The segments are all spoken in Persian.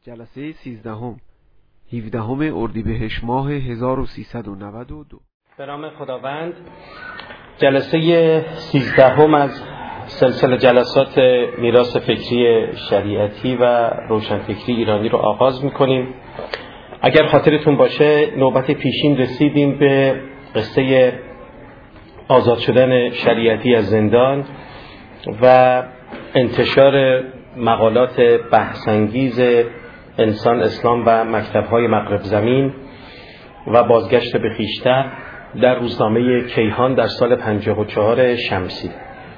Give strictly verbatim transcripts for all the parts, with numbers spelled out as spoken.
جلسه سیزدهم هفدهم اردیبهشت ماه هزار و سیصد و نود و دو. به نام خداوند. جلسه سیزدهم از سلسله جلسات میراث فکری شریعتی و روشنفکری ایرانی رو آغاز می‌کنیم. اگر خاطرتون باشه نوبت پیشین رسیدیم به قصه آزاد شدن شریعتی از زندان و انتشار مقالات بحث‌انگیز انسان، اسلام و مکتب‌های مغرب زمین و بازگشت به خویشتن در روزنامه کیهان در سال پنجاه و چهار شمسی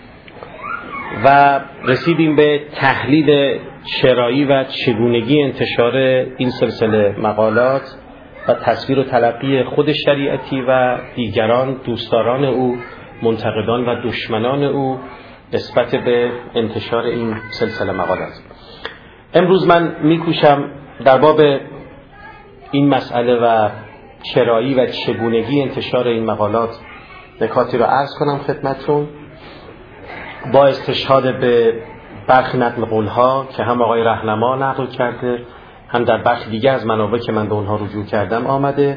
و رسیدیم به تحلیل چرایی و چگونگی انتشار این سلسله مقالات و تصویر و تلقی خود شریعتی و دیگران دوستداران او، منتقدان و دشمنان او نسبت به انتشار این سلسله مقالات. امروز من میکوشم در باب این مسئله و چرایی و چگونگی انتشار این مقالات نکاتی رو عرض کنم خدمتتون با استشهاد به برخی نقل قولها که هم آقای رهنما نقل کرده، هم در برخی دیگه از منابع که من به اونها رجوع کردم آمده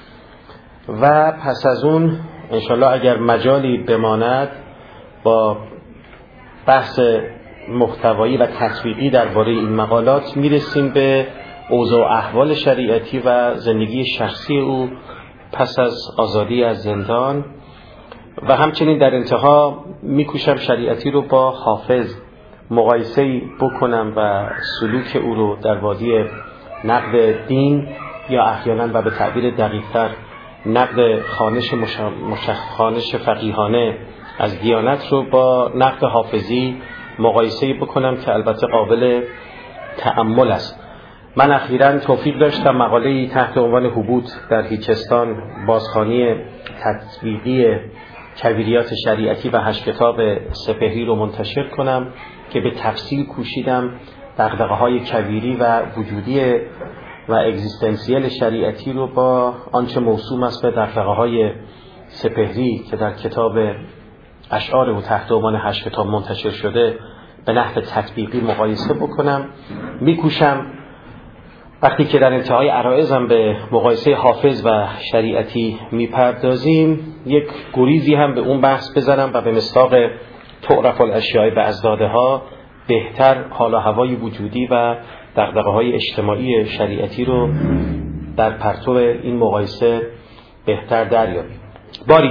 و پس از اون انشالله اگر مجالی بماند با بحث محتوایی و تطبیقی درباره این مقالات میرسیم به اوضاع و احوال شریعتی و زندگی شخصی او پس از آزادی از زندان و همچنین در انتها میکوشم شریعتی رو با حافظ مقایسه بکنم و سلوک او رو در وادی نقد دین یا احیانا و به تعبیر دقیق‌تر نقد خوانش مشخ... خوانش فقیهانه از دیانت رو با نقد حافظی مقایسه بکنم که البته قابل تأمل است. من اخیراً توفیق داشتم مقاله‌ای تحت عنوان هبوط در هیچستان، بازخوانی تطبیقی کویریات شریعتی و هشت کتاب سپهری رو منتشر کنم که به تفصیل کوشیدم دغدغه‌های کویری و وجودی و اگزیستانسیل شریعتی رو با آنچه موسوم است به دغدغه‌های سپهری که در کتاب اشعار و تحت عنوان هشت کتاب منتشر شده به نحو تطبیقی مقایسه بکنم. میکوشم وقتی که در انتهای عرایضم به مقایسه حافظ و شریعتی میپردازیم یک گریزی هم به اون بحث بزنم و به مصداق تعرف الاشیاء به ازدادها بهتر حال و هوای وجودی و دغدغه‌های اجتماعی شریعتی رو در پرتو این مقایسه بهتر دریابیم. باری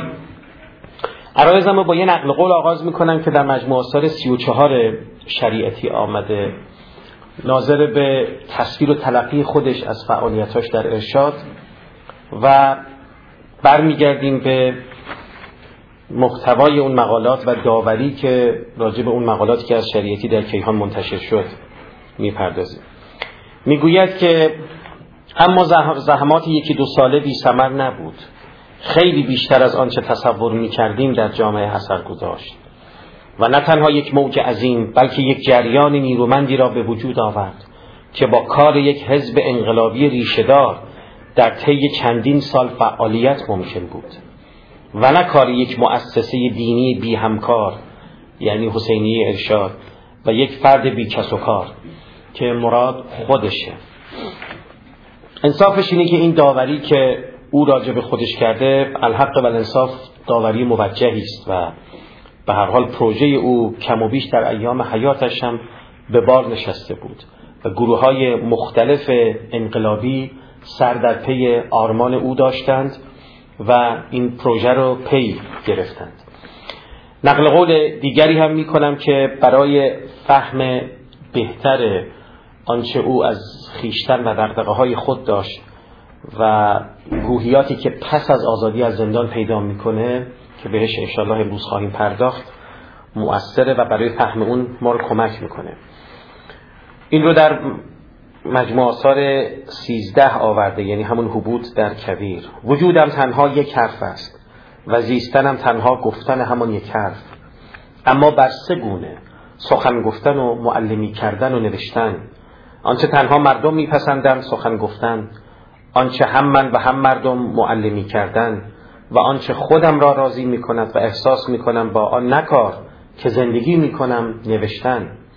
عرایضم رو با یه نقل قول آغاز میکنم که در مجموع آثار سی و چهار شریعتی آمده، ناظر به تصویر و تلقی خودش از فعالیتاش در ارشاد و برمیگردیم به محتوای اون مقالات و داوری که راجع به اون مقالاتی که از شریعتی در کیهان منتشر شد میپردازیم. میگوید که اما زحمات یکی دو ساله بی ثمر نبود، خیلی بیشتر از آنچه تصور میکردیم در جامعه اثر گذاشت و نه تنها یک موج عظیم بلکه یک جریان نیرومندی را به وجود آورد که با کار یک حزب انقلابی ریشه‌دار در طی چندین سال فعالیت ممکن بود و نه کار یک مؤسسه دینی بی همکار یعنی حسینیه ارشاد و یک فرد بی کس و کار که مراد خودشه. انصافش اینه که این داوری که او راجع به خودش کرده الحق و الانصاف داوری موجهی است و به هر حال پروژه او کم و بیش در ایام حیاتش هم به بار نشسته بود و گروه‌های مختلف انقلابی سر در پی آرمان او داشتند و این پروژه رو پی گرفتند. نقل قول دیگری هم می کنم که برای فهم بهتر آنچه او از خویشتن و دغدغه‌های خود داشت و روحیاتی که پس از آزادی از زندان پیدا میکنه که بهش انشالله امروز خواهیم پرداخت مؤثره و برای فهم اون ما رو کمک میکنه. این رو در مجموع آثار سیزده آورده، یعنی همون هبوط در کویر. وجودم تنها یک حرف است و زیستنم تنها گفتن همون یک حرف، اما بر سه گونه سخن گفتن و معلمی کردن و نوشتن. آنچه تنها مردم میپسندند سخن گفتن، آنچه هم من و هم مردم معلمی کردن و آنچه خودم را راضی میکند و احساس میکنم با آن نکار که زندگی میکنم نوشتن.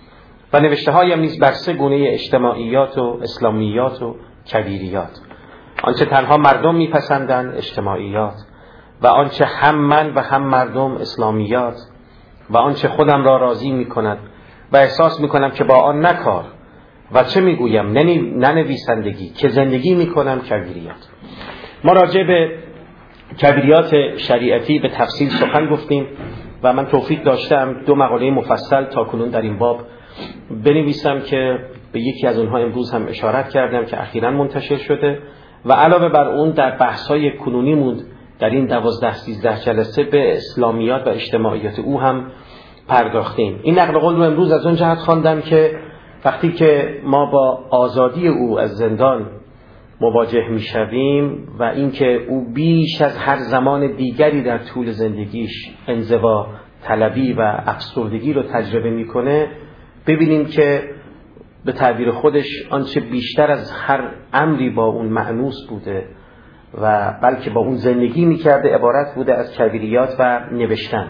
و نوشته هایم نیز بر سه گونه اجتماعیات و اسلامیات و کبیریات. آنچه تنها مردم میپسندند اجتماعیات، و آنچه هم من و هم مردم اسلامیات، و آنچه خودم را راضی میکند و احساس میکنم که با آن نکار و چه میگویم ننویسندگی که زندگی میکنم کبیریات. ما راجع به کبیریات شریعتی به تفصیل سخن گفتیم و من توفیق داشتم دو مقاله مفصل تا کنون در این باب بنویسم که به یکی از اونها امروز هم اشارت کردم که اخیراً منتشر شده، و علاوه بر اون در بحث‌های کنونیمون در این دوازده سیزده جلسه به اسلامیات و اجتماعیات او هم پرداختیم. این نقل قول رو امروز از اون جهت خواندم که وقتی که ما با آزادی او از زندان مواجه میشویم و اینکه او بیش از هر زمان دیگری در طول زندگیش انزوا طلبی و افسردگی رو تجربه میکنه، ببینیم که به تعبیر خودش آنچه بیشتر از هر امری با اون مأنوس بوده و بلکه با اون زندگی میکرده عبارت بوده از کبیریات و نوشتن.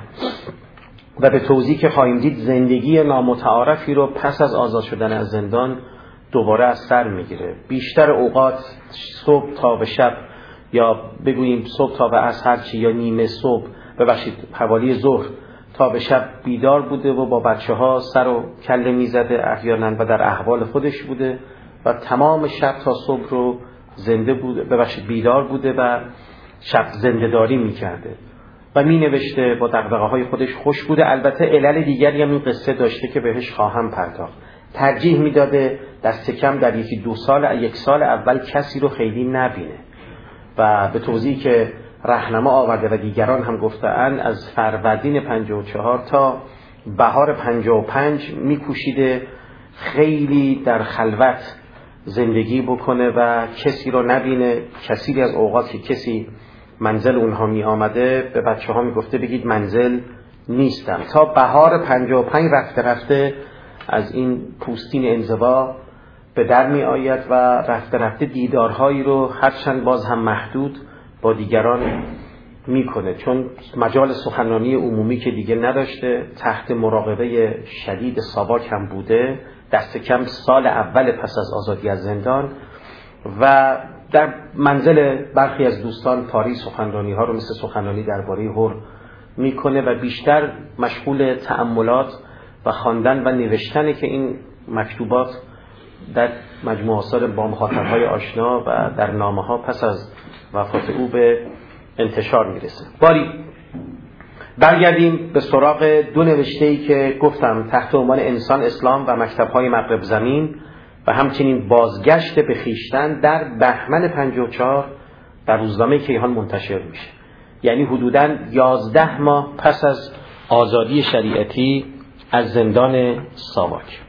و به توضیح که خواهیم دید زندگی نامتعارفی رو پس از آزاد شدن از زندان دوباره از سر میگیره. بیشتر اوقات صبح تا به شب، یا بگوییم صبح تا به عصر هرچی، یا نیمه صبح ببخشید حوالی ظهر تا به شب بیدار بوده و با بچه ها سر و کله میزده احیانا و در احوال خودش بوده و تمام شب تا صبح رو زنده بوده ببخشید بیدار بوده و شب زنده داری میکرده و می نوشته، با دغدغه های خودش خوش بوده. البته علل دیگری هم این قصه داشته که بهش خواهم پرداخت. ترجیح میداده دست کم در یکی دو سال یک سال اول کسی رو خیلی نبینه و به توضیح که راهنما آورده و دیگران هم گفته‌اند از فروردین پنجاه و چهار تا بهار پنجاه و پنج میکوشیده خیلی در خلوت زندگی بکنه و کسی رو نبینه. کسی از اوقات که کسی منزل اونها می آمده به بچه ها می گفته بگید منزل نیستم. تا بهار پنجاه و پنج رفته رفته از این پوستین انزوا به در می آید و رفته رفته دیدارهایی رو هرچند باز هم محدود با دیگران می کنه، چون مجال سخنرانی عمومی که دیگه نداشته، تحت مراقبه شدید ساواک هم بوده، دست کم سال اول پس از آزادی از زندان، و در منزل برخی از دوستان پاری سخنرانی ها رو مثل سخنرانی درباره هر میکنه و بیشتر مشغول تأملات و خواندن و نوشتنه که این مکتوبات در مجموعه آثار با مخاطب‌های آشنا و در نامه‌ها پس از وفات او به انتشار میرسه. باری برگردیم به سراغ دو نوشته‌ای که گفتم تحت عنوان انسان، اسلام و مکتب‌های مغرب زمین و همچنین بازگشت به خویشتن در بهمن پنجاه و چهار در روزنامه کیهان منتشر میشه، یعنی حدوداً یازده ماه پس از آزادی شریعتی از زندان ساواک.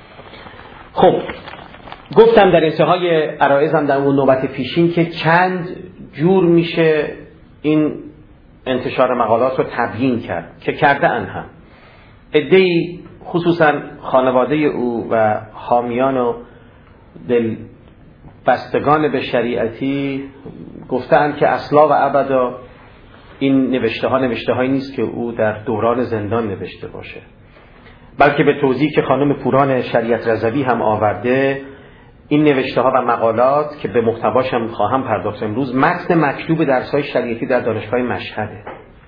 خب گفتم در انتهای عرایزم در اون نوبت پیشین که چند جور میشه این انتشار مقالات رو تبیین کرد که کرده ان هم عده‌ای خصوصا خانواده او و حامیان و دل بستگان به شریعتی گفتند که اصلا و ابدا این نوشته ها نوشته هایی نیست که او در دوران زندان نوشته باشه، بلکه به توضیح که خانم پوران شریعت رضوی هم آورده، این نوشته ها و مقالات که به محتواش هم خواهم پرداخت امروز متن مکتوب درس‌های شریعتی در دانشگاه مشهده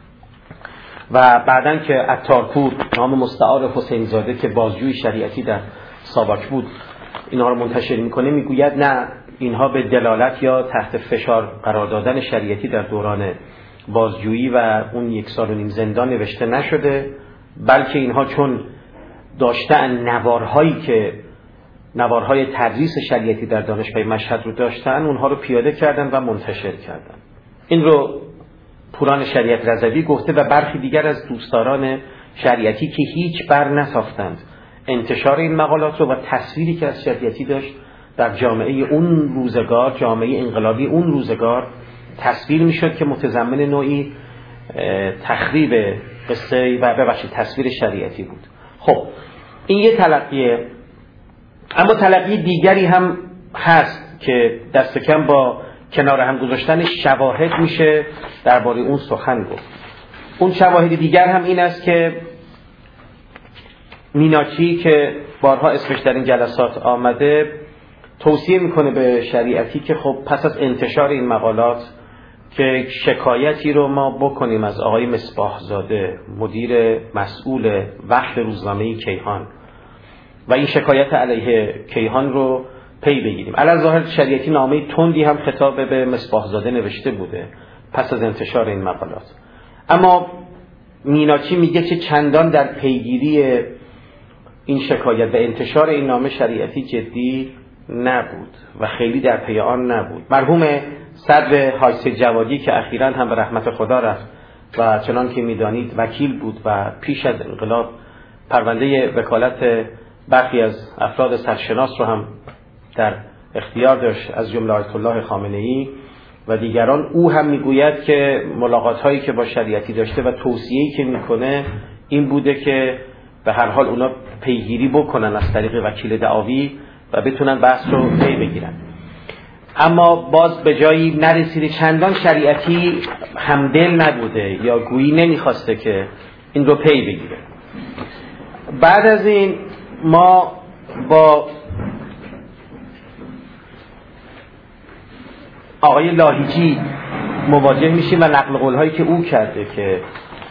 و بعدن که عطارپور نام مستعار حسین زاده که بازجوی شریعتی در ساواک بود اینها رو منتشر میکنه، میگوید نه، اینها به دلالت یا تحت فشار قرار دادن شریعتی در دوران بازجویی و اون یک سال و نیم زندان نوشته نشده، بلکه اینها چون داشتن نوارهایی که نوارهای تدریس شریعتی در دانشگاه مشهد رو داشتن، اونها رو پیاده کردن و منتشر کردن. این رو پوران شریعت رضوی گفته و برخی دیگر از دوستداران شریعتی که هیچ بر نتافتند انتشار این مقالات رو و تصویری که از شریعتی داشت در جامعه اون روزگار، جامعه انقلابی اون روزگار تصویر میشد که متضمن نوعی تخریب قصه و ببخشید تصویر شریعتی بود. خب این یه تلقیه، اما تلقی دیگری هم هست که دست کم با کنار هم گذاشتن شواهد میشه درباره اون سخن گفت. اون شواهد دیگر هم این است که میناچی که بارها اسمش در این جلسات آمده توصیه میکنه به شریعتی که خب پس از انتشار این مقالات که شکایتی رو ما بکنیم از آقای مصباح زاده، مدیر مسئول وقت روزنامه کیهان، و این شکایت علیه کیهان رو پی بگیریم. علاوه ظاهر شریعتی نامه تندی هم خطاب به مصباح زاده نوشته بوده پس از انتشار این مقالات، اما میناچی میگه که چندان در پیگیری این شکایت و انتشار این نامه شریعتی جدی نبود و خیلی در پی آن نبود. مرحوم صدر حاج جوادی که اخیراً هم به رحمت خدا رفت و چنان که میدانید وکیل بود و پیش از انقلاب پرونده وکالت برخی از افراد سرشناس رو هم در اختیار داشت، از جمله آیت الله خامنه‌ای و دیگران. او هم میگوید که ملاقات هایی که با شریعتی داشته و توصیه‌ای که میکنه این بوده که به هر حال اونا پیگیری بکنن از طریق وکیل دعاوی و بتونن بحث رو پی بگیرن. اما باز به جایی نرسیده، چندان شریعتی همدل نبوده یا گویی نمیخواسته که این رو پی بگیره. بعد از این ما با آقای لاهیجی مواجه میشیم و نقل قول هایی که او کرده که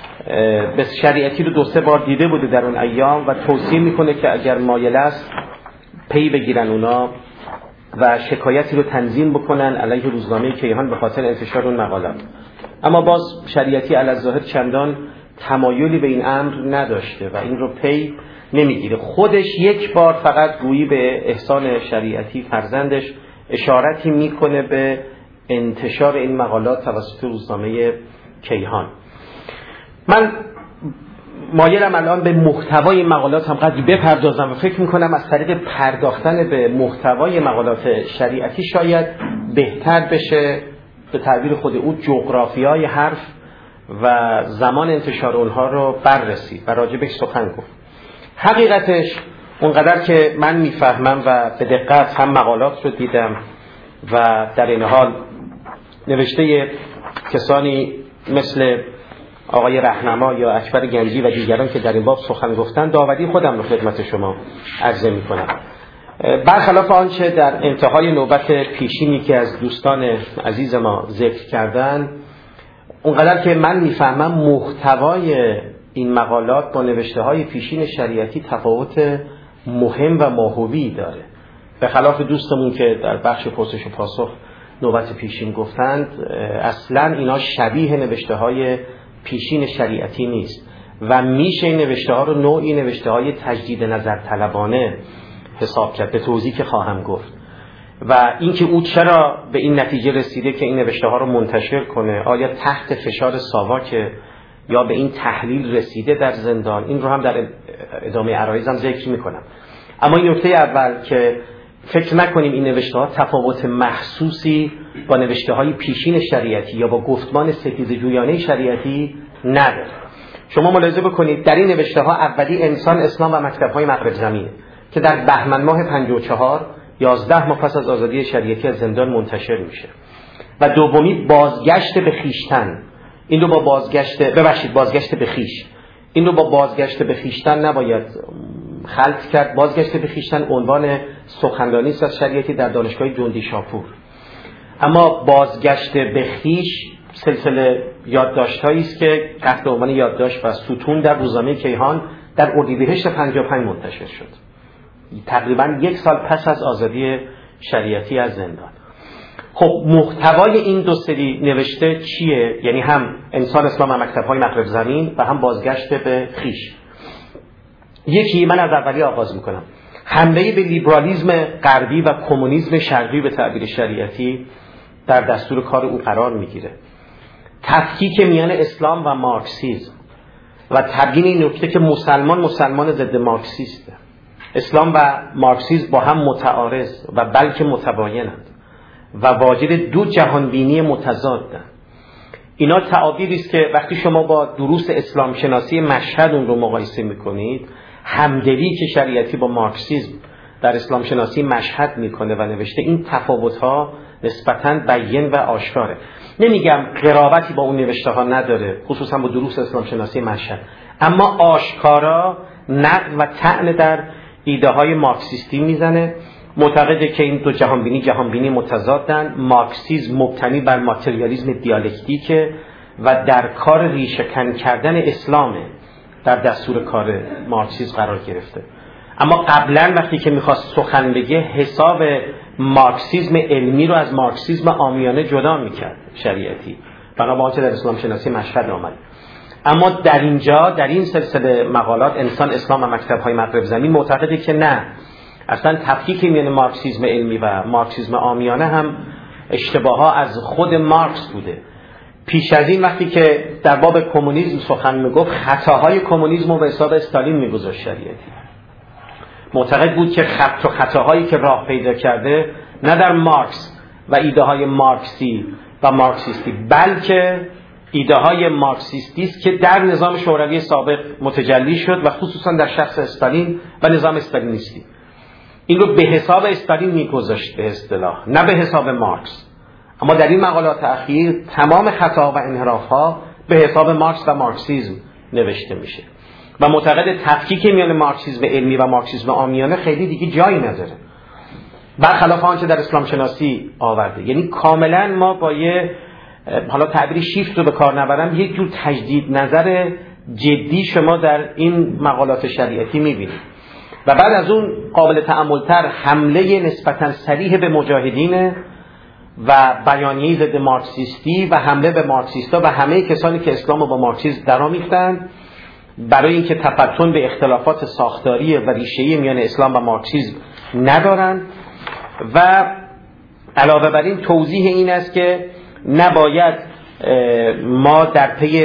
به شریعتی رو دو سه بار دیده بوده در اون ایام و توصیه میکنه که اگر مایل است پی بگیرن اونا و شکایتی رو تنظیم بکنن علیه روزنامه کیهان به خاطر انتشار اون مقالات. اما باز شریعتی علی الظاهر چندان تمایلی به این امر نداشته و این رو پی نمیگیره. خودش یک بار فقط گویی به احسان شریعتی فرزندش اشارتی میکنه به انتشار این مقالات توسط روزنامه کیهان. من مایلم الان به محتوای مقالات هم قدری بپردازم و فکر میکنم از طریق پرداختن به محتوای مقالات شریعتی شاید بهتر بشه به تعبیر خود او جغرافیای حرف و زمان انتشار اونها رو بررسید و راجبش سخن گفت. حقیقتش اونقدر که من میفهمم و به دقت هم مقالات رو دیدم و در این حال نوشته کسانی مثل آقای رهنما یا اکبر گنجی و دیگران که در این باب سخن گفتن، داوری خودم رو خدمت شما عرضه میکنم. برخلاف آنچه در انتهای نوبت پیشینی که از دوستان عزیز ما ذکر کردن، اونقدر که من میفهمم محتوای این مقالات با نوشته های پیشین شریعتی تفاوت مهم و ماهوی داره. به خلاف دوستمون که در بخش پرسش و پاسخ نوبت پیشین گفتند، اصلا اینا شبیه نوشته های پیشین شریعتی نیست و میشه این نوشته ها رو نوعی نوشته های تجدید نظر طلبانه حساب کرد، به توضیح که خواهم گفت. و اینکه او چرا به این نتیجه رسیده که این نوشته ها رو منتشر کنه، آیا تحت فشار ساواک یا به این تحلیل رسیده در زندان، این رو هم در ادامه عرایزم ذکر میکنم. اما این نکته اول که فکر نکنیم این نوشته ها تفاوت محسوسی با نوشته های پیشین شریعتی یا با گفتمان ستیز جویانه شریعتی نداره. شما ملاحظه بکنید در این نوشته ها اولی انسان، اسلام و مکتب های مغرب زمینه که در بهمن ماه پنجاه و چهار یازده ماه پس از آزادی شریعتی از زندان منتشر میشه و دومی بازگشت به خیشتن. این رو با بازگشت ببخشید بازگشت به خیش این رو با بازگشت به خیشتن نباید خلط کرد. بازگشت به خیشتن عنوان سخنرانی است از شریعتی در دانشگاه جندی شاپور، اما بازگشت به خیش سلسله یادداشت‌هایی است که تحت عنوان یادداشت و ستون در روزنامه کیهان در اردیبهشت پنجاه و پنج منتشر شد، تقریبا یک سال پس از آزادی شریعتی از زندان. خب محتوای این دو سری نوشته چیه؟ یعنی هم انسان، اسلام و مکتب‌های مغرب زمین و هم بازگشت به خیش. یکی، من از اولی آغاز میکنم، حمله به لیبرالیسم غربی و کمونیسم شرقی به تعبیر شریعتی در دستور کار او قرار میگیره. تفکیک میان اسلام و مارکسیسم و تبیین این نکته که مسلمان مسلمان ضد مارکسیسته. اسلام و مارکسیسم با هم متعارض و بلکه متباینند و واجد دو جهانبینی متضادند. اینا تعابیری است که وقتی شما با دروس اسلام شناسی مشهد اون رو مقایسه میکنید، همدلی که شریعتی با مارکسیسم در اسلام شناسی مشهد میکنه و نوشته، این تفاوت‌ها نسبتاً بیان و آشکاره. نمیگم قرابتی با اون نوشته ها نداره، خصوصا با دروس اسلام شناسی مشهد، اما آشکارا نقد و طعن در ایده های مارکسیستی میزنه. معتقده که این دو جهانبینی جهانبینی متضادن. مارکسیسم مبتنی بر ماتریالیسم دیالکتیکه و در کار ریشه کن کردن اسلامه در دستور کار مارکسیسم قرار گرفته. اما قبلا وقتی که میخواست سخن بگه حساب مارکسیسم علمی رو از مارکسیسم عامیانه جدا میکرد شریعتی، بنابراین آنچه در اسلام شناسی مشهد آمد. اما در اینجا در این سلسله مقالات انسان اسلام و مکتب‌های مغرب زمین معتقده که نه، اصلا تفکیک میان مارکسیسم علمی و مارکسیسم عامیانه هم اشتباهات از خود مارکس بوده. پیش از این وقتی که در باب کمونیسم سخن میگفت خطاهای کمونیسم رو به حساب استالین میگذاشت شریعتی. معتقد بود که خط و خطاهایی که راه پیدا کرده نه در مارکس و ایده های مارکسی و مارکسیستی، بلکه ایده های مارکسیستی است که در نظام شوروی سابق متجلی شد و خصوصا در شخص استالین و نظام استالینیستی. این رو به حساب استالین میگذاشت به اصطلاح، نه به حساب مارکس. اما در این مقالات اخیر تمام خطاها و انحرافها به حساب مارکس و مارکسیسم نوشته میشه و معتقد تفکیک میان مارکسیسم علمی و مارکسیسم عامیانه خیلی دیگه جایی نداره، برخلاف آنچه در اسلام شناسی آورده. یعنی کاملا ما با یه حالا تعبیر شیفت رو به کار نبرم یک جور تجدید نظر جدی شما در این مقالات شریعتی میبینید و بعد از اون قابل تأمل‌تر حمله نسبتاً صریح به مجاهدین و بیانیه ضد مارکسیستی و حمله به مارکسیستا و همه کسانی که اسلام رو با مارکسیسم درآمیختند برای اینکه تفتن به اختلافات ساختاری و ریشه‌ای میان اسلام و مارکسیسم ندارند. و علاوه بر این توضیح این است که نباید ما در پی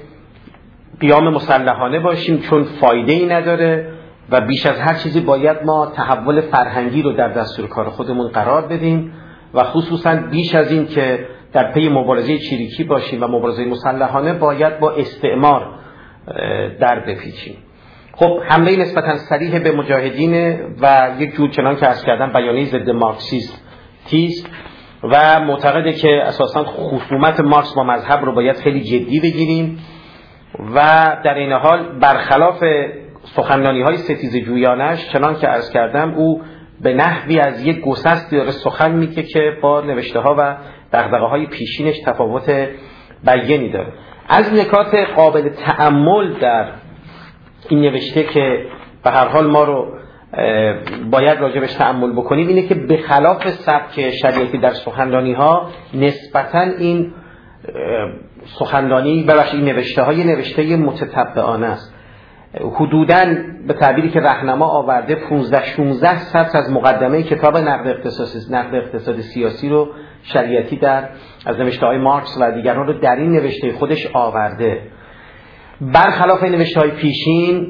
قیام مسلحانه باشیم چون فایده ای نداره و بیش از هر چیزی باید ما تحول فرهنگی رو در دستور کار خودمون قرار بدیم و خصوصا بیش از این که در پی مبارزه چریکی باشیم و مبارزه مسلحانه باید با استعمار در بپیچیم. خب حمله نسبتا صریح به مجاهدین و یک جور چنان که عرض کردم بیانیه ضد مارکسیسم تیست و معتقده که اساساً خصومت مارکس با مذهب رو باید خیلی جدی بگیریم و در این حال برخلاف سخنرانی‌های ستیز جویانش چنان که عرض کردم او به نحوی از یک گسستی داره سخن میگه که با نوشته‌ها و دغدغه‌های پیشینش تفاوت بیانی داره. از نکات قابل تأمل در این نوشته که به هر حال ما رو باید راجبش تأمل بکنیم اینه که به خلاف سبک شریعتی در سخنرانی‌ها نسبتاً این سخنرانی ببخشید این نوشته‌های نوشته متتبعانه است. حدوداً به تعبیری که رهنما آورده پانزده شانزده سطر از مقدمه کتاب نقد اقتصادی نقد اقتصاد سیاسی رو شریعتی در از نوشته‌های مارکس و دیگران رو در این نوشته خودش آورده. برخلاف نوشته‌های پیشین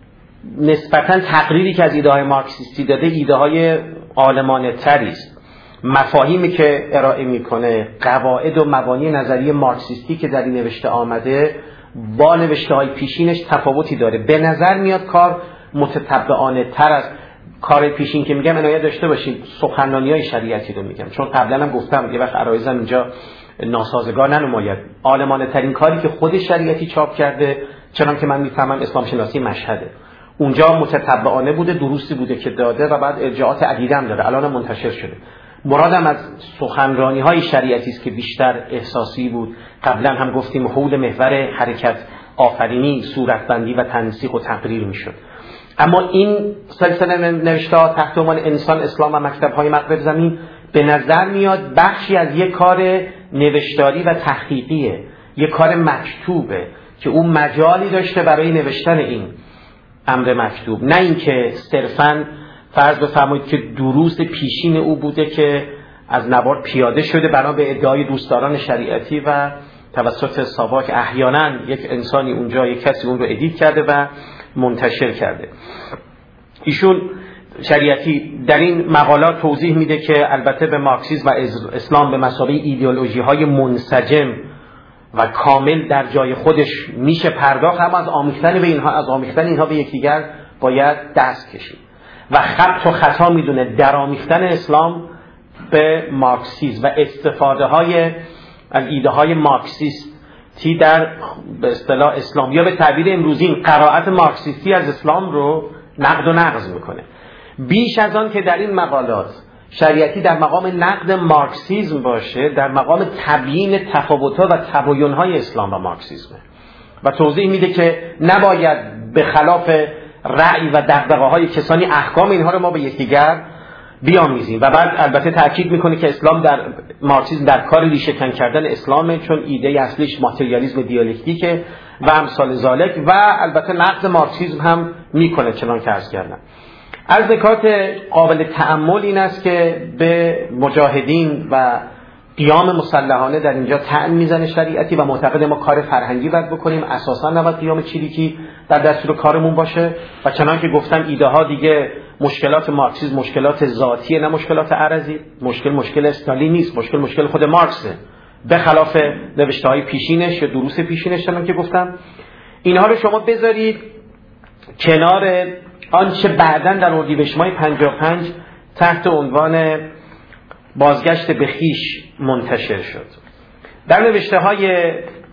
نسبتاً تقریری که از ایده‌های مارکسیستی داده ایده‌های عالمانه تری است. مفاهیمی که ارائه میکنه، قواعد و مبانی نظری مارکسیستی که در این نوشته آمده با نوشته‌های پیشینش تفاوتی داره. به نظر میاد کار متتبعانه تر از کار پیشین که میگم عنایت داشته باشید سخنرانی‌های شریعتی رو میگم، چون قبلا هم گفتم یه وقت عرایزم اینجا ناسازگار ننماید. عالمانه ترین کاری که خود شریعتی چاپ کرده چنان که من میفهمم اسلام شناسی مشهده، اونجا متتبعانه بوده، دروسی بوده که داده و بعد ارجاعات عدیده هم داره، الان منتشر شده. مرادم از سخنرانی‌های شریعتی است که بیشتر احساسی بود. قبلا هم گفتیم حول محور حرکت آفرینی صورتبندی و تنسیق و تقریر میشد. اما این سلسله نوشته‌ها تحت عنوان انسان اسلام و مکتب‌های مغرب زمین به نظر میاد بخشی از یک کار نوشتاری و تحقیقیه، یک کار مکتوبه که اون مجالی داشته برای نوشتن این امر مکتوب، نه اینکه صرفاً فرض بفرمایید که دروس پیشین او بوده که از نوار پیاده شده بنا به ادعای دوستداران شریعتی و توسط ساواک احیانا یک انسانی اونجا یک کسی اون رو ادیت کرده و منتشر کرده. ایشون شریعتی در این مقالات توضیح میده که البته به مارکسیسم و اسلام به مثابه ایدئولوژی های منسجم و کامل در جای خودش میشه پرداخت، اما از آمیختن به اینها از آمیختن اینها به یکدیگر باید دست کشید و خط و خطا میدونه در آمیختن اسلام به مارکسیسم و استفاده های از ایده های مارکسیست شریعتی در به اصطلاح اسلام یا به تعبیر امروزی قرائت مارکسیستی از اسلام رو نقد و نقض میکنه. بیش از آن که در این مقالات شریعتی در مقام نقد مارکسیسم باشه، در مقام تبیین تفاوت‌ها و تباین‌های اسلام و مارکسیسم و توضیح میده که نباید به خلاف رأی و دغدغه‌های کسانی احکام اینها رو ما به یکدیگر بیامیزیم. و بعد البته تاکید میکنه که اسلام در مارکسیسم در کار ریشه کن کردن اسلامه، چون ایده اصلیش ماتریالیسم دیالکتیکه و امثال ذالک، و البته نقد مارکسیسم هم میکنه چنان که عرض کردم. از نکات قابل تأمل این است که به مجاهدین و قیام مسلحانه در اینجا طعن میزنه شریعتی و معتقد ما کار فرهنگی باید بکنیم، اساسا نباید قیام چریکی در دستور کارمون باشه. و چنان که گفتم ایده ها دیگه مشکلات مارکسیسم مشکلات ذاتیه نه مشکلات عرضی. مشکل مشکل استالین نیست، مشکل مشکل خود مارکسه، به خلاف نوشته های پیشینش یا دروس پیشینش. چنان که گفتم اینها رو شما بذارید کنار آنچه بعداً در اردیبهشت ماه پنجاه و پنج تحت عنوان بازگشت به خویش منتشر شد. در نوشته های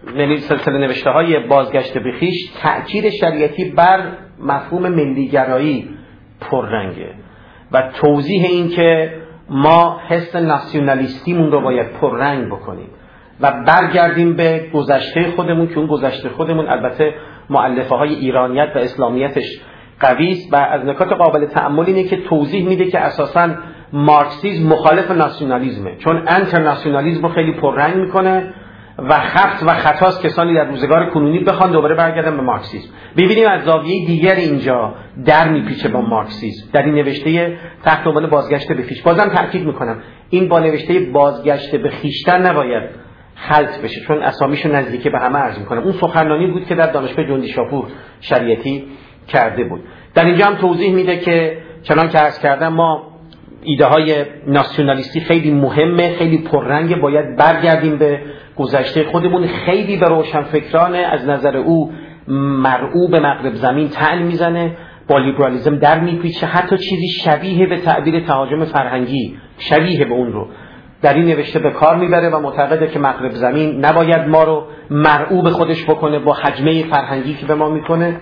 سلسله نوشته های بازگشت به خویش تأکید شریعتی بر مفهوم ملیگرایی پررنگه و توضیح این که ما حس ناسیونالیستیمون رو باید پررنگ بکنیم و برگردیم به گذشته خودمون که اون گذشته خودمون البته مؤلفه های ایرانیت و اسلامیتش قوی است. و از نکات قابل تأمل اینه که توضیح میده که اساساً مارکسیسم مخالف ناسیونالیسمه، چون انترناسیونالیسم رو خیلی پررنگ میکنه و خفت و خطاست کسانی در روزگار کنونی بخوان دوباره برگردن به مارکسیسم. ببینیم از زاویه دیگر اینجا در میپیچه با مارکسیسم در این نوشته تحت عنوان بازگشت به خویش. بازم تاکید میکنم این با نوشته بازگشت به خویشتن نباید خلط بشه، چون اسامیشو نزدیکی به همه عرض میکنم. اون سخنرانی بود که در دانشگاه جندی شاپور شریعتی کرده بود. در اینجا هم توضیح میده که چنان که عرض کردم ما ایده های ناسیونالیستی خیلی مهمه، خیلی پررنگه، باید برگردیم به گذشته خودمون. خیلی به روشنفکران از نظر او مرعوب به مغرب زمین طعن میزنه، با لیبرالیسم در میپیچه، حتی چیزی شبیه به تعبیر تهاجم فرهنگی شبیه به اون رو در این نوشته به کار میبره و معتقده که مغرب زمین نباید ما رو مرعوب خودش بکنه با حجمه فرهنگی که به ما میکنه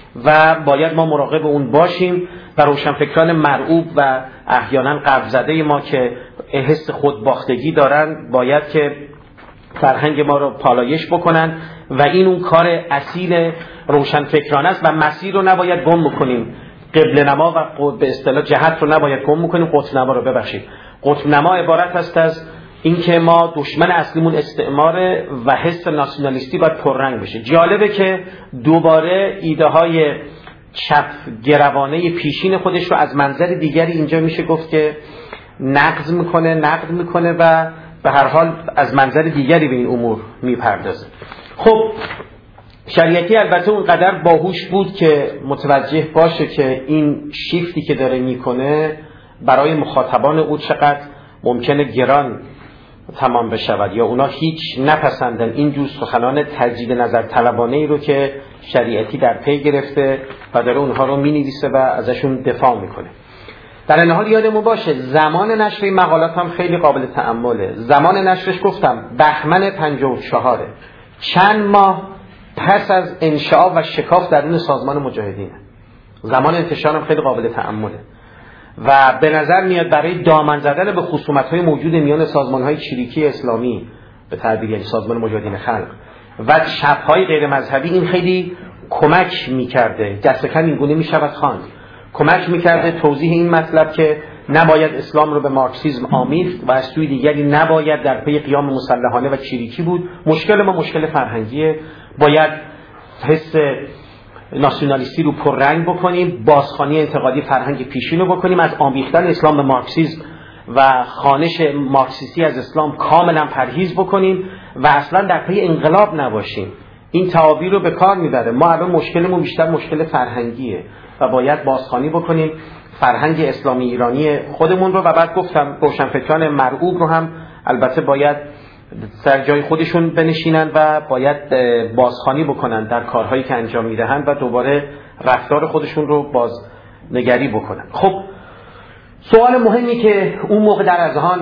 و باید ما مراقب اون باشیم. و روشنفکران مرعوب و احیانا قبض زده ما که حس خودباختگی دارن باید که فرهنگ ما رو پالایش بکنن و این اون کار اصیل روشنفکران است و مسیر رو نباید گم بکنیم. قبل نما و به اصطلاح جهت رو نباید گم بکنیم. قطب نما رو ببخشید. قطب نما عبارت است از اینکه ما دشمن اصلیمون استعماره و حس ناسیونالیستی باید پررنگ بشه. جالبه که دوباره ایده های چپ گروانه پیشین خودش رو از منظر دیگری اینجا میشه گفت که نقض میکنه نقد میکنه و به هر حال از منظر دیگری به این امور میپردازه. خب شریعتی البته اونقدر باهوش بود که متوجه باشه که این شیفتی که داره میکنه برای مخاطبان او چقدر ممکنه گران تمام بشود یا اونا هیچ نپسندن این جور سخنان تجدید نظر طلبانه ای رو که شریعتی در پی گرفته و داره اونها رو مینویسه و ازشون دفاع میکنه. در این حال یادمون باشه زمان نشر این مقالات هم خیلی قابل تأمله. زمان نشرش گفتم بهمن پنجاه و چهار، چند ماه پس از انشعاب و شکاف درون سازمان مجاهدین. زمان انتشار هم خیلی قابل تأمله و به نظر میاد برای دامن زدن به خصومت‌های موجود میان سازمان‌های چریکی اسلامی به تعبیر یعنی سازمان مجاهدین خلق و چپ‌های غیر مذهبی این خیلی کمک می‌کرده. دستکم این گونه می‌شود خواند. کمک می‌کرده توضیح این مطلب که نباید اسلام رو به مارکسیسم آمیخت و از سوی دیگری نباید در پی قیام مسلحانه و چریکی بود. مشکل ما مشکل فرهنگیه، باید حس ناسیونالیستی رو پررنگ بکنیم، بازخوانی انتقادی فرهنگ پیشین رو بکنیم، از آمیختن اسلام به مارکسیسم و خوانش مارکسیستی از اسلام کاملا پرهیز بکنیم و اصلا در پی انقلاب نباشیم. این تعابیر رو به کار میبره. ما الان مشکلمون بیشتر مشکل فرهنگیه و باید بازخوانی بکنیم فرهنگ اسلامی ایرانی خودمون رو و بعد گفتم روشنفکران مرعوب رو هم البته باید سر جای خودشون بنشینن و باید بازخوانی بکنن در کارهایی که انجام میدهن و دوباره رفتار خودشون رو بازنگری بکنن. خب سوال مهمی که اون موقع در اذهان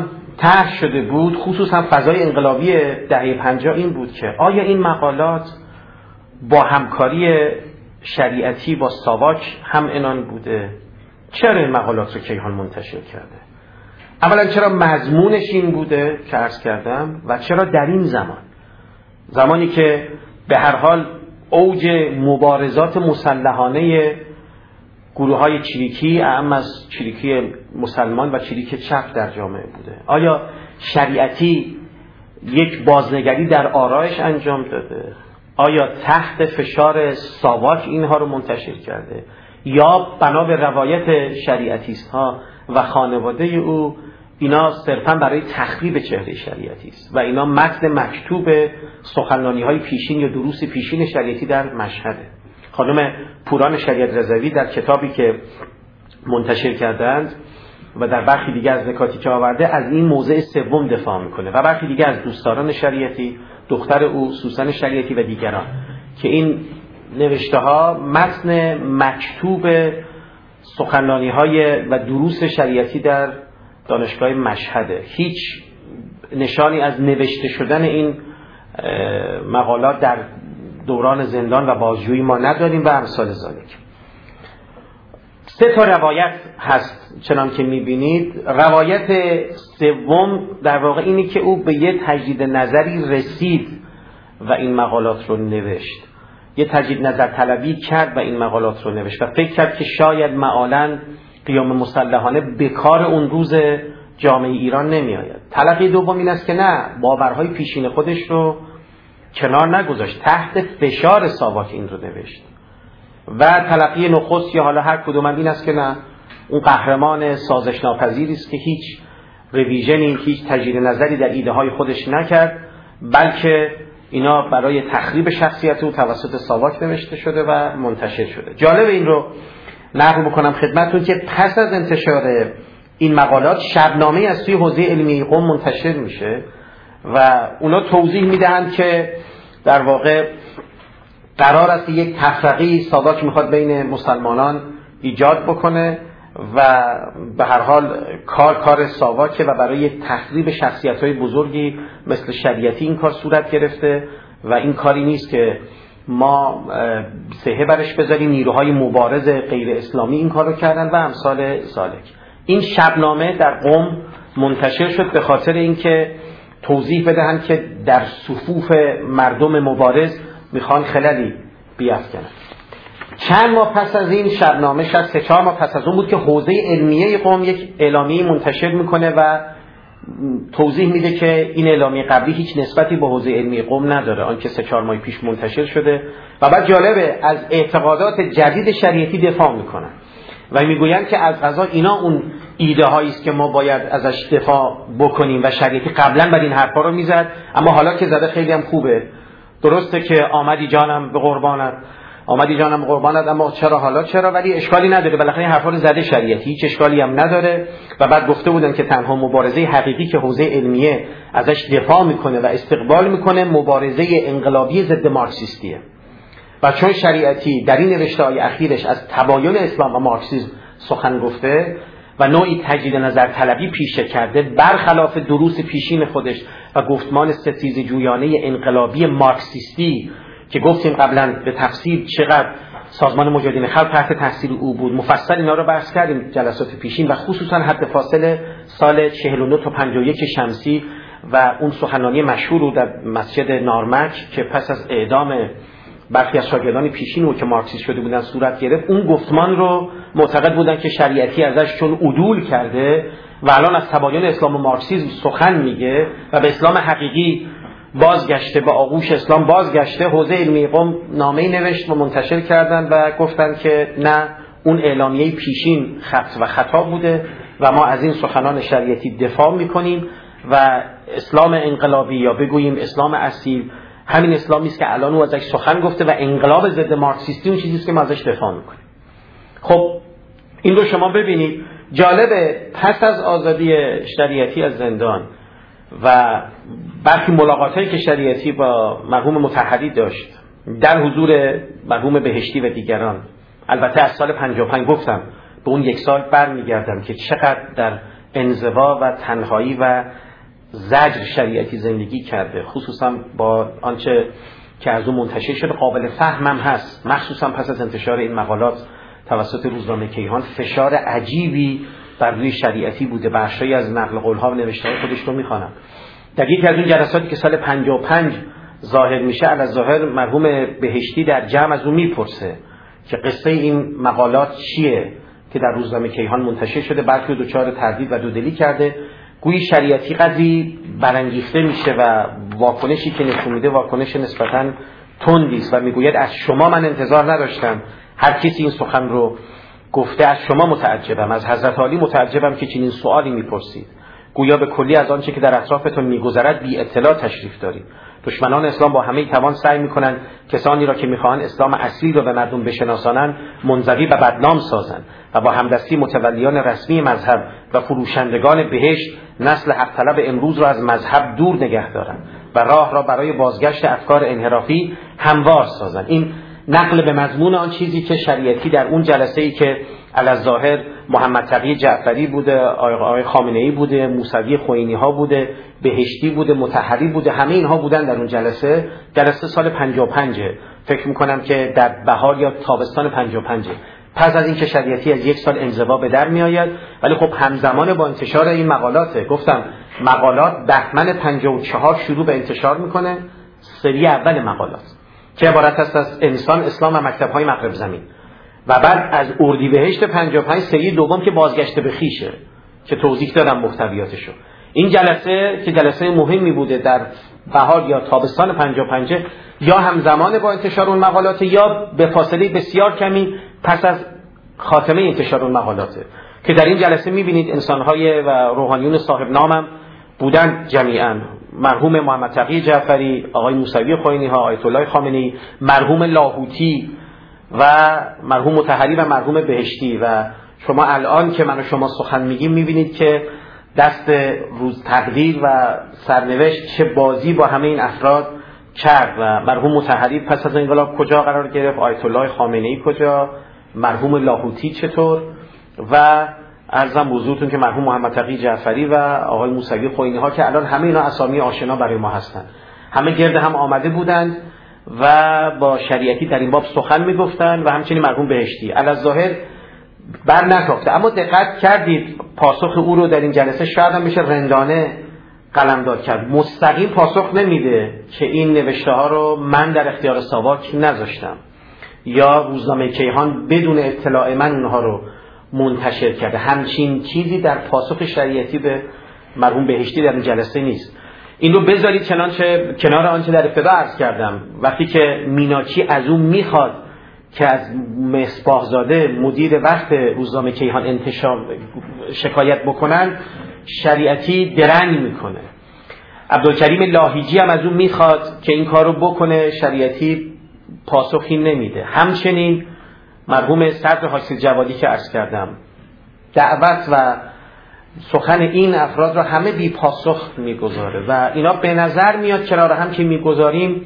طرح شده بود، خصوصا فضای انقلابی دهه پنجاه، این بود که آیا این مقالات با همکاری شریعتی با ساواک هم عنان بوده؟ چرا این مقالات رو کیهان منتشر کرده؟ اولا چرا مضمونش این بوده که عرض کردم، و چرا در این زمان، زمانی که به هر حال اوج مبارزات مسلحانه گروه های چریکی، اعم از چریکی مسلمان و چریک چپ در جامعه بوده، آیا شریعتی یک بازنگری در آرایش انجام داده؟ آیا تحت فشار ساواک اینها رو منتشر کرده؟ یا بنا به روایت شریعتیست ها و خانواده او اینا صرفا برای تخریب چهره شریعتی است و اینا متن مکتوب سخنرانی های پیشین یا دروس پیشین شریعتی در مشهده؟ خانم پوران شریعت رضوی در کتابی که منتشر کردند و در برخی دیگه از نکاتی که آورده از این موضع سوم دفاع میکنه و برخی دیگه از دوستداران شریعتی، دختر او سوسن شریعتی و دیگران، که این نوشته ها متن مکتوب سخنرانی های و دروس شریعتی در دانشگاه مشهده. هیچ نشانی از نوشته شدن این مقالات در دوران زندان و بازجویی ما نداریم و امثال ذالک. سه تا روایت هست چنان که میبینید. روایت سوم در واقع اینی که او به یه تجدید نظری رسید و این مقالات رو نوشت، یه تجدید نظر طلبی کرد و این مقالات رو نوشت و فکر کرد که شاید معالاً قیام مسلحانه به کار اون روز جامعه ایران نمی آید. تلقی دوم این است که نه، باورهای پیشین خودش رو کنار نگذاشت، تحت فشار ساواک این رو نوشت. و تلقی نخست یا حالا هر کدوم این است که نه، اون قهرمان سازش ناپذیری است که هیچ ریویژنی، هیچ تجدید نظری در ایده های خودش نکرد، بلکه اینا برای تخریب شخصیت او توسط ساواک نوشته شده و منتشر شده. جالب این رو نقل بکنم خدمتتون که پس از انتشار این مقالات شبنامه از سوی حوزه علمی قم منتشر میشه و اونا توضیح میدهند که در واقع قرار است یک تفرقه ساواک میخواد بین مسلمانان ایجاد بکنه و به هر حال کار کار ساواکه و برای تخریب شخصیت‌های بزرگی مثل شریعتی این کار صورت گرفته و این کاری نیست که ما سهه برش بذاریم، نیروهای مبارز غیر اسلامی این کارو کردن و امثال ذالک. این شبنامه در قم منتشر شد به خاطر اینکه توضیح بدهند که در صفوف مردم مبارز میخوان خللی بیافکنن. چند ماه پس از این شبنامه، شاید سه چهار ماه پس از اون بود که حوزه علمیه قم یک اعلامیه منتشر میکنه و توضیح میده که این اعلامیه قبلی هیچ نسبتی به حوزه علمی قم نداره، آنکه سه چهار ماه پیش منتشر شده. و بعد جالبه از اعتقادات جدید شریعتی دفاع میکنن و میگویند که از قضا اینا اون ایده هایی است که ما باید ازش دفاع بکنیم و شریعتی قبلا بر این حرفا رو میزد، اما حالا که زده خیلی هم خوبه. درسته که آمدی جانم به قربانت، آمدی جانم به قربانت، اما چرا حالا چرا، ولی اشکالی نداره، بالاخره این حرفا رو زده شریعتی، هیچ اشکالی هم نداره. و بعد گفته بودن که تنها مبارزه حقیقی که حوزه علمیه ازش دفاع میکنه و استقبال میکنه مبارزه انقلابی ضد مارکسیستیه. و چون شریعتی در این نوشته‌های اخیرش از تباین اسلام و مارکسیسم سخن گفته و نوعی تجدید نظر طلبی پیشه کرده برخلاف دروس پیشین خودش و گفتمان ستیز جویانه انقلابی مارکسیستی که گفتیم قبلا به تفصیل چقدر سازمان مجاهدین خلق تحت تاثیر او بود، مفصل اینا رو بحث کردیم جلسات پیشین و خصوصا حد فاصله سال چهل و نه تا پنجاه و یک شمسی و اون سخنرانی مشهور رو در مسجد نارمک که پس از اعدام برخی از شاگردان پیشین او که مارکسیست شده بودن صورت گرفت. اون گفتمان رو معتقد بودن که شریعتی ازش چون عدول کرده و الان از تباین اسلام و مارکسیسم سخن میگه و به اسلام حقیقی بازگشته، به آغوش اسلام بازگشته، حوزه علمی قم نامه‌ای نوشت و منتشر کردن و گفتن که نه، اون اعلامیه پیشین خط و خطا بوده و ما از این سخنان شریعتی دفاع میکنیم و اسلام انقلابی یا بگوییم اسلام اصیل همین اسلامی است که الان او ازش سخن گفته و انقلاب ضد مارکسیستی اون چیزی است که ما ازش دفاع میکنیم. خب این رو شما ببینید. جالبه پس از آزادی شریعتی از زندان و برخی ملاقاتایی که شریعتی با مرحوم مطهری داشت در حضور مرحوم بهشتی و دیگران، البته از سال پنجاه و پنج گفتم به اون یک سال برمیگردم که چقدر در انزوا و تنهایی و زجر شریعتی زندگی کرده، خصوصا با آنچه که از اون منتشر شده قابل فهمم هست، مخصوصا پس از انتشار این مقالات توسط روزنامه کیهان فشار عجیبی بر روی شریعتی بوده. بخشی از نقل قول‌ها و نوشته‌های خودش رو می‌خوانم. در یکی از اون جلساتی که سال پنجاه و پنج ظاهر میشه، علی ظاهر مرحوم بهشتی در جمع از اون میپرسه که قصه این مقالات چیه که در روزنامه کیهان منتشر شده، بلکه دچار تردید و دودلی کرده. گویی شریعتی قدری برانگیخته میشه و واکنشی که نشون میده واکنش نسبتاً تندی است و میگوید از شما من انتظار نداشتم، هر کسی این سخن رو گفته، از شما متعجبم، از حضرت عالی متعجبم که چنین سوالی میپرسید. گویا به کلی از آنچه که در اطرافتون میگذرد بی اطلاع تشریف دارید. دشمنان اسلام با همه توان سعی میکنند کسانی را که میخواهند اسلام اصیل را به مردم بشناسانند منزوی و بدنام سازند و با همدستی متولیان رسمی مذهب و فروشندگان بهشت نسل حق طلب امروز را از مذهب دور نگه دارند و راه را برای بازگشت افکار انحرافی هموار سازند. این نقل به مضمون آن چیزی که شریعتی در اون جلسه‌ای که الظاهر محمد تقی جعفری بوده، آقای خامنه‌ای بوده، موسوی خوئینی ها بوده، بهشتی بوده، مطهری بوده، همه اینها بودن در اون جلسه. جلسه سال پنجاه و پنج، فکر میکنم که در بهار یا تابستان پنجاه و پنج، پس از اینکه شریعتی از یک سال انزوا به در میآید. ولی خب همزمان با انتشار این مقالاته. گفتم مقالات بهمن پنجاه و چهار شروع به انتشار میکنه، سری اول مقالات که عبارت است از انسان، اسلام و مکتب‌های مغرب زمین، و بعد از اردیبهشت پنجاه و پنج سری دوم که بازگشت به خویشه که توضیح دادم محتویاتشو. این جلسه که جلسه مهمی بوده در بهار یا تابستان پنجاه و پنج، یا همزمان با انتشار اون مقالات یا به فاصله بسیار کمی پس از خاتمه انتشار اون مقالاته، که در این جلسه میبینید انسان‌های و روحانیون صاحب نامم بودن جمیعاً. مرحوم محمد تقی جعفری، آقای موسوی خوئینی ها، آیت الله خامنه‌ای، مرحوم لاهوتی و مرحوم مطهری و مرحوم بهشتی. و شما الان که من و شما سخن میگیم میبینید که دست روز تقدیر و سرنوشت چه بازی با همه این افراد کرد. و مرحوم مطهری پس از انقلاب کجا قرار گرفت، آیت الله خامنه‌ای کجا، مرحوم لاهوتی چطور، و عرضم حضورتون که مرحوم محمد تقی جعفری و آقای موسوی خوئینی ها که الان همه اینا اسامی آشنا برای ما هستند، همه گرد هم آمده بودند و با شریعتی در این باب سخن میگفتند و همچنین مرحوم بهشتی. الظاهر بر نتافته، اما دقت کردید پاسخ او رو در این جلسه شاید هم بشه رندانه قلمداد کرد. مستقیم پاسخ نمیده که این نوشته ها رو من در اختیار ساواک نذاشتم یا روزنامه کیهان بدون اطلاع من اونها رو منتشر کرده. همچین چیزی در پاسخ شریعتی به مرحوم بهشتی در این جلسه نیست. این رو بذارید چنانچه کنار آنچه در ابتدا عرض کردم. وقتی که میناچی از اون میخواد که از مصباحزاده مدیر وقت روزنامه کیهان انتشار شکایت بکنن، شریعتی درنگ میکنه. عبدالکریم لاهیجی هم از اون میخواد که این کارو بکنه، شریعتی پاسخی نمیده. همچنین مرحوم صدر حاصل جوادی که عرض کردم، دعوت و سخن این افراد را همه بی پاسخ میگذاره و اینا به نظر میاد کنار هم که میگذاریم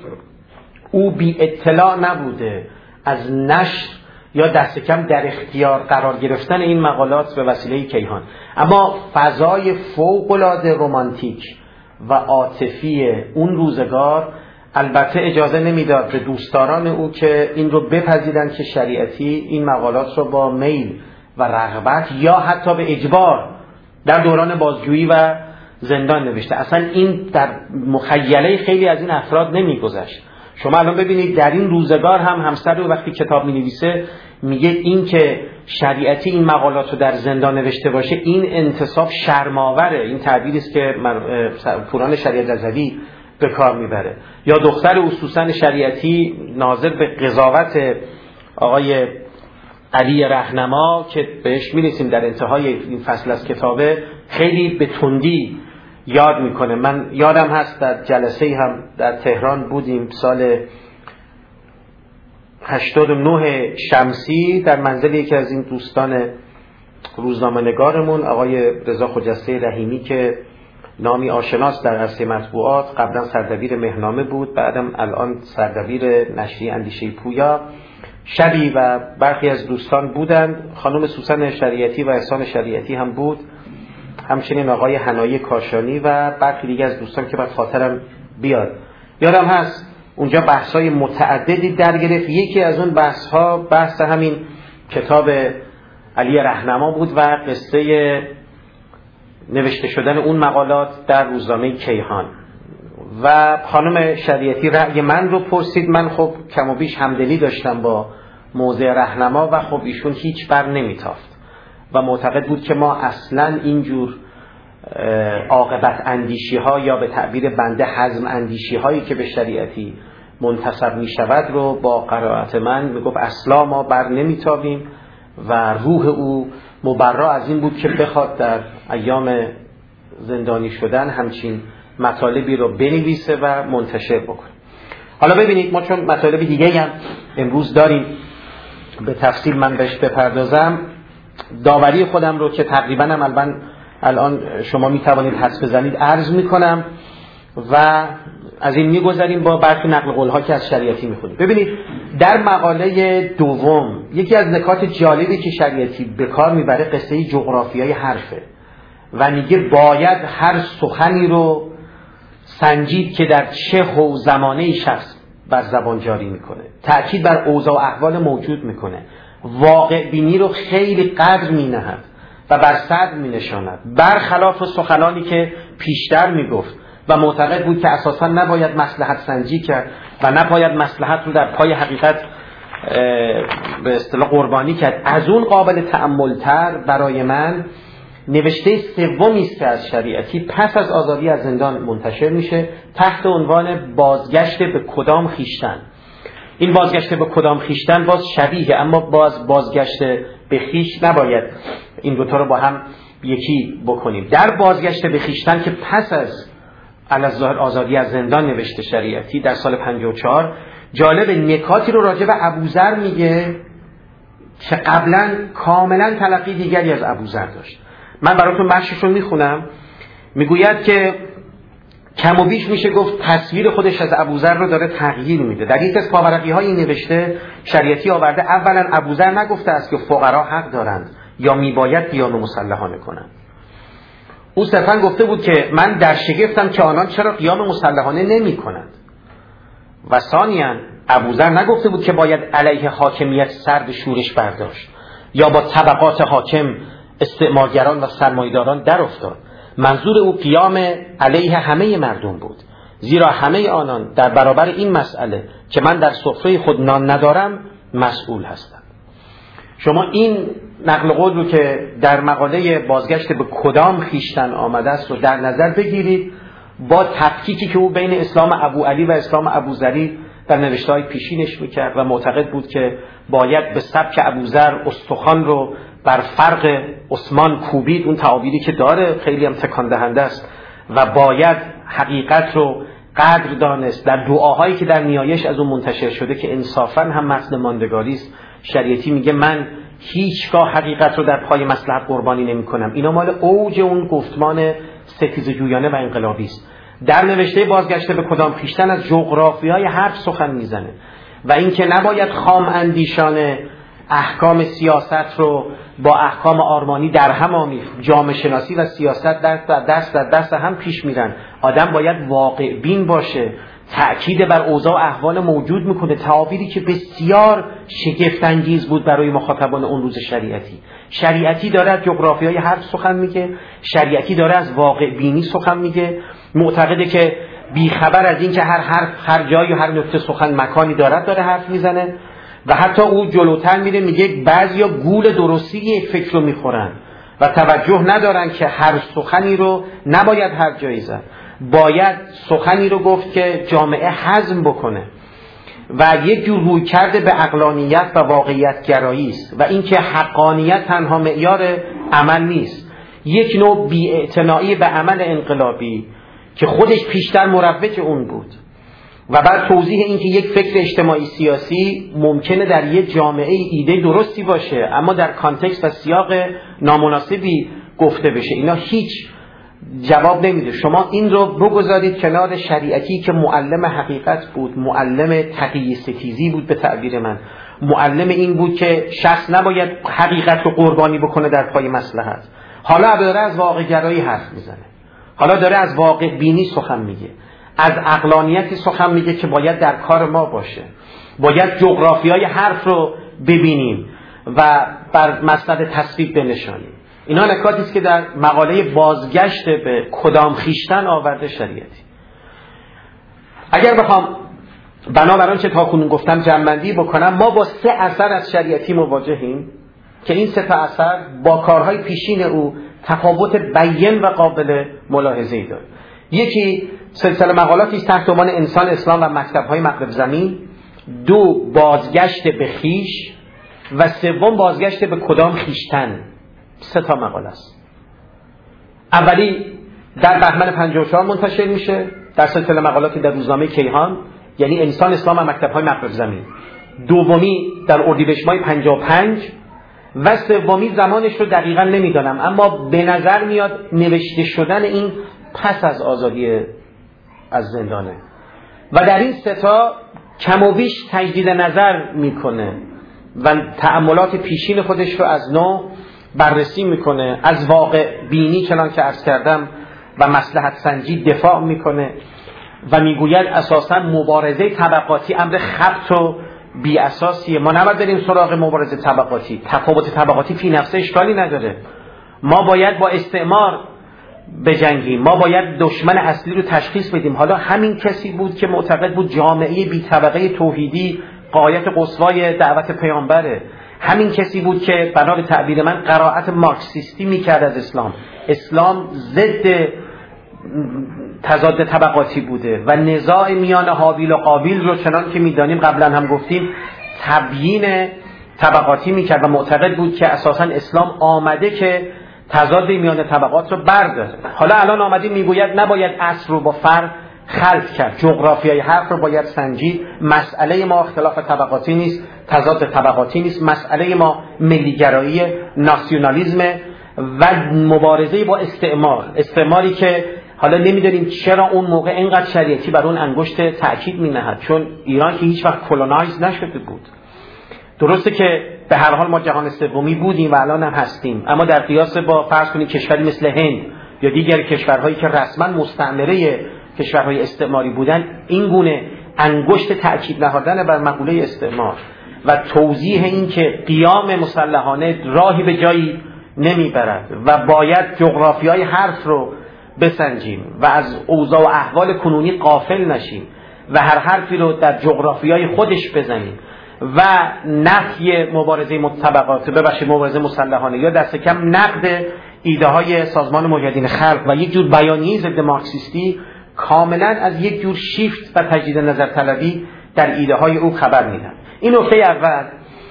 او بی اطلاع نبوده از نشر یا دست کم در اختیار قرار گرفتن این مقالات به وسیله کیهان. اما فضای فوق‌العاده رمانتیک و عاطفی اون روزگار البته اجازه نمیداد به دوستداران او که این رو بپذیرند که شریعتی این مقالات رو با میل و رغبت یا حتی به اجبار در دوران بازجویی و زندان نوشته. اصلا این در مخیله خیلی از این افراد نمیگذشت. شما الان ببینید در این روزگار هم همسر او وقتی کتاب می نویسه میگه این که شریعتی این مقالات رو در زندان نوشته باشه این انتصاب شرماوره. این تعبیری است که پوران شریعت رضوی به کار میبره. یا دختر او سوسن شریعتی ناظر به قضاوت آقای علی رهنما که بهش میرسیم در انتهای این فصل از کتابه، خیلی به تندی یاد میکنه. من یادم هست در جلسه هم در تهران بودیم سال هشتاد و نه شمسی در منزل یکی از این دوستان روزنامه‌نگارمون آقای رضا خجسته رحیمی که نامی آشناست در عرصه مطبوعات، قبلا سردبیر مهنامه بود، بعدم الان سردبیر نشریه اندیشه پویا. شبی و برخی از دوستان بودند، خانم سوسن شریعتی و احسان شریعتی هم بود. همچنین آقای حنایی کاشانی و برخی دیگه از دوستان که بعد خاطرم بیاد. یادم هست اونجا بحث‌های متعددی در گرفت. یکی از اون بحث‌ها بحث همین کتاب علی رهنما بود و قصه نوشته شدن اون مقالات در روزنامه کیهان. و خانم شریعتی رأی من رو پرسید. من خب کم و بیش همدلی داشتم با موضع رهنما و خب ایشون هیچ بر نمیتافت و معتقد بود که ما اصلاً اینجور عاقبت اندیشی ها یا به تعبیر بنده حزم اندیشی هایی که به شریعتی منتسب می شود رو با قرائت من می گفت اصلا ما بر نمیتابیم و روح او مبرا از این بود که بخواد در ایام زندانی شدن همچین مطالبی رو بنویسه و منتشر بکنه. حالا ببینید ما چون مطالب دیگه هم امروز داریم به تفصیل من بهش بپردازم. داوری خودم رو که تقریبا هم الان الان شما می توانید حدس بزنید عرض می کنم و از این می گذاریم با برخی نقل قول ها که از شریعتی می خونیم. ببینید در مقاله دوم یکی از نکات جالبی که شریعتی به کار می بره قصه جغرافیای حرفه و میگه باید هر سخنی رو سنجید که در چه زمانه شخص بر زبان جاری میکنه، تأکید بر اوضاع و احوال موجود میکنه، واقع بینی رو خیلی قدر مینهد و بر صدر مینشاند، برخلاف سخنانی که پیشتر میگفت و معتقد بود که اساسا نباید مصلحت سنجی کرد و نباید مصلحت رو در پای حقیقت به اصطلاح قربانی کرد. از اون قابل تأمل‌تر برای من نوشته سومی است که از شریعتی پس از آزادی از زندان منتشر میشه تحت عنوان بازگشت به کدام خیشتن. این بازگشت به کدام خیشتن باز شبیه، اما باز بازگشت به خیش نباید این دوتا رو با هم یکی بکنیم. در بازگشت به خیشتن که پس از الظاهر آزادی از زندان نوشته شریعتی در سال پنجاه و چهار، جالب نکاتی رو راجع به ابوذر میگه که قبلا کاملا تلقی دیگری از ابوذر داشت. من براتون بخشش رو میخونم. میگوید که کم و بیش میشه گفت تصویر خودش از ابوذر رو داره تغییر میده. در یک از پاورقی های نوشته شریعتی آورده اولا ابوذر نگفته است که فقرا حق دارند یا میباید قیام مسلحانه کنند. او صرفا گفته بود که من در شگفتم که آنان چرا قیام مسلحانه نمی کنند. و ثانیاً ابوذر نگفته بود که باید علیه حاکمیت سر به شورش برداشت یا با طبقات حاکم استعمارگران و سرمایه‌داران در افتاد. منظور او قیام علیه همه مردم بود، زیرا همه آنان در برابر این مسئله که من در سفره خود نان ندارم مسئول هستند. شما این نقل قول رو که در مقاله بازگشت به کدام خیشتن آمده است رو در نظر بگیرید با تفکیکی که او بین اسلام ابو علی و اسلام ابوذری در نوشته‌های پیشینش میکرد و معتقد بود که باید به سبک ابوذر استخوان رو بر فرق عثمان کوبید، اون تعابیری که داره خیلی هم تکان دهنده است، و باید حقیقت رو قدر دانست. در دعاهایی که در نیایش از اون منتشر شده که انصافاً هم متن ماندگاری است، شریعتی میگه من هیچگاه حقیقت رو در پای مصلحت قربانی نمی کنم. اینا مال اوج اون گفتمان ستیزه جویانه و انقلابی است. در نوشته بازگشته به کدام خیشتن از جغرافیای حرف سخن میزنه و اینکه نباید خام اندیشانه احکام سیاست رو با احکام آرمانی در هم آمیخت. جامعه شناسی و سیاست دست در دست در دست هم پیش میرن. آدم باید واقع بین باشه، تأکید بر اوضاع و احوال موجود میکنه. تعابیری که بسیار شگفت انگیز بود برای مخاطبان اون روز شریعتی. شریعتی داره از جغرافیای حرف سخن میگه، شریعتی داره از واقع بینی سخن میگه، معتقده که بیخبر از این که هر حرف هر جایی و هر نقطه سخن مکانی دارد داره حرف میزنه. و حتی او جلوتر میره میگه بعضیا گول درستی یک فکر رو میخورن و توجه ندارن که هر سخنی رو نباید هر جایی زد، باید سخنی رو گفت که جامعه هضم بکنه و یک جور روی کرده به عقلانیت و واقعیت گرایی است و اینکه حقانیت تنها معیار عمل نیست، یک نوع بی‌اعتنایی به عمل انقلابی که خودش پیشتر مروج اون بود. و بعد توضیح این که یک فکر اجتماعی سیاسی ممکنه در یک جامعه ایده درستی باشه اما در کانتکست و سیاق نامناسبی گفته بشه. اینا هیچ جواب نمیده. شما این رو بگذارید کنار شریعتی که معلم حقیقت بود، معلم تقی ستیزی بود، به تعبیر من معلم این بود که شخص نباید حقیقت رو قربانی بکنه در پای مصلحت، حالا داره از واقع گرایی حرف میزنه، حالا داره از واقع بینی سخن میگه، از عقلانیتی سخن میگه که باید در کار ما باشه. باید جغرافیای حرف رو ببینیم و بر مسند تصویب بنشانیم. اینا نکاتی است که در مقاله بازگشت به کدام خیشتن آورده شریعتی. اگر بخوام بنابر آنچه تاکنون گفتم جمع‌بندی بکنم، ما با سه اثر از شریعتی مواجهیم که این سه تا اثر با کارهای پیشین او تفاوت بیان و قابل ملاحظه‌ای داره. یکی سلسله مقالاتی است تحت عنوان انسان اسلام و مکتب‌های مغرب زمین، دو بازگشت به خیش و سوم بازگشت به کدام خیشتن. سه تا مقاله است. اولی در بهمن پنجاه و چهار منتشر میشه در سلسله مقالاتی در روزنامه کیهان، یعنی انسان اسلام و مکتب‌های مغرب زمین. دومی در اردیبهشت ماه پنجاه و پنج و سومی زمانش رو دقیقاً نمیدانم، اما به نظر میاد نوشته شدن این پس از آزادی از زندانه و در این سه تا کم و بیش تجدید نظر میکنه و تأملات پیشین خودش رو از نو بررسی میکنه، از واقع بینی چنان که عرض کردم و مصلحت سنجی دفاع میکنه و میگوید اساساً مبارزه طبقاتی امر خبث و بی اساسیه. ما نباید بریم سراغ مبارزه طبقاتی. تفاوت طبقاتی فی نفسه اشکالی نداره. ما باید با استعمار بجنگیم، ما باید دشمن اصلی رو تشخیص بدیم. حالا همین کسی بود که معتقد بود جامعه بی طبقه توحیدی غایت قصوای دعوت پیامبره. همین کسی بود که بنا به تعبیر من قرائت مارکسیستی میکرد از اسلام. اسلام ضد تضاد طبقاتی بوده و نزاع میان هابیل و قابیل رو چنان که میدانیم قبلا هم گفتیم تبیین طبقاتی میکرد و معتقد بود که اساسا اسلام آمده که تضاد میان طبقات رو برداره. حالا الان آمده میگوید نباید عصر رو با فرق خلط کرد، جغرافیای حرف رو باید سنجید. مسئله ما اختلاف طبقاتی نیست، تضاد طبقاتی نیست، مسئله ما ملیگرایی، ناسیونالیسم و مبارزه با استعمار. استعماری که حالا نمیدونیم چرا اون موقع اینقدر شریعتی بر اون انگشت تأکید می‌نهد، چون ایران که هیچ وقت کلونایز نشده بود. درسته که به هر حال ما جهان سومی بودیم و الان هم هستیم، اما در قیاس با فرض کنید کشوری مثل هند یا دیگر کشورهایی که رسما مستعمره کشورهای استعماری بودن، این گونه انگشت تأکید نهادن بر مقوله استعمار و توضیح این که قیام مسلحانه راهی به جایی نمیبرد و باید جغرافیای حرف رو بسنجیم و از اوضاع و احوال کنونی غافل نشیم و هر حرفی رو در جغرافیای خودش بزنیم و نفی مبارزه طبقات ببخشید مبارزه مسلحانه یا دست کم نقد ایده های سازمان مجاهدین خلق و یک جور بیانیه ضد مارکسیستی کاملا از یک جور شیفت و تجدید نظر طلبی در ایده های او خبر میدن. این نکته اول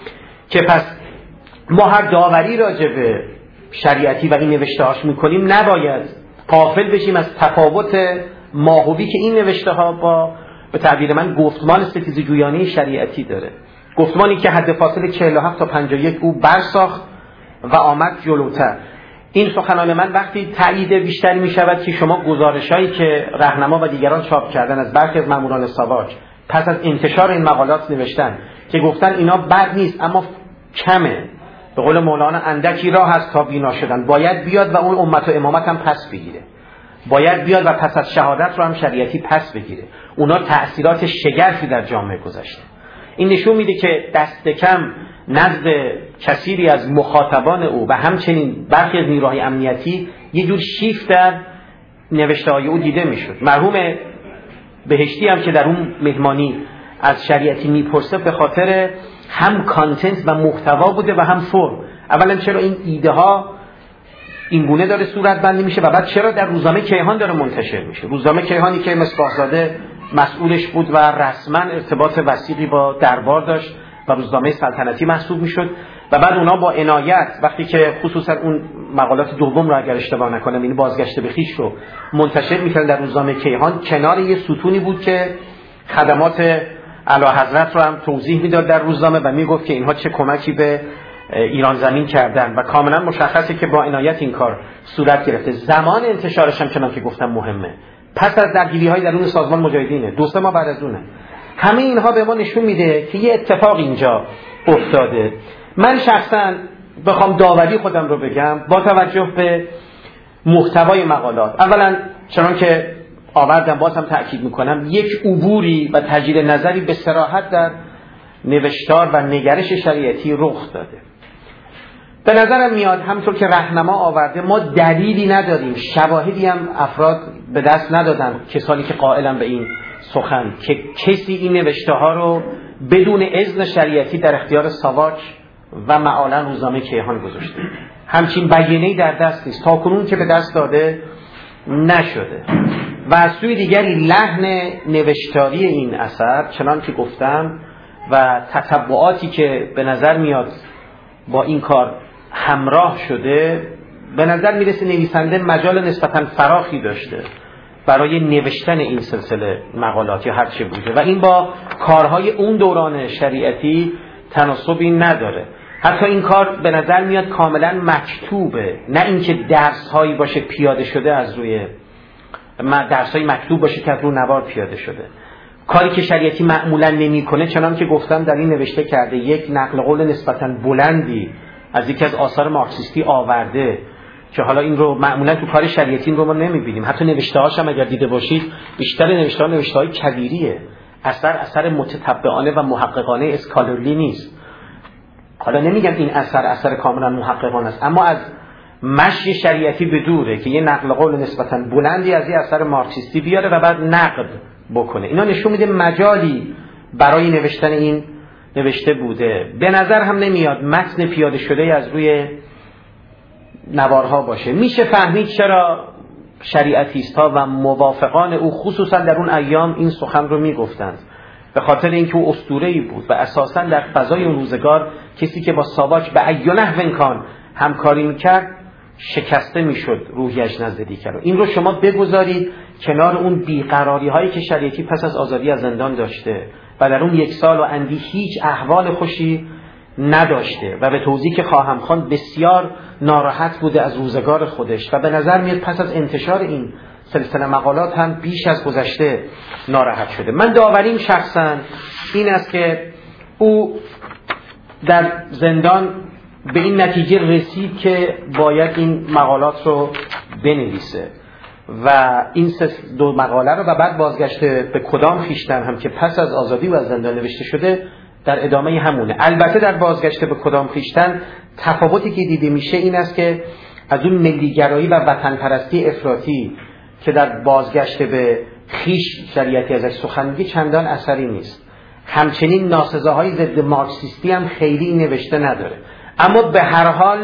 که پس ما هر داوری راجع به شریعتی و این نوشته هاش میکنیم نباید غافل بشیم از تفاوت ماهوی که این نوشته ها با به تعبیر من گفتمان ستیزه جویانه شریعتی داره. گفتمانی که حد فاصله چهل و هفت تا پنجاه و یک او برساخت و آمد جلوتر. این سخنان من وقتی تایید بیشتری می شود که شما گزارشایی که راهنما و دیگران چاپ کردن از برخی از ماموران ساواک پس از انتشار این مقالات نوشتن که گفتن اینا بد نیست اما کمه، به قول مولانا اندکی راه هست تا بینا شدن، باید بیاد و اون امت و امامت هم پس بگیره، باید بیاد و پس از شهادت رو هم شریعتی پس بگیره. اونا تأثیرات شگرفی در جامعه گذاشته. این نشون میده که دست کم نزد کثیری از مخاطبان او و همچنین برخی از نیروهای امنیتی یه جور شیفت در نوشته های او دیده میشد. مرحوم بهشتی هم که در اون مهمانی از شریعتی میپرسه به خاطر هم کانتنت و محتوا بوده و هم فرم. اولا چرا این ایده ها این گونه داره صورت بندی میشه و بعد چرا در روزنامه کیهان داره منتشر میشه. روزنامه کیهانی که مصباحزاده مسئولش بود و رسما ارتباط وثیقی با دربار داشت و روزنامه سلطنتی محسوب میشد و بعد اونا با عنایت وقتی که خصوصا اون مقالات دوم رو اگر اشتباه نکنم این بازگشت به خویش رو منتشر میکردن در روزنامه کیهان، کنار یه ستونی بود که خدمات اعلیحضرت رو هم توضیح میداد در روزنامه و میگفت که اینها چه کمکی به ایران زمین کردن و کاملا مشخصه که با عنایت این کار صورت گرفته. زمان انتشارش هم چنان که گفتم مهمه، پس از درگیری‌های درون سازمان مجاهدینه، دو سه ماه بعد از اونه. همه اینها به ما نشون میده که یه اتفاق اینجا افتاده. من شخصا بخوام داوری خودم رو بگم با توجه به محتوای مقالات، اولا چنان که آوردم بازم تأکید میکنم یک عبوری و تجدید نظری به صراحت در نوشتار و نگرش شریعتی رخ داده. به نظرم میاد همونطور که راهنما آورده ما دلیلی نداریم، شواهدی هم افراد به دست ندادن، کسانی که قائلن به این سخن، که کسی این نوشته ها رو بدون اذن شریعتی در اختیار ساواک و معالاً روزنامه کیهان گذاشته. همچین بیانیه‌ای در دست نیست، تا کنون که به دست داده نشده. و از سوی دیگری لحن نوشتاری این اثر چنان که گفتم و تتبعاتی که به نظر میاد با این کار همراه شده، به نظر میرسه نویسنده مجال نسبتاً فراخی داشته برای نوشتن این سلسله مقالات یا هر چه بوده و این با کارهای اون دوران شریعتی تناسبی نداره. حتی این کار به نظر میاد کاملا مکتوبه، نه اینکه درس هایی باشه پیاده شده از روی درس های مکتوب باشه که از روی نوار پیاده شده. کاری که شریعتی معمولا نمیکنه، چنان که گفتم در این نوشته کرده، یک نقل قول نسبتا بلندی از یکی از آثار مارکسیستی آورده که حالا این رو معمولا تو کار شریعتی این رو ما نمیبینیم. حتی نوشته هاش هم اگر دیده باشید بیشتر نوشته ها نوشته های کبیریه، اثر اثر متتبعانه و محققانه اسکالرلی نیست. حالا نمیگم این اثر اثر کاملا محققانه است، اما از مشی شریعتی به دوره که یه نقل قول نسبتا بلندی از یه اثر مارکسیستی بیاره و بعد نقد بکنه. اینا نشون میده مجالی برای نوشتن این نوشته بوده. به نظر هم نمیاد متن پیاده شده از روی نوارها باشه. میشه فهمید چرا شریعتیست‌ها و موافقان او خصوصا در اون ایام این سخن رو میگفتند، به خاطر اینکه او اسطوره‌ای بود و اساساً در فضای اون روزگار کسی که با ساواک به ای نحو امکان همکاری میکرد شکسته میشد روحیش نزد دیگر. این رو شما بگذارید کنار اون بیقراری هایی که شریعتی پس از آزادی از زندان داشته و در اون یک سال و اندی هیچ احوال خوشی نداشته و به توضیح که خواهم خواند بسیار ناراحت بوده از روزگار خودش و به نظر میاد پس از انتشار این سلسله مقالات هم بیش از گذشته ناراحت شده. من داوریم شخصا این است که او در زندان به این نتیجه رسید که باید این مقالات رو بنویسه و این دو مقاله رو و بعد بازگشته به کدام خویشتن هم که پس از آزادی و از زندان نوشته شده در ادامه همونه. البته در بازگشته به کدام خویشتن تفاوتی که دیده میشه این است که از اون ملیگرایی و وطن پرستی افراطی که در بازگشته به خویش شریعتی ازش سخن میگه چندان اثری نیست. همچنین ناسزاهای ضد مارکسیستی هم خیلی نوشته نداره. اما به هر حال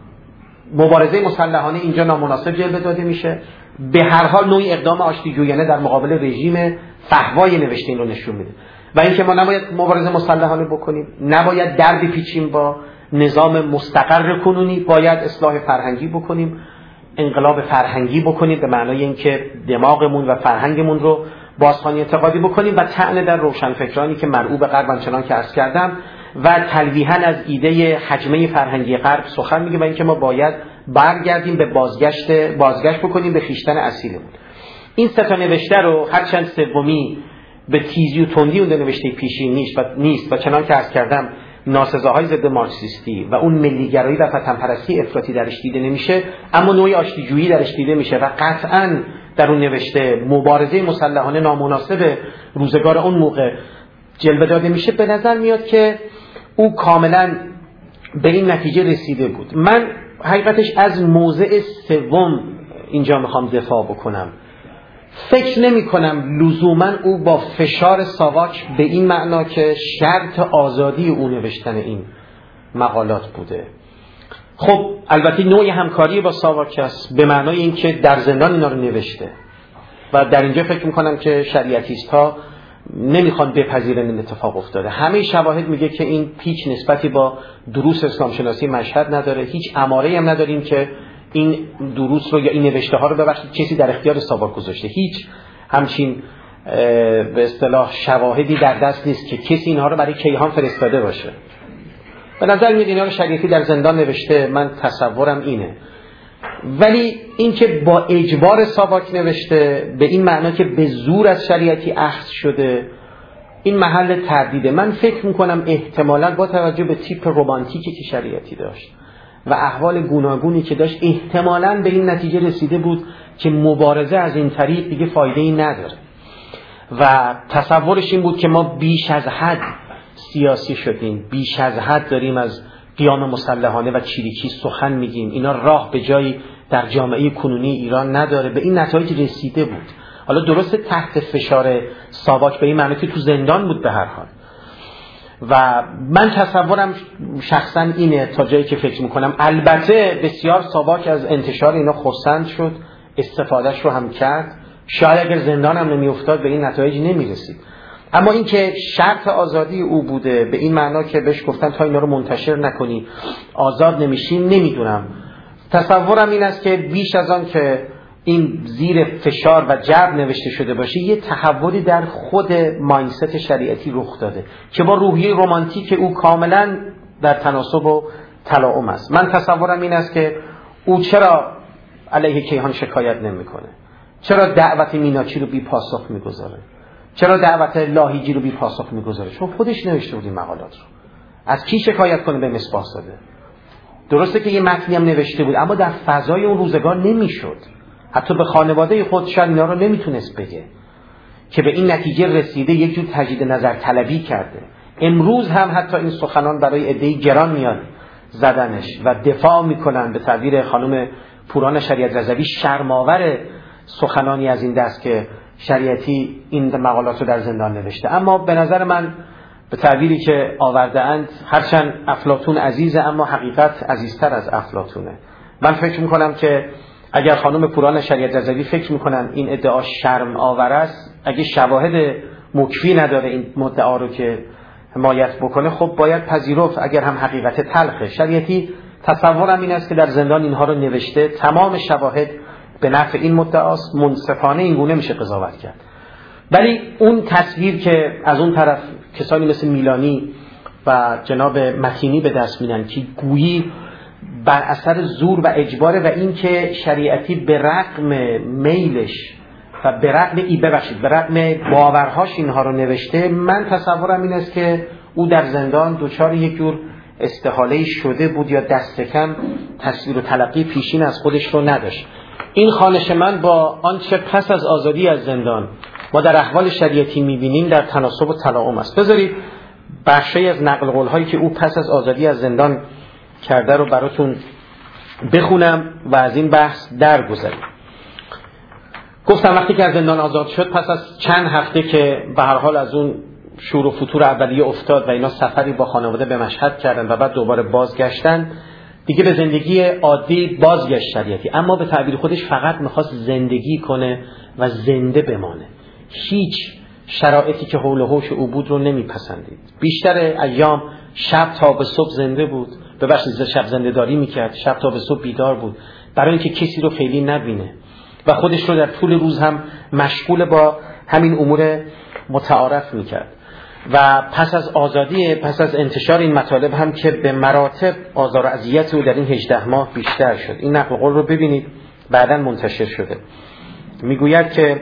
مبارزه مسلحانه اینجا نامناسب جلوه داده میشه. به هر حال نوعی اقدام آشتیجویانه در مقابل رژیم فحوای نوشته این رو نشون میده و اینکه ما نباید مبارزه مسلحانه بکنیم، نباید در بپیچیم با نظام مستقر کنونی، باید اصلاح فرهنگی بکنیم، انقلاب فرهنگی بکنیم به معنای اینکه دماغمون و فرهنگمون رو بازخوانی اعتقادی بکنیم و طعن در روشنفکرانی که مرعوب غربن چنان که عرض کردم و تلویحاً از ایده حجمه فرهنگی غرب سخن میگه و اینکه ما باید برگردیم به بازگشت بازگشت بکنیم به خویشتن اصیلمون. این سه تا نوشته رو هرچند سومی به تیزی و تندی اون نوشته پیشین نیست و نیست و چنان که عرض کردم ناسزاهای ضد مارکسیستی و اون ملیگرایی و وطن پرستی افراطی درش دیده نمیشه، اما نوعی آشتیجویی درش دیده میشه و قطعاً در اون نوشته مبارزه مسلحانه نامناسب روزگار اون موقع جلوه داده میشه. به نظر میاد که او کاملا به این نتیجه رسیده بود. من حقیقتش از موضع سوم اینجا میخوام دفاع بکنم. فکر نمی کنم لزوما او با فشار ساواک به این معنا که شرط آزادی او نوشتن این مقالات بوده. خب البته نوعی همکاری با ساواک است به معنای اینکه در زندان اینا رو نوشته و در اینجا فکر میکنم که شریعتیست ها نمیخوان بپذیرن این اتفاق افتاده. همه شواهد میگه که این پیچ نسبتی با دروس اسلام شناسی مشهد نداره، هیچ اماره‌ای هم نداریم که این دروس رو یا این نوشته ها رو ببخشید کسی در اختیار ساواک گذاشته. هیچ همچین به اصطلاح شواهدی در دست نیست که کسی اینها رو برای کیهان فرستاده باشه. به نظر میاد اینا رو شریعتی در زندان نوشته، من تصورم اینه. ولی اینکه با اجبار ساواک نوشته به این معنا که به زور از شریعتی اخذ شده، این محل تردیده. من فکر میکنم احتمالاً با توجه به تیپ رمانتیکی که شریعتی داشت و احوال گوناگونی که داشت احتمالاً به این نتیجه رسیده بود که مبارزه از این طریق دیگه فایده‌ای نداره و تصورش این بود که ما بیش از حد سیاسی شدیم، بیش از حد داریم از قیام مسلحانه و چیریکی سخن میگیم، اینا راه به جایی در جامعه کنونی ایران نداره. به این نتایج رسیده بود. حالا درسته تحت فشار ساواک به این معنی که تو زندان بود به هر حال. و من تصورم شخصا اینه تا جایی که فکر میکنم. البته بسیار ساواک از انتشار اینا خرسند شد، استفادهش رو هم کرد، شاید اگر زندان هم نمی افتاد به این نتایج نمی رسید. اما این که شرط آزادی او بوده به این معنا که بهش گفتن تا اینا رو منتشر نکنی آزاد نمیشین، نمیدونم. تصورم این است که بیش از آن که این زیر فشار و جبر نوشته شده باشه، یه تحولی در خود مایندست شریعتی رخ داده که با روحیه رمانتیک او کاملا در تناسب و تلاعم است. من تصورم این است که او چرا علیه کیهان شکایت نمیکنه، چرا دعوت میناچی رو بی پاسخ میگذاره، چرا دعوت لاهیجی رو بی پاسخ میگذاره؟ چون خودش نوشته بود این مقالات رو. از کی شکایت کنه به مصباح زاده؟ درسته که یه متنی هم نوشته بود اما در فضای اون روزگار نمیشد، حتی به خانواده خود شاید اینا رو نمیتونست بگه که به این نتیجه رسیده، یک جور تجدید نظر طلبی کرده. امروز هم حتی این سخنان برای عده‌ای گران میاد زدنش و دفاع میکنن. به تعبیر خانم پوران شریعت رضوی شرم‌آور سخنانی از این دست که شریعتی این مقالات رو در زندان نوشته. اما به نظر من به تعبیری که آورده اند، هرچند افلاطون عزیزه اما حقیقت عزیزتر از افلاطونه. من فکر میکنم که اگر خانم پوران شریعت رضوی فکر میکنن این ادعا شرم آور است، اگه شواهد مکفی نداره این مدعا رو که حمایت بکنه، خب باید پذیرفت اگر هم حقیقت تلخه. شریعتی تصورم این است که در زندان اینها رو نوشته، تمام شواهد به نفع این مدعاست، منصفانه این گونه میشه قضاوت کرد. ولی اون تصویر که از اون طرف کسانی مثل میلانی و جناب متینی به دست میدن که گویی بر اثر زور و اجباره و این که شریعتی به رغم میلش و به رغم ای ببخشید به رغم باورهاش اینها رو نوشته، من تصورم این است که او در زندان دوچار یک جور استحاله شده بود یا دست کم تصویر و تلقی پیشین از خودش رو نداشت. این خوانش من با آنچه پس از آزادی از زندان ما در احوال شریعتی میبینیم در تناسب و تلاعم است. بذارید بخشی از نقل قول‌هایی که او پس از آزادی از زندان کرده رو براتون بخونم و از این بحث درگذریم. گفتم وقتی که از زندان آزاد شد، پس از چند هفته که به هر حال از اون شور و فتور اولیه افتاد و اینا سفری با خانواده به مشهد کردن و بعد دوباره بازگشتن، دیگه به زندگی عادی بازگشت شریعتی. اما به تعبیر خودش فقط میخواست زندگی کنه و زنده بمانه. هیچ شرایطی که حول و حوش او بود رو نمیپسندید. بیشتر ایام شب تا به صبح زنده بود، ببخشید شب زنده داری میکرد، شب تا به صبح بیدار بود برای اینکه کسی رو خیلی نبینه و خودش رو در طول روز هم مشغول با همین امور متعارف میکرد. و پس از آزادی، پس از انتشار این مطالب هم که به مراتب آزار و اذیت او در این هجده ماه بیشتر شد. این نقل قول رو ببینید، بعداً منتشر شده. میگوید که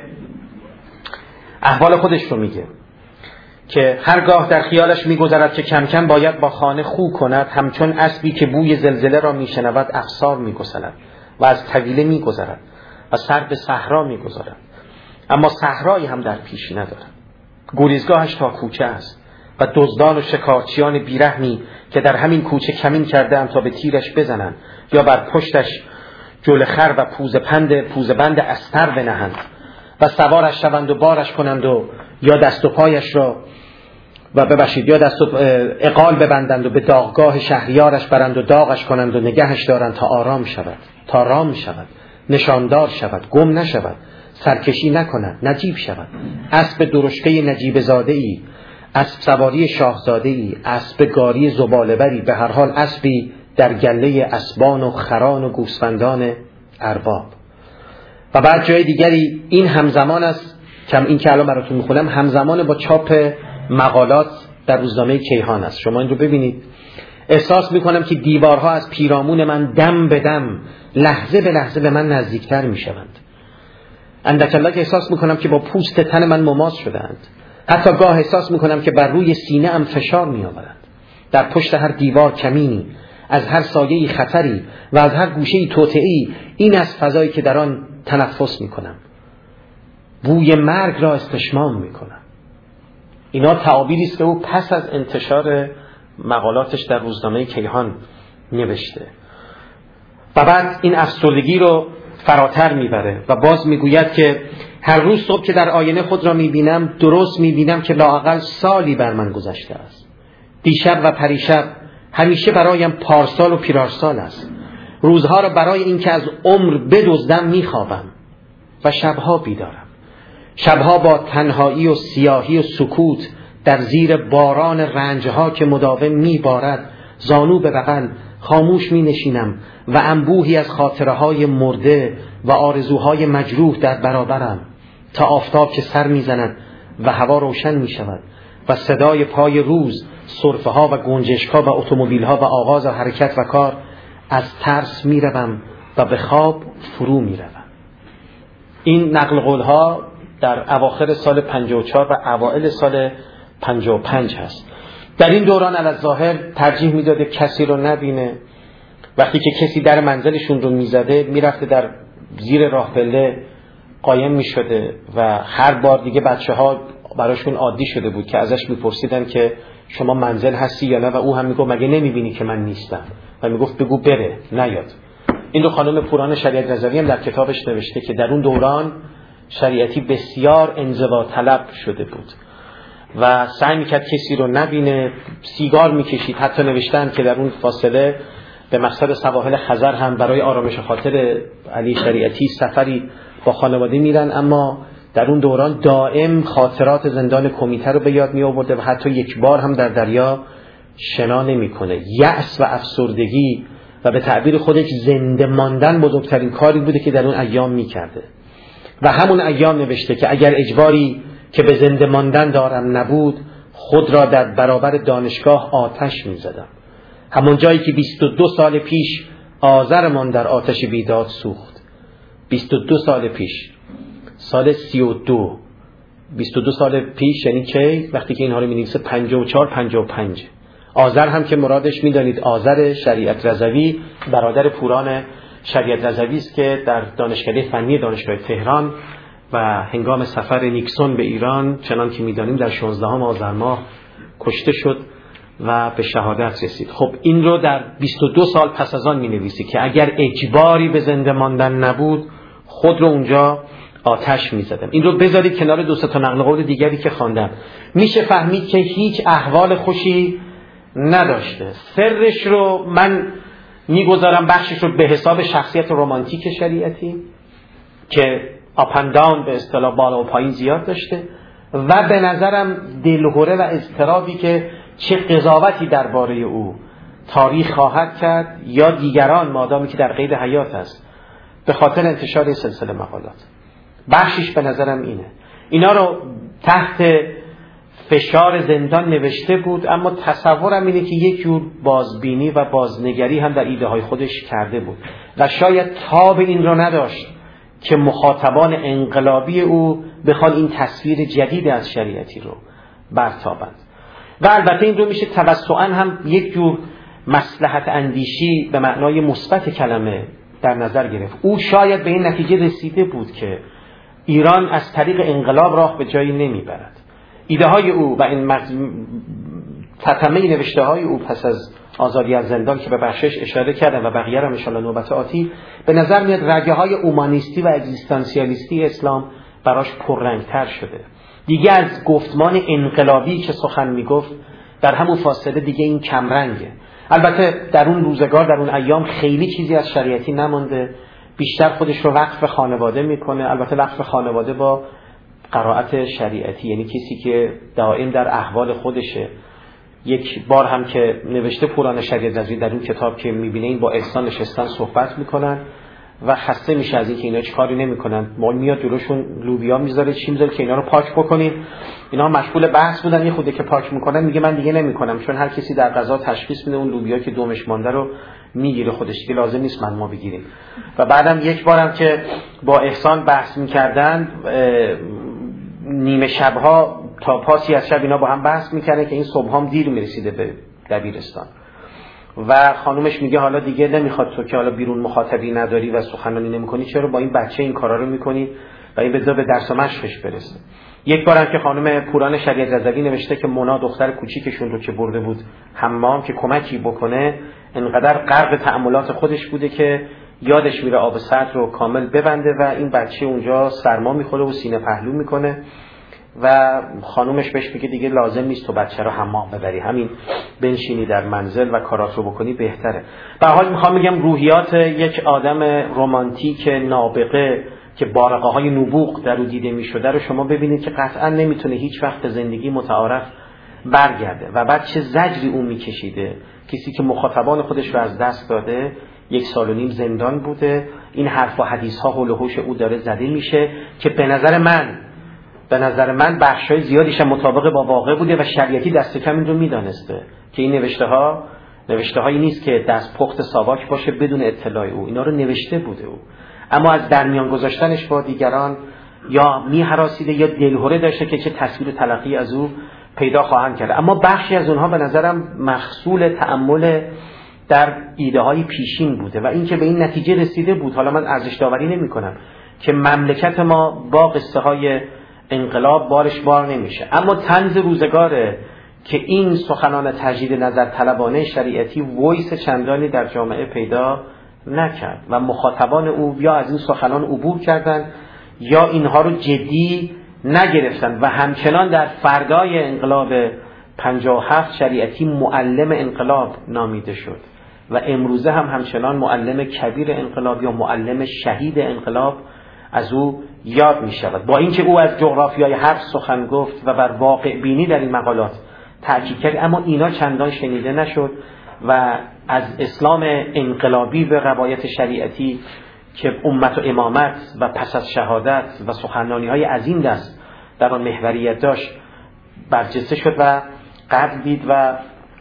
احوال خودش رو میگه که هرگاه در خیالش میگذرد که کم کم باید با خانه خو کند، همچون اسبی که بوی زلزله را میشنود افسار میگسلد و از طویله میگذرد و سر به صحرا میگذارد، اما صحرایی هم در پیشی ندارد. گریزگاهش تا کوچه است و دزدان و شکارچیان بیرحمی که در همین کوچه کمین کردند تا به تیرش بزنند یا بر پشتش جل خر و پوزه پند پوزه بند استر بنهند و سوارش شوند و بارش کنند و یا دست و پایش را و ببخشید یا دست و اقال ببندند و به داغگاه شهریارش برند و داغش کنند و نگهش دارند تا آرام شود، تا رام شود، نشاندار شود، گم نشود، سرکشی نکند، نجیب شود. اسب درشکه نجیب زاده ای، اسب سواری شاهزاده ای، اسب گاری زباله بری، به هر حال اسبی در گله اسبان و خران و گوسفندان ارباب. و بعد جای دیگری این همزمان است که این که الان براتون میخونم همزمان با چاپ مقالات در روزنامه کیهان است. شما این رو ببینید. احساس میکنم که دیوارها از پیرامون من دم به دم، لحظه به لحظه به من نزدیکتر میشوند. اندکالله که احساس میکنم که با پوست تن من مماس شدند. حتی گاه احساس میکنم که بر روی سینه ام فشار میآورند. در پشت هر دیوار کمینی، از هر سایه‌ای خطری و از هر گوشه‌ای توطئه‌ای، این از فضایی که در آن تنفس میکنم. بوی مرگ را استشمام میکنم. اینا تعابیری است که او پس از انتشار مقالاتش در روزنامه کیهان نوشته. و بعد این افسردگی رو فراتر میبره و باز میگوید که هر روز صبح که در آینه خود را میبینم، درست میبینم که لااقل سالی بر من گذشته است. دیشب و پریشب همیشه برایم پارسال و پیرارسال است. روزها را برای اینکه از عمر بدزدم میخوابم و شبها بیدارم. شبها با تنهایی و سیاهی و سکوت در زیر باران رنجها که مداوم میبارد زانو به بغل خاموش می نشینم و انبوهی از خاطره های مرده و آرزوهای مجروح در برابرم، تا آفتاب که سر می زند و هوا روشن می شود و صدای پای روز، سرفه ها و گنجشک ها و اتومبیل ها و آغاز حرکت و کار، از ترس می روم و به خواب فرو می روم. این نقل قول ها در اواخر سال پنجاه و چهار و اوائل سال پنجاه و پنج هست. در این دوران الظاهر ترجیح میداده کسی رو نبینه. وقتی که کسی در منزلشون رو میزده میرفته در زیر راه پله قایم میشده و هر بار دیگه بچه ها براشون عادی شده بود که ازش میپرسیدن که شما منزل هستی یا نه، و او هم میگفت مگه نمیبینی که من نیستم، و میگفت بگو بره نیاد. این رو خانم پوران شریعت رضوی هم در کتابش نوشته که در اون دوران شریعتی بسیار انزوا طلب شده بود و سعی میکرد کسی رو نبینه، سیگار میکشید. حتی نوشتن که در اون فاصله به مقصد سواحل خزر هم برای آرامش خاطر علی شریعتی سفری با خانواده میرن، اما در اون دوران دائم خاطرات زندان کمیته رو به یاد می آورده و حتی یک بار هم در دریا شنا نمیکنه. یأس و افسردگی و به تعبیر خودش زنده ماندن بزرگترین کاری بوده که در اون ایام میکرده و همون ایام نوشته که اگر اجباری که به زنده ماندن دارم نبود، خود را در برابر دانشگاه آتش می زدم. همون جایی که بیست و دو سال پیش آذرمان در آتش بیداد سوخت. بیست و دو سال پیش، سال سی و دو، بیست و دو سال پیش یعنی که وقتی که اینها رو می نویسه پنجاه و چهار پنجاه و پنج. آذر هم که مرادش می دانید آذر شریعت رضوی، برادر پوران شریعت رضوی است که در دانشکده فنی دانشگاه تهران و هنگام سفر نیکسون به ایران چنان که می‌دانیم در شانزدهم آذر ماه کشته شد و به شهادت رسید. خب این رو در بیست و دو سال پس از آن می‌نویسی که اگر اجباری به زنده ماندن نبود، خود رو اونجا آتش می‌زدم. این رو بذارید کنار دو سه تا نقل قول دیگری که خواندم. میشه فهمید که هیچ احوال خوشی نداشته. سرش رو من می‌گذارم بخشش رو به حساب شخصیت رمانتیک شریعتی که اپندان به اصطلاح بالا و پایین زیاد داشته و به نظرم دلهره و اضطرابی که چه قضاوتی درباره او تاریخ خواهد کرد یا دیگران مادامی که در قید حیات است به خاطر انتشار این سلسله مقالات. بخشش به نظرم اینه. اینا رو تحت فشار زندان نوشته بود، اما تصورم اینه که یک جور بازبینی و بازنگری هم در ایده های خودش کرده بود و شاید تاب این رو نداشت که مخاطبان انقلابی او بخوان این تصویر جدید از شریعتی رو برتابند. و البته این رو میشه توسعاً هم یک جور مصلحت اندیشی به معنای مثبت کلمه در نظر گرفت. او شاید به این نتیجه رسیده بود که ایران از طریق انقلاب راه به جایی نمیبرد. ایده های او و این مغز... تتمه نوشته های او پس از آزادی از زندان که به بخشش اشاره کردم و بقیه هم ان شاء الله نوبت آتی، به نظر میاد رگه های اومانیستی و اگزیستانسیالیستی اسلام براش پررنگتر شده. دیگه از گفتمان انقلابی که سخن میگفت در همون فاصله دیگه این کمرنگه. البته در اون روزگار در اون ایام خیلی چیزی از شریعتی نمانده، بیشتر خودش رو وقف خانواده میکنه. البته وقف خانواده با قرائت شریعتی، یعنی کسی که دائم در احوال خودشه. یک بار هم که نوشته پوران شریعت رضوی در اون کتاب که میبینه این با احسان نشستن صحبت میکنن و خسته میشه از اینکه اینا چه کاری نمیکنن. مال میاد جلوشون لوبیا میذاره، چی میذاره که اینا رو پاک بکنین. اینا مشغول بحث بودن، یه خوده که پاک میکنن میگه من دیگه نمیکنم، چون هر کسی در غذا تشخیص میده اون لوبیا که دومش مانده رو میگیره خودش، دیگه لازم نیست من ما بگیریم. و بعدم یک بارم که با احسان بحث میکردن نیمه شبها تا پاسی از شب اینا با هم بحث میکنه که این صبح هم دیر میرسیده به دبیرستان و خانومش میگه حالا دیگه نمیخواد تو که حالا بیرون مخاطبی نداری و سخنرانی نمیکنی، چرا با این بچه این کارا رو میکنی و این بذار به درس و مشقش برسه. یک بارم که خانم پوران شریعت رضوی نوشته که مونا دختر کوچیکشون رو که برده بود حمام که کمکی بکنه، انقدر غرق تأملات خودش بوده که یادش میره آب سرد رو کامل ببنده و این بچه اونجا سرما میخوره و سینه پهلو میکنه و خانومش بهش میگه دیگه لازم نیست تو بچه رو حمام ببری، همین بنشینی در منزل و کارات رو بکنی بهتره. به هر حال میخوام بگم روحیات یک آدم رمانتیک نابغه که بارقه های نبوغ در او دیده میشده رو شما ببینید که قطعا نمیتونه هیچ وقت زندگی متعارف برگرده و بعد چه زجری اون میکشیده. کسی که مخاطبان خودش رو از دست داده، یک سال و نیم زندان بوده، این حرف و حدیث ها حول و حوش او داره زده میشه که به نظر من به نظر من بخشای زیادیش مطابق با واقع بوده و شریعتی دست کم این رو میدانسته که این نوشته ها نوشته هایی نیست که دست پخت ساواک باشه بدون اطلاع او، اینا رو نوشته بوده او، اما از درمیان گذاشتنش با دیگران یا میهراسیده یا دلهره داشته که چه تصویر تلقی از او پیدا خواهند کرد. اما بخشی از اونها به نظرم محصول تأمل در ایده های پیشین بوده و این که به این نتیجه رسیده بود. حالا من ارزش داوری نمی کنم که مملکت ما با قصه های انقلاب بارش بار نمیشه، اما طنز روزگاره که این سخنان تجدید نظر طلبانه شریعتی وایس چندانی در جامعه پیدا نکرد و مخاطبان او یا از این سخنان عبور کردند یا اینها رو جدی نگرفتند و همچنان در فردای انقلاب پنجاه و هفت شریعتی معلم انقلاب نامیده شد و امروزه هم همچنان معلم کبیر انقلاب یا معلم شهید انقلاب از او یاد می شود. با اینکه او از جغرافیای حق سخن گفت و بر واقع بینی در این مقالات تأکید کرد، اما اینا چندان شنیده نشد و از اسلام انقلابی به روایت شریعتی که امت و امامت و پس از شهادت و سخنرانی های از این دست در آن محوریت داشت برجسته شد و قدر دید و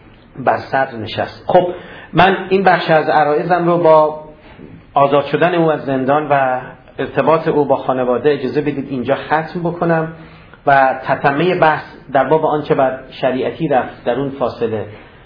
بر صدر نشست. خب من این بخش از عرایضم رو با آزاد شدن او از زندان و ارتباط او با خانواده اجازه بدید اینجا ختم بکنم و تتمه بحث در باب آنچه بر شریعتی رفت در اون فاصله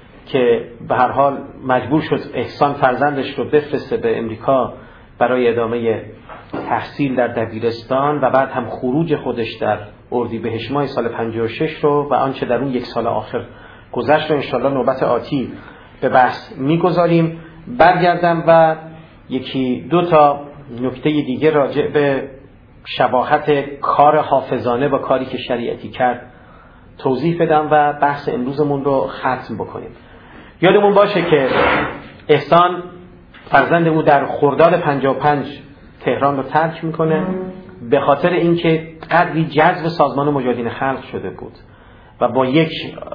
که به هر حال مجبور شد احسان فرزندش رو بفرسته به امریکا برای ادامه تحصیل در دبیرستان و بعد هم خروج خودش در اردیبهشت ماه سال پنجاه و شش رو و آنچه در اون یک سال آخر گذشت رو انشاءالله نوبت آتی به بحث میگذاریم. برگردم و یکی دو تا نکته دیگه راجع به شباهت کار حافظانه با کاری که شریعتی کرد توضیح بدم و بحث امروزمون رو ختم بکنیم. یادمون باشه که احسان فرزند او در خرداد پنجاه و پنج تهران رو ترک میکنه به خاطر اینکه قدری جذب سازمان مجاهدین خلق شده بود و با یک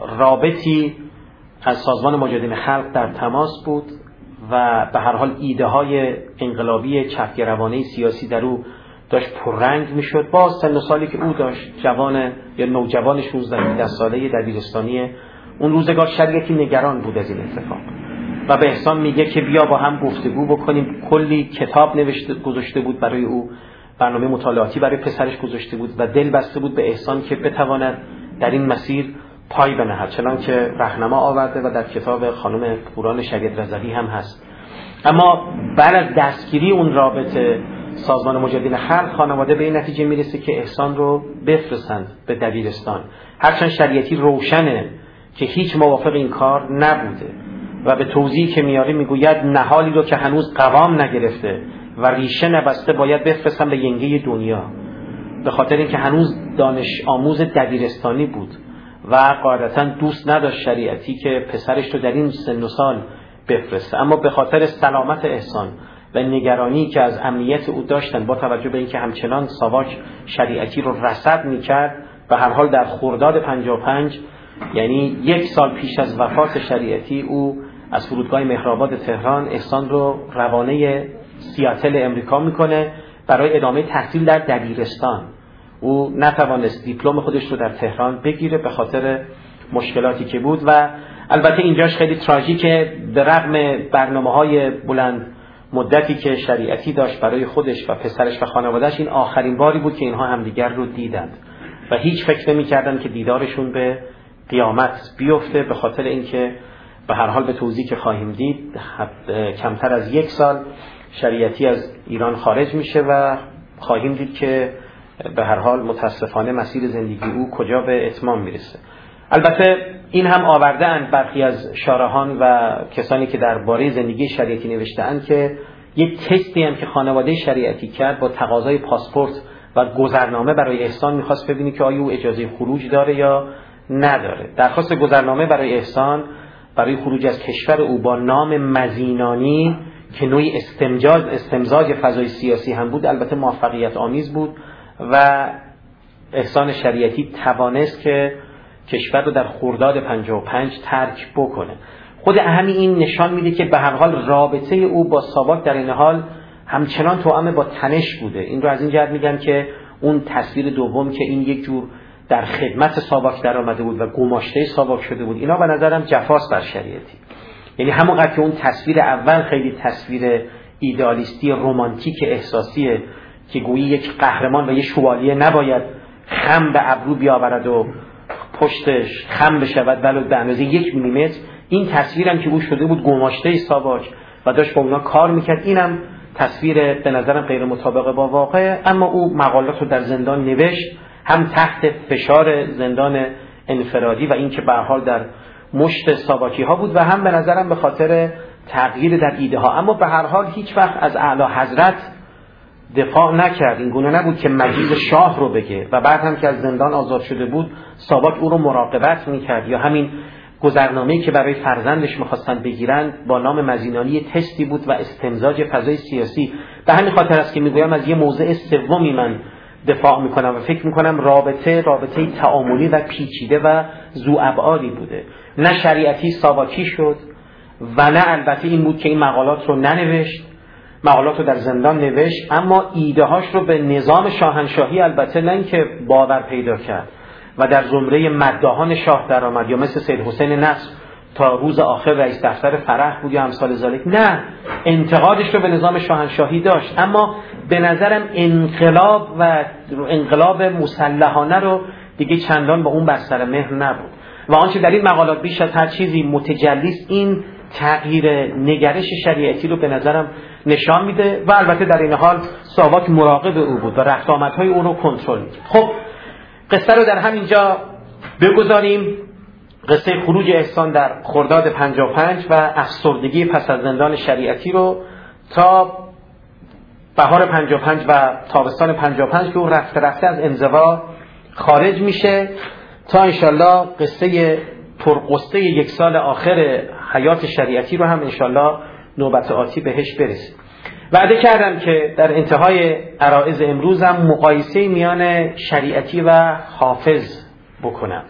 رابطی از سازمان مجاهدین خلق در تماس بود و به هر حال ایده های انقلابی چپگروانه سیاسی در او داشت پررنگ میشد. با سن و سالی که او داشت، جوان یا نوجوان شانزده ساله دبیرستانی اون روزگار، شریعتی نگران بود از این اتفاق و به احسان میگه که بیا با هم گفتگو بکنیم. کلی کتاب نوشته گذاشته بود برای او، برنامه مطالعاتی برای پسرش گذاشته بود و دل بسته بود به احسان که بتواند در این مسیر پای بنهد، چنان که رهنما آورده و در کتاب خانم پوران شریعت رضوی هم هست. اما بعد از دستگیری اون رابطه سازمان مجاهدین خلق، خانواده به این نتیجه میرسه که احسان رو بفرستند به دبیرستان، هرچند شریعتی روشنه که هیچ موافق این کار نبوده و به توضیحی که میاره میگوید نهالی رو که هنوز قوام نگرفته و ریشه نبسته باید بفرستم به ینگه دنیا، به خاطر اینکه هنوز دانش آموز دبیرستانی بود و قاعدتا دوست نداشت شریعتی که پسرش رو در این سن و سال بفرسته. اما به خاطر سلامت احسان و نگرانی که از امنیت او داشتن، با توجه به اینکه همچنان ساواک شریعتی رو رصد میکرد و هر حال در خرداد پنجاه و پنج، یعنی یک سال پیش از وفات شریعتی، او از فرودگاه مهرآباد تهران احسان رو روانه سیاتل امریکا میکنه برای ادامه تحصیل در دبیرستان. او نتوانست دیپلم خودش رو در تهران بگیره به خاطر مشکلاتی که بود و البته اینجاش خیلی تراژیکه، به رغم برنامه‌های بلند مدتی که شریعتی داشت برای خودش و پسرش و خانواده‌اش، این آخرین باری بود که اینها همدیگر رو دیدند و هیچ فکر نمی‌کردند که دیدارشون به قیامت بیفته، به خاطر اینکه به هر حال به توضیح که خواهیم دید کمتر از یک سال شریعتی از ایران خارج میشه و خواهیم دید که به هر حال متاسفانه مسیر زندگی او کجا به اتمام میرسه. البته این هم آورده‌اند برخی از شارحان و کسانی که درباره زندگی شریعتی نوشته‌اند که یک تستی هم که خانواده شریعتی کرد با تقاضای پاسپورت و گذرنامه برای احسان میخواست ببینی که آیا او اجازه خروج داره یا نداره. درخواست گذرنامه برای احسان برای خروج از کشور او با نام مزینانی که نوعی استمزاج استمزاج فضای سیاسی هم بود البته موفقیت آمیز بود و احسان شریعتی توانست که کشور رو در خرداد پنجاه و پنج ترک بکنه. خود اهمی این نشان میده که به هر حال رابطه او با ساواک در این حال همچنان توأم با تنش بوده. این رو از این جهت میگم که اون تصویر دوم که این یک جور در خدمت ساواک در آمده بود و گماشته ساواک شده بود، اینا به نظرم جفاست بر شریعتی. یعنی همونقدر که اون تصویر اول خیلی تصویر ایدئالیستی رمانتیک احساسیه که گویی یک قهرمان و یک شوالیه نباید خم به ابرو بیاورد و پشتش خم بشود ولو به اندازه یک میلیمتر، این تصویرم که او شده بود گماشته ساواک و داشت با اونا کار میکرد، اینم تصویر به نظرم غیر مطابق با واقع. اما او مقالات رو در زندان نوشت، هم تحت فشار زندان انفرادی و اینکه به هر حال در مشت ساواکی ها بود و هم به نظرم به خاطر تغییر در ایده ها. اما به هر حال هیچ وقت از اعلی حضرت دفاع نکرد. این گونه نبود که مجیز شاه رو بگه و بعد هم که از زندان آزاد شده بود ساواک او رو مراقبت میکرد. یا همین گذرنامه‌ای که برای فرزندش میخواستن بگیرن با نام مزینانی تستی بود و استمزاج فضای سیاسی. به همین خاطر است که میگویم از یه موضع سومی من دفاع میکنم و فکر میکنم رابطه رابطه تعاملی و پیچیده و ذو ابعادی بوده. نه شریعتی ساواکی شد و نه البته این بود که این مقالات رو ننوشت، مقالات رو در زندان نوشت اما ایده هاش رو به نظام شاهنشاهی البته نه اینکه باور پیدا کرد و در زمره مداحان شاه در آمد یا مثل سید حسین نصر تا روز آخر رئیس دفتر فرح بود یا امثال ذالک، نه، انتقادش رو به نظام شاهنشاهی داشت اما به نظرم انقلاب و انقلاب مسلحانه رو دیگه چندان با اون بر سر مهر نبود و آنچه در این مقالات بیش از هر چیزی متجلیست این تغییر نگرش شریعتی رو به نظرم نشان میده و البته در این حال ساواک مراقب او بود و رفت آمدهای او رو کنترل می‌کرد. خب قصه رو در همینجا بگذاریم، قصه خروج احسان در خرداد پنجاه و پنج و افسردگی پس از زندان شریعتی رو تا بهار پنجاه و پنج و تابستان پنجاه و پنج که او رفته رفته از انزوا خارج میشه تا انشالله قصه پرقصه یک سال آخر حیات شریعتی رو هم انشالله نوبت آتی بهش برسیم. وعده کردم که در انتهای عرائض امروزم مقایسه میان شریعتی و حافظ بکنم،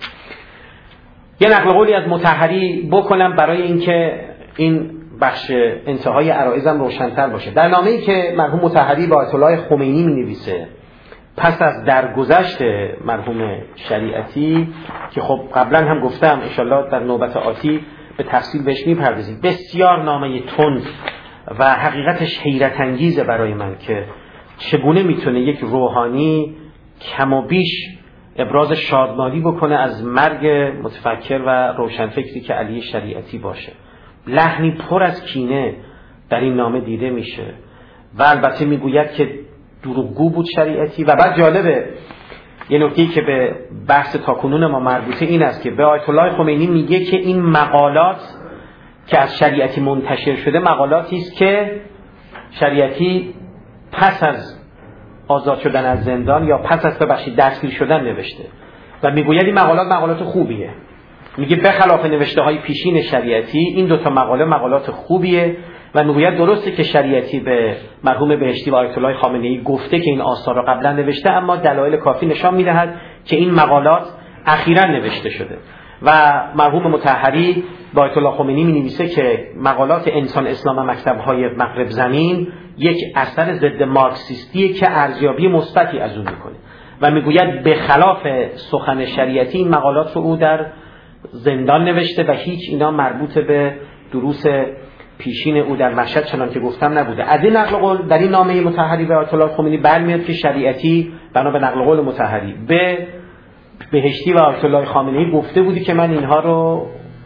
یه نقل قولی از مطهری بکنم برای اینکه این بخش انتهای عرائضم روشن‌تر باشه. در نامه‌ای که مرحوم مطهری با آیت الله خمینی می‌نویسه پس از درگذشت مرحوم شریعتی که خب قبلا هم گفتم انشالله در نوبت آتی به تفصیل بهش میپردازیم، بسیار نامه تند و حقیقتش حیرت انگیزه برای من که چگونه میتونه یک روحانی کم و بیش ابراز شادمانی بکنه از مرگ متفکر و روشنفکری که علی شریعتی باشه. لحنی پر از کینه در این نامه دیده میشه و البته میگوید که دروغگو بود شریعتی. و بعد جالبه یه نکته‌ای که به بحث تاکنون ما مربوطه این است که به آیت الله خمینی میگه که این مقالات که از شریعتی منتشر شده مقالاتی است که شریعتی پس از آزاد شدن از زندان یا پس از ببخشید دستگیر شدن نوشته و میگوید این مقالات مقالات خوبیه. میگه به خلاف نوشته های پیشین شریعتی این دوتا مقاله مقالات خوبیه و میگوید درسته که شریعتی به مرحوم بهشتی و آیت الله خامنه‌ای گفته که این آثار را قبلا نوشته اما دلایل کافی نشان میدهد که این مقالات اخیراً نوشته شده و مرحوم مطهری با آیت الله خمینی می‌نویسه که مقالات انسان اسلام و مکتب‌های مغرب زمین یک اثر ضد مارکسیستیه که ارزیابی مثبتی از اون میکنه و میگوید به خلاف سخن شریعتی این مقالات رو او در زندان نوشته و هیچ اینا مربوط به دروس پیشین او در مشهد چنان که گفتم نبوده. از این نقل قول در این نامه مطهری به آیت الله خمینی برمیاد که شریعتی بنا به نقل قول مطهری به بهشتی و آیت الله خامنه‌ای گفته بودی که من اینها رو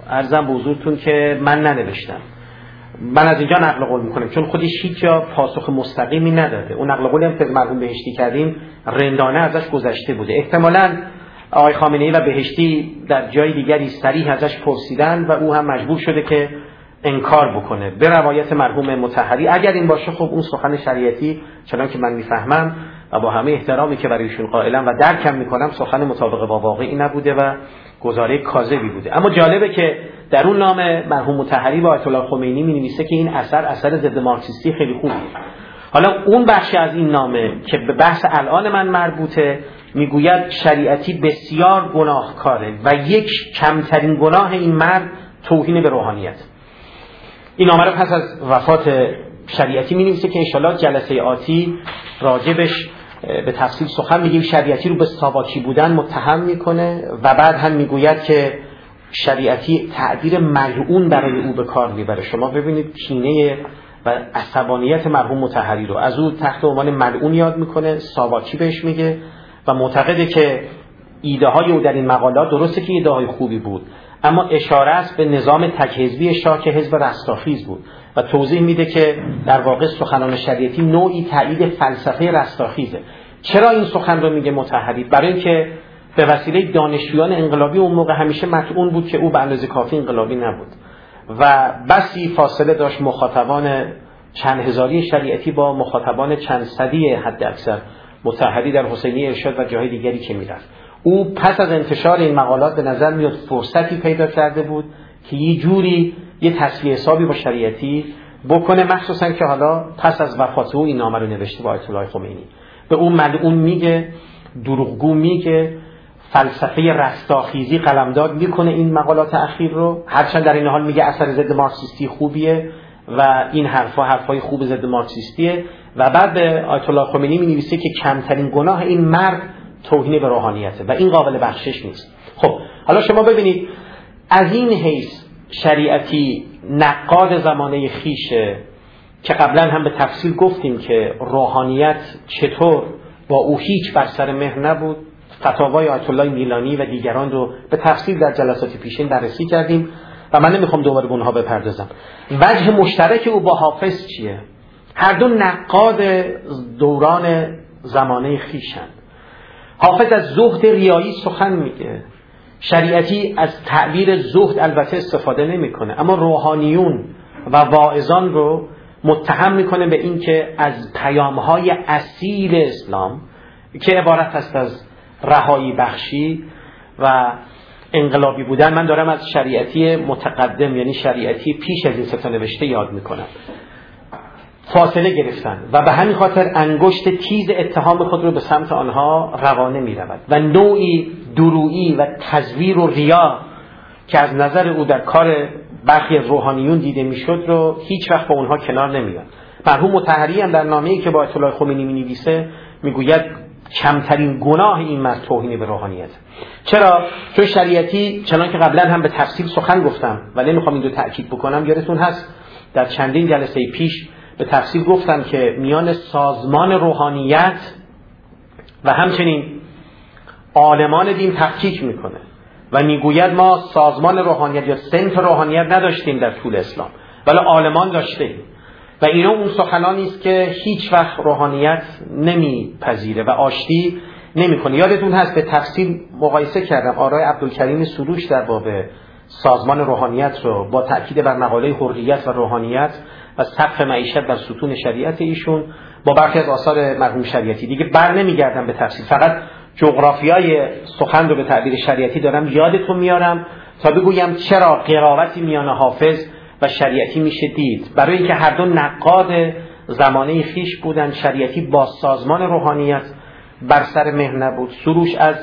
عرضم به حضورتون که من ننوشتم. من از اینجا نقل قول میکنم چون خودش هیچ جا پاسخ مستقیمی نداده. اون نقل قولی هم که مرحوم بهشتی کردیم رندانه ازش گذشته بوده. احتمالاً آقای خامنه‌ای و بهشتی در جای دیگری صریح ازش پرسیدن و او هم مجبور شده که انکار بکنه. به روایت مرحوم مطهری اگر این باشه خب اون سخن شریعتی چنان که من میفهمم و با همه احترامی که برای ایشون قائلم و درکم میکنم سخن مطابق با واقعی نبوده و گزاره کاذبی بوده. اما جالبه که در اون نام مرحوم مطهری و آیت الله خمینی می‌نویسه که این اثر اثر ضد مارکسیستی خیلی خوبه. حالا اون بخشی از این نامه که به بحث الان من مربوطه میگوید شریعتی بسیار گناهکاره و یک کمترین گناه این مرد توهین به روحانیت. این نامه رو پس از وفات شریعتی می‌نویسه که انشالله جلسه آتی راجبش به تفصیل سخن میگیم. شریعتی رو به ساواکی بودن متهم میکنه و بعد هم میگوید که شریعتی تعبیر ملعون برای او به کار میبره. شما ببینید کینه و عصبانیت مرحوم مطهری رو از او تحت عنوان ملعون یاد میکنه، ساواکی بهش میگه و معتقده که ایده های او در این مقالات درسته که ایده های خوبی بود اما اشاره است به نظام تک‌حزبی شاه که حزب رستاخیز بود و توضیح میده که در واقع سخنان شریعتی نوعی تایید فلسفه رستاخیزه. چرا این سخن رو میگه مطهری؟ برای اینکه به وسیله دانشجویان انقلابی اون موقع همیشه مطعون بود که او به اندازه کافی انقلابی نبود و بسی فاصله داشت مخاطبان چند هزاری شریعتی با مخاطبان چند صدی حد اکثر مطهری در حسینی ارشاد و جاهای دیگری که میرفت. او پس از انتشار این مقالات به نظر میاد فرصتی پیدا کرده بود که یه جوری یه تصفیه حسابی با شریعتی بکنه، مخصوصا که حالا پس از وفات او این نامه رو نوشته با آیت الله خمینی. به اون ملعون میگه، دروغگو میگه، فلسفه رستاخیزی قلمداد میکنه این مقالات اخیر رو، هرچند در این حال میگه اثر ضد مارکسیستی خوبیه و این حرفا حرفای خوب ضد مارکسیستیه و بعد به آیت الله خمینی مینویسه که کمترین گناه این مرد توهین به روحانیته و این قابل بخشش نیست. خب حالا شما ببینید از این حیث شریعتی نقاد زمانه خیشه که قبلا هم به تفصیل گفتیم که روحانیت چطور با او هیچ بر سر مهر نبود. فتاوای آیت الله میلانی و دیگران رو به تفصیل در جلسات پیشین بررسی کردیم و من نمیخوام دوباره به اونها بپردازم. وجه مشترک او با حافظ چیه؟ هر دو نقاد دوران زمانه خیشن. حافظ از زهد ریایی سخن میگه، شریعتی از تعبیر زهد البته استفاده نمیکنه اما روحانیون و واعظان رو متهم میکنه به این که از پیامهای اصیل اسلام که عبارت است از رهایی بخشی و انقلابی بودن، من دارم از شریعتی متقدم یعنی شریعتی پیش از این سه تا نوشته یاد میکنم، فاصله گرفتن و به همین خاطر انگشت تیز اتهام خود رو به سمت آنها روانه می رود و نوعی درویی و تزویر و ریا که از نظر او در کار برخی از روحانیون دیده می شد رو هیچ وقت با اونها کنار نمیاد. مرحوم مطهری هم در نامه‌ای که با آیت الله خمینی می نویسه می گوید کمترین گناه این مرد توهین به روحانیت. چرا؟ چون شریعتی چنان که قبلا هم به تفصیل سخن گفتم و نمیخوام این رو تأکید بکنم، یادتون هست در چندین جلسه پیش به تفصیل گفتم که میان سازمان روحانیت و همچنین عالمان دین تفکیک میکنه و میگوید ما سازمان روحانیت یا سنت روحانیت نداشتیم در طول اسلام ولی عالمان داشتیم و اینا اون سخنانی است که هیچ وقت روحانیت نمیپذیره و آشتی نمیکنه. یادتون هست به تفصیل مقایسه کردم آرای عبدالکریم سروش در باب سازمان روحانیت رو با تأکید بر مقاله حریت و روحانیت و سقف معیشت در ستون شریعت ایشون با برخی از آثار مرحوم شریعتی. دیگه بر نمیگردم به تفصیل، فقط جغرافیای سخن رو به تعبیر شریعتی دارم یادتون میارم تا بگویم چرا قرابتی میان حافظ و شریعتی میشه دید. برای اینکه هر دو نقاد زمانه خیش بودن. شریعتی با سازمان روحانیت بر سر مهر نبود، سروش از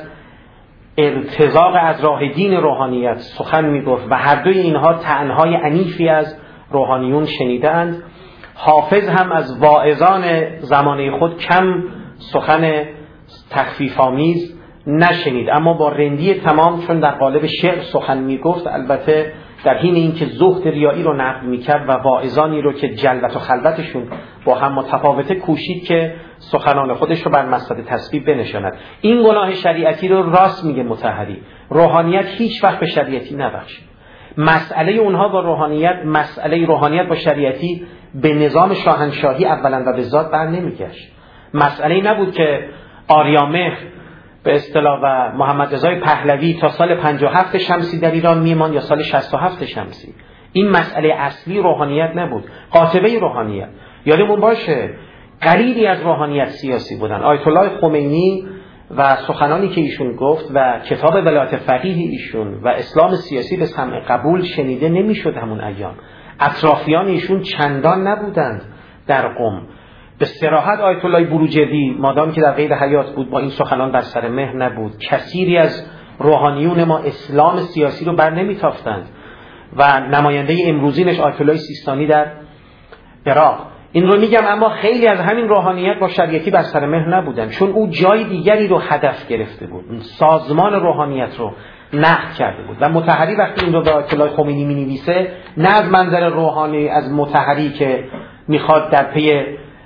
ارتزاق از راه دین روحانیت سخن میگفت و هر دوی اینها طعنهای عنیفی از روحانیون شنیدند. حافظ هم از واعظان زمانه خود کم سخن تخفیف‌آمیز نشنید اما با رندی تمام، چون در قالب شعر سخن میگفت، البته در حین اینکه زهد ریایی رو نقد میکرد و واعظانی رو که جلوت و خلوتشون با هم متفاوته کوشید که سخنان خودش رو بر مسند تسبیح بنشاند. این گناه شریعتی رو راست میگه مطهری، روحانیت هیچ وقت به شریعتی نبخشید. مسئله اونها با روحانیت، مسئله روحانیت با شریعتی به نظام شاهنشاهی اولا و به ذات بر نمیگشت. مسئله نبود که آریامهر به اصطلاح و محمد رضای پهلوی تا سال پنجاه و هفت شمسی در ایران میمان یا سال شصت و هفت شمسی. این مسئله اصلی روحانیت نبود، قاطبه روحانیت. یادمون باشه قریبی از روحانیت سیاسی بودن. آیت الله خمینی و سخنانی که ایشون گفت و کتاب ولایت فقیه ایشون و اسلام سیاسی به سمع قبول شنیده نمیشد همون ایام. اطرافیان ایشون چندان نبودند در قم. به صراحت آیت الله بروجردی مادام که در قید حیات بود با این سخنان بر سر مهر نبود. کثیری از روحانیون ما اسلام سیاسی رو بر نمیتافتند و نماینده امروزینش آیت الله سیستانی در عراق. این رو میگم، اما خیلی از همین روحانیت با شریعتی بر سر مهر نبودن، چون او جای دیگری رو هدف گرفته بود، سازمان روحانیت رو نقد کرده بود. و مطهری وقتی این رو به آیت الله خمینی مینویسه، نه از منظر روحانی از مطهری که میخواد در پی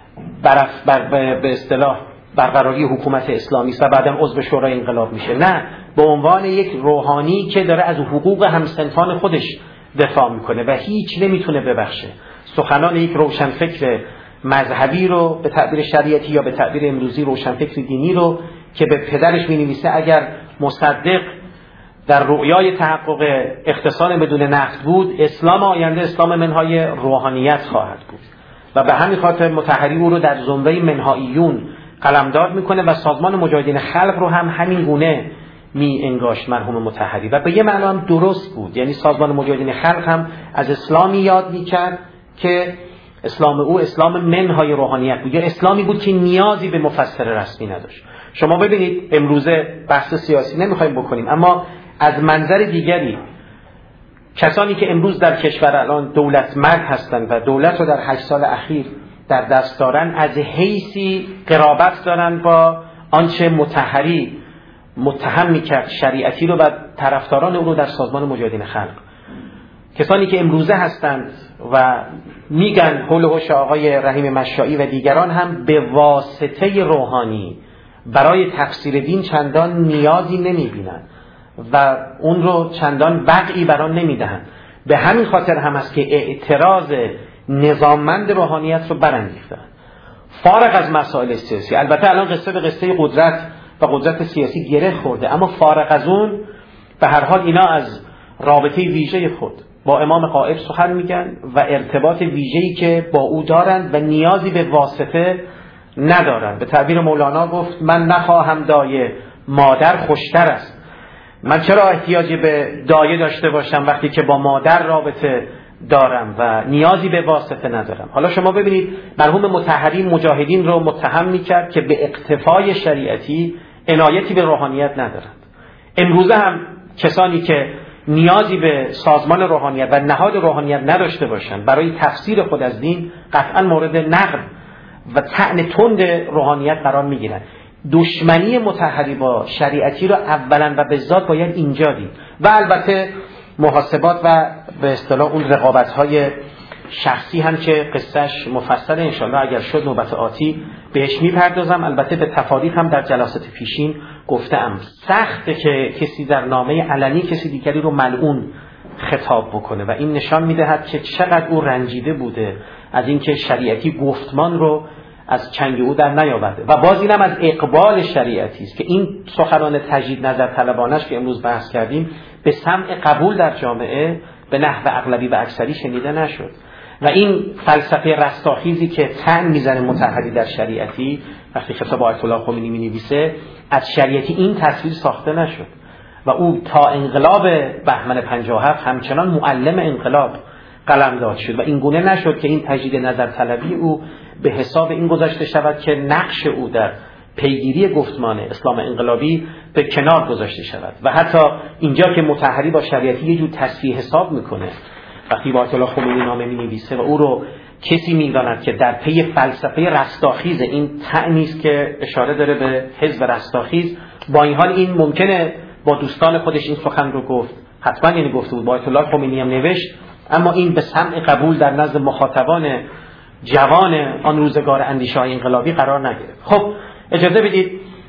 برف بر به اصطلاح برقراری حکومت اسلامی و بعداً عضو شورای انقلاب میشه، نه، به عنوان یک روحانی که داره از حقوق همسنفان خودش دفاع میکنه و هیچ نمیتونه ببخشه. سخنان یک روشنفکر مذهبی رو به تعبیر شریعتی یا به تعبیر امروزی روشنفکر دینی رو که به پدرش می‌نویسه اگر مصدق در رؤیای تحقق اختصار بدون نقد بود، اسلام آینده اسلام منهای روحانیت خواهد بود. و به همین خاطر مطهری او رو در زمره منهاییون قلمداد میکنه و سازمان مجاهدین خلق رو هم همین گونه می انگاشت مرحوم مطهری و به یه معنی هم درست بود. یعنی سازمان مجاهدین خلق هم از اسلامی یاد میکرد که اسلام او اسلام منهای روحانیت بود، یا اسلامی بود که نیازی به مفسر رسمی نداشت. شما ببینید امروزه بحث سیاسی نمیخوایم بکنیم، اما از منظر دیگری کسانی که امروز در کشور الان دولتمرد هستند و دولت رو در هشت سال اخیر در دست دارن، از حیثی قرابت دارن با آنچه مطهری متهم میکرد شریعتی رو و طرفداران او رو در سازمان مجاهدین خلق. کسانی که امروزه هستند و میگن حول و حوش آقای رحیم مشائی و دیگران هم به واسطه روحانی برای تفسیر دین چندان نیازی نمیبینن و اون رو چندان وقعی بران نمیدهن. به همین خاطر هم است که اعتراض نظاممند روحانیت رو برانگیختن فارغ از مسائل سیاسی. البته الان قصه به قصه قدرت و قدرت سیاسی گره خورده، اما فارغ از اون به هر حال اینا از رابطه ویژه خود با امام غائب سخن میگن و ارتباط ویژه‌ای که با او دارند و نیازی به واسطه ندارند. به تعبیر مولانا گفت من نخواهم دایه، مادر خوشتر است. من چرا احتیاجی به دایه داشته باشم وقتی که با مادر رابطه دارم و نیازی به واسطه ندارم؟ حالا شما ببینید مرحوم مطهری مجاهدین رو متهم میکرد که به اقتفای شریعتی عنایتی به روحانیت ندارند. امروزه هم کسانی که نیازی به سازمان روحانیت و نهاد روحانیت نداشته باشند برای تفسیر خود از دین، قطعا مورد نقد و طعن تند روحانیت قرار میگیرند. دشمنی مطهری با شریعتی رو اولا و به ذات باید اینجا دید و البته محاسبات و به اصطلاح اون رقابت‌های شخصی هم که قصهش مفصل انشالله اگر شد نوبت آتی بهش میپردازم. البته به تفاریق هم در جلسات پیشین گفتم سخته که کسی در نامه علنی کسی دیگری رو ملعون خطاب بکنه و این نشان میدهد که چقدر او رنجیده بوده از اینکه شریعتی گفتمان رو از چنگ او در نیاورده. و باز اینم از اقبال شریعتی است که این سخنان تجدید نظر طلبانش که امروز بحث کردیم به سمع قبول در جامعه به نحو اغلبی و اکثری شنیده نشد و این فلسفه رستاخیزی که طعن میزنه مطهری در شریعتی وقتی کتاب آیت الله خمینی مینویسه از شریعتی این تصویر ساخته نشد و او تا انقلاب بهمن پنجاه و هفت همچنان معلم انقلاب قلمداد شد و این گونه نشد که این تجدید نظر طلبی او به حساب این گذاشته شود که نقش او در پیگیری گفتمان اسلام انقلابی به کنار گذاشته شود. و حتی اینجا که مطهری با شریعتی یه جور تصفیه حساب میکنه وقتی با آیت الله خمینی نامه مینویسه و او رو کسی میداند که در پی فلسفه رستاخیز، این طعنی است که اشاره داره به حزب رستاخیز، با این حال این ممکنه با دوستان خودش این سخن رو گفت، حتما یعنی گفته بود، با آیت الله خمینی هم نوشت، اما این به سمع قبول در نزد مخاطبان جوان آن روزگار اندیشه‌های انقلابی قرار نگرفت. خب اجازه بدید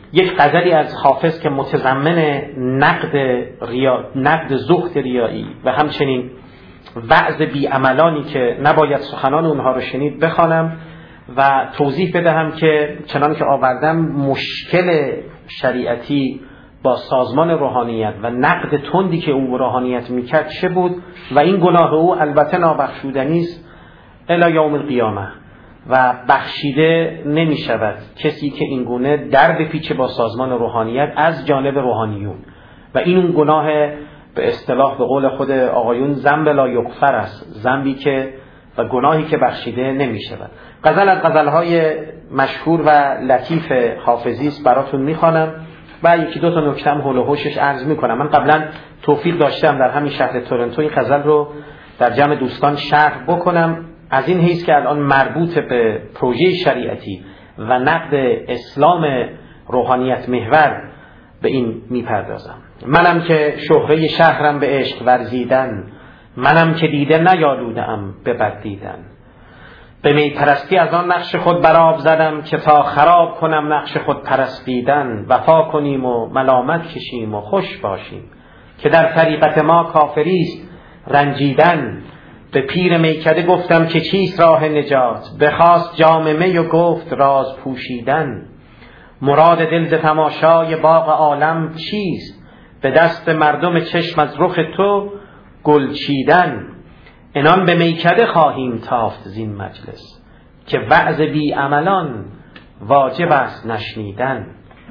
یک غزلی از حافظ که متضمن نقد ریا، نقد زهد ریایی و همچنین وعظ بیعملانی که نباید سخنان اونها رو شنید بخوانم و توضیح بدهم که چنان که آوردم مشکل شریعتی با سازمان روحانیت و نقد تندی که او روحانیت میکرد چه بود و این گناه او البته نابخشودنی است الی یوم القیامه و بخشیده نمی شود کسی که این گونه در بپیچه با سازمان روحانیت از جانب روحانیون و این اون گناه به اصطلاح به قول خود آقایون ذنب لا یغفر است، ذنبی که و گناهی که بخشیده نمی شود. غزل از غزلهای مشهور و لطیف حافظی است براتون میخوانم و یکی دو تا نکته هم هول و هوشش عرض میکنم. من قبلا توفیق داشتم در همین شهر تورنتو این غزل رو در جمع دوستان شرح بکنم، از این حیث که الان مربوط به پروژه شریعتی و نقد اسلام روحانیت محور به این میپردازم. منم که شهره شهرم به عشق ورزیدن، منم که دیده نیالودم به بد دیدن. به می پرستی از آن نقش خود برآب زدم که تا خراب کنم نقش خود پرستیدن. وفا کنیم و ملامت کشیم و خوش باشیم که در طریقت ما کافریست رنجیدن. به پیر میکده گفتم که چیست راه نجات، بخواست جام می و گفت راز پوشیدن. مراد دل ز تماشای باغ عالم چیست، به دست مردم چشم از رخ تو گل چیدن. انان به میکده خواهیم تافت زین مجلس که وعظ بی عملان واجب است نشنیدن.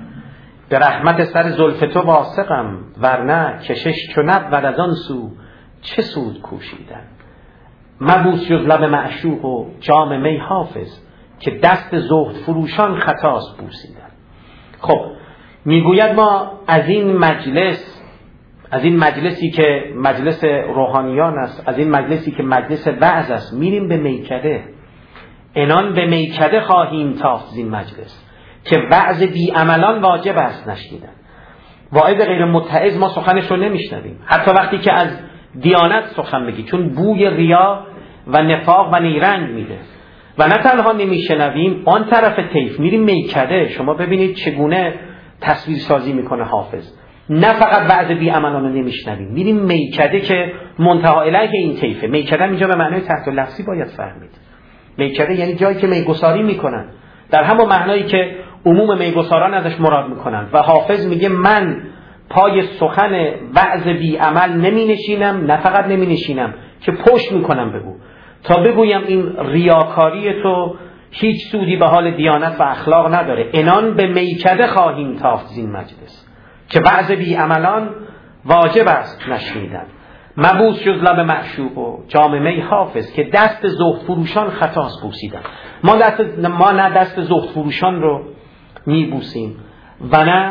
به رحمت سر زلف تو واثقم، ورنه کشش چو نبود از آن سو چه سود کوشیدن. مبوس جز لب معشوق و جام می حافظ که دست زهد فروشان خطاست بوسیدن. خب میگوید ما از این مجلس، از این مجلسی که مجلس روحانیان است، از این مجلسی که مجلس وعظ است، میریم به میکده. انان به میکده خواهیم تافت زین مجلس که وعظ بی عملان واجب است نشنیدن. واعظ غیر متعظ ما سخنش رو نمیشنویم، حتی وقتی که از دیانت سخن بگی، چون بوی ریا و نفاق و نیرنگ میده. و نه تنها نمیشنویم، آن طرف طیف میریم میکده. شما ببینید چگونه تصویر سازی میکنه حافظ. نه فقط وعظ بی عملان رو نمیشنویم، میریم میکده که منتها الیه این طیفه. میکده اینجا به معنای تحت لفظی باید فهمید. میکده یعنی جایی که میگساری میکنن، در همون معنایی که عموم میگساران ازش مراد میکنن. و حافظ میگه من پای سخن وعظ بی عمل نمی نشینم، نه فقط نمی نشینم که پشت میکنم بگو، تا بگویم این ریاکاری تو هیچ سودی به حال دیانت و اخلاق نداره. انان به میکده خواهیم تافت زین مجلس که وعظ بی عملان واجب است نشنیدن. مبوس جز لب معشوق و جام می حافظ که دست زهد فروشان خطاست بوسیدن. ما دست ما نه دست زهد فروشان رو میبوسیم و نه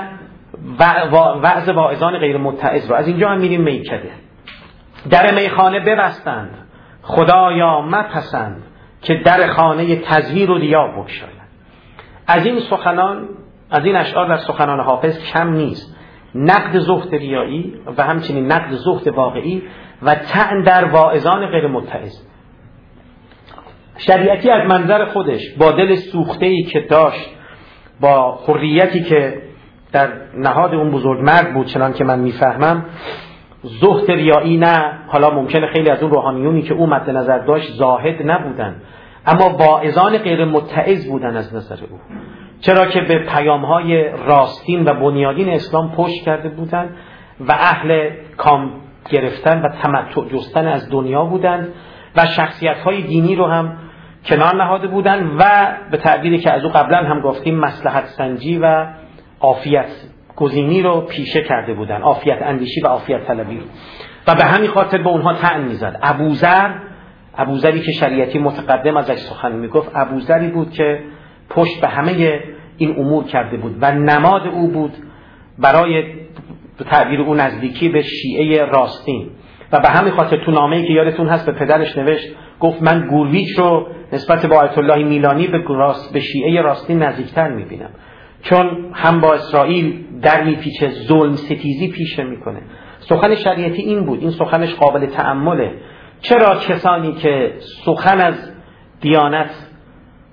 وعظ واعظان غیر متعظ رو. از اینجا هم میریم میکده. در میخانه ببستند خدایا مپسند که در خانه تزویر و ریا بگشایند. از این سخنان، از این اشعار در سخنان حافظ کم نیست. نقد زهد ریایی و همچنین نقد زهد واقعی و طعن در واعظان غیر متعظ. شریعتی از منظر خودش با دل سوخته‌ای که داشت، با حریتی که در نهاد اون بزرگمرد بود، چنان که من میفهمم، زهد ریایی نه. حالا ممکنه خیلی از اون روحانیونی که او مد نظر داشت زاهد نبودن، اما واعظان غیر متعظ بودن از نظر او، چرا که به پیام‌های راستین و بنیادین اسلام پشت کرده بودند و اهل کام گرفتن و تمتع جستن از دنیا بودند و شخصیت‌های دینی رو هم کنار نهاده بودند و به تعبیری که از او قبلا هم گفتیم مصلحت سنجی و عافیت گزینی رو پیشه کرده بودند، عافیت اندیشی و عافیت طلبی رو. و به همین خاطر به اونها طعن می‌زد. ابوذر، ابوذری که شریعتی متقدم ازش سخن میگفت، ابوذری بود که پشت به همه این امور کرده بود و نماد او بود برای به تعبیر او نزدیکی به شیعه راستین. و به همین خاطر تو نامه‌ای که یادتون هست به پدرش نوشت، گفت من گورویچ رو نسبت به آیت الله میلانی به راست به شیعه راستین نزدیکتر میبینم، چون هم با اسرائیل در میپیچه، ظلم ستیزی پیشه میکنه. سخن شریعتی این بود. این سخنش قابل تأمله. چرا کسانی که سخن از دیانت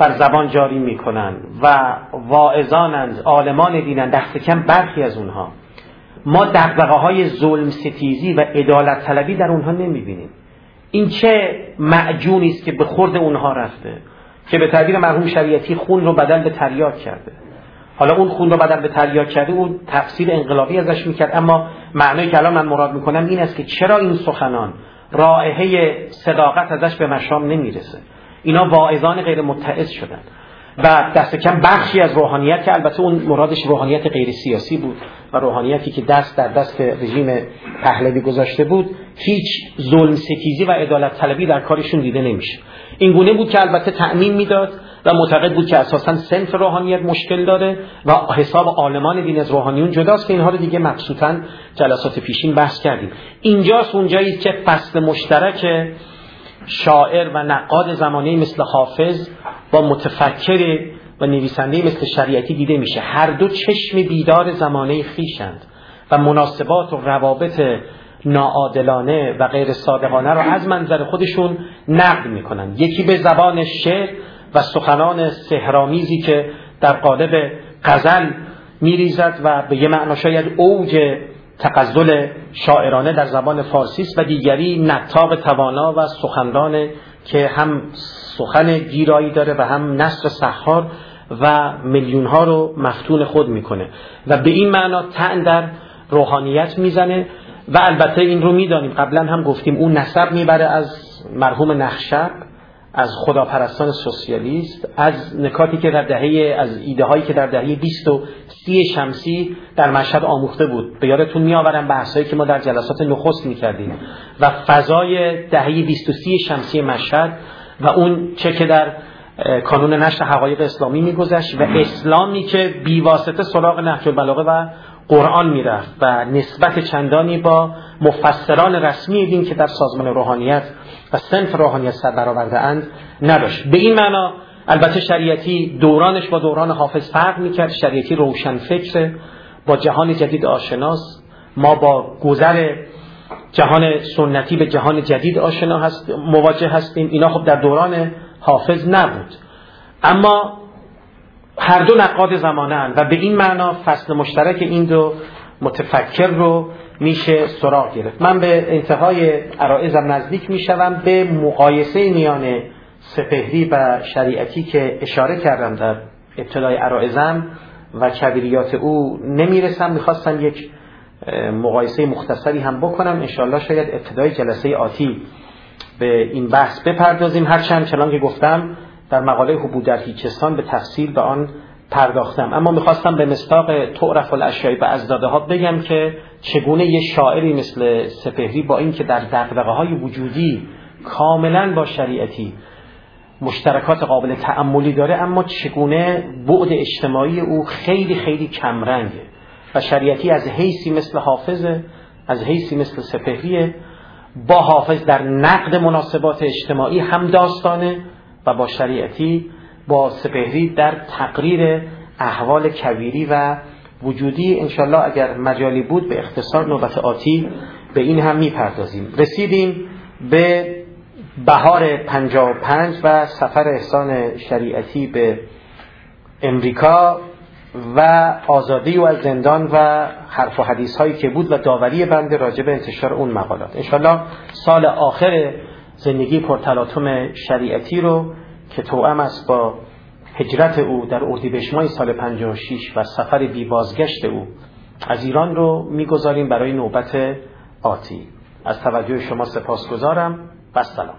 بر زبان جاری میکنن و واعظانند، عالمان دینند، دست کم برخی از اونها، ما دغدغه‌های ظلم ستیزی و عدالت طلبی در اونها نمیبینیم. این چه معجونی است که به خورد اونها رفته، که به تعبیر مرحوم شریعتی خون رو بدل به تریاک کرده. حالا اون خون رو بدل به تریاک کرده، اون تفسیر انقلابی ازش میکرد، اما معنی که الان من مراد میکنم این است که چرا این سخنان رائحه صداقت ازش به مشام نمیرسه. اینا واعظان غیر متعظ شدن و دست کم بخشی از روحانیت، که البته اون مرادش روحانیت غیر سیاسی بود و روحانیتی که دست در دست رژیم پهلوی گذاشته بود، هیچ ظلم ستیزی و عدالت طلبی در کارشون دیده نمیشه. این گونه بود که البته تعمیم میداد و معتقد بود که اساساً صنف روحانیت مشکل داره و حساب عالمان دین از روحانیون جداست، که اینها رو دیگه مبسوطاً جلسات پیشین بحث کردیم. اینجاست اونجایی که فصل مشترک شاعر و نقاد زمانه مثل حافظ با متفکر و نویسنده مثل شریعتی دیده میشه. هر دو چشم بیدار زمانه خویشند و مناسبات و روابط ناعادلانه و غیر صادقانه رو از منظر خودشون نقد میکنن. یکی به زبان شعر و سخنان سحرآمیزی که در قالب غزل میریزد و به یه معنا شاید اوج تغزل شاعرانه در زبان فارسی است، و دیگری نطاق توانا و سخنران که هم سخن گیرایی داره و هم نثر سحار و میلیون ها رو مفتون خود میکنه و به این معنا طعن در روحانیت میزنه. و البته این رو میدانیم، قبلا هم گفتیم، اون نسب میبره از مرحوم نخشب، از خداپرستان سوسیالیست، از نکاتی که در دهه از ایده هایی که در دهه بیست و سی شمسی در مشهد آموخته بود. به یادتون میآورم بحثایی که ما در جلسات نخست میکردیم و فضای دهه بیست و سی شمسی مشهد و اون چه که در کانون نشر حقایق اسلامی میگذشت و اسلامی که بیواسطه سراغ نهج البلاغه و قرآن میرفت و نسبت چندانی با مفسران رسمی دین که در سازمان روحانیت و صنف روحانیت سر برآورده اند نداشت. به این معنا البته شریعتی دورانش با دوران حافظ فرق میکرد. شریعتی روشن فکر، با جهان جدید آشناست. ما با گذر جهان سنتی به جهان جدید آشنا هست مواجه هستیم. اینا خب در دوران حافظ نبود، اما هر دو نقاد زمانه اند و به این معنا فصل مشترک این دو متفکر رو میشه سراغ گرفت. من به انتهای عرایضم نزدیک میشوم. به مقایسه میان سپهری و شریعتی که اشاره کردم در ابتدای عرایضم و کبیریات او نمیرسم. میخواستم یک مقایسه مختصری هم بکنم. انشاءالله شاید ابتدای جلسه آتی به این بحث بپردازیم، هرچند چنان که گفتم در مقاله حبوب در هیچستان به تفصیل به آن پرداختم. اما میخواستم به مصداق تعرف الاشیاء به ازدادها بگم که چگونه یه شاعری مثل سپهری با این که در دغدغه‌های وجودی کاملا با شریعتی مشترکات قابل تأملی داره، اما چگونه بعد اجتماعی او خیلی خیلی کمرنگه و شریعتی از حیثی مثل حافظ، از حیثی مثل سپهریه، با حافظ در نقد مناسبات اجتماعی هم داستانه و با شریعتی با سپهری در تقریر احوال کبیری و وجودی. انشالله اگر مجالی بود به اختصار نوبت آتی به این هم میپردازیم. رسیدیم به بهار پنجاه و پنج و سفر احسان شریعتی به امریکا و آزادی و از زندان و حرف و حدیث هایی که بود و داوری بنده راجع به انتشار اون مقالات. انشالله سال آخر زندگی پرتلاطم شریعتی رو که توأم است با هجرت او در اردیبهشت ماه سال پنجاه و شش و سفر بی بازگشت او از ایران رو میگذاریم برای نوبت آتی. از توجه شما سپاسگزارم و سلام.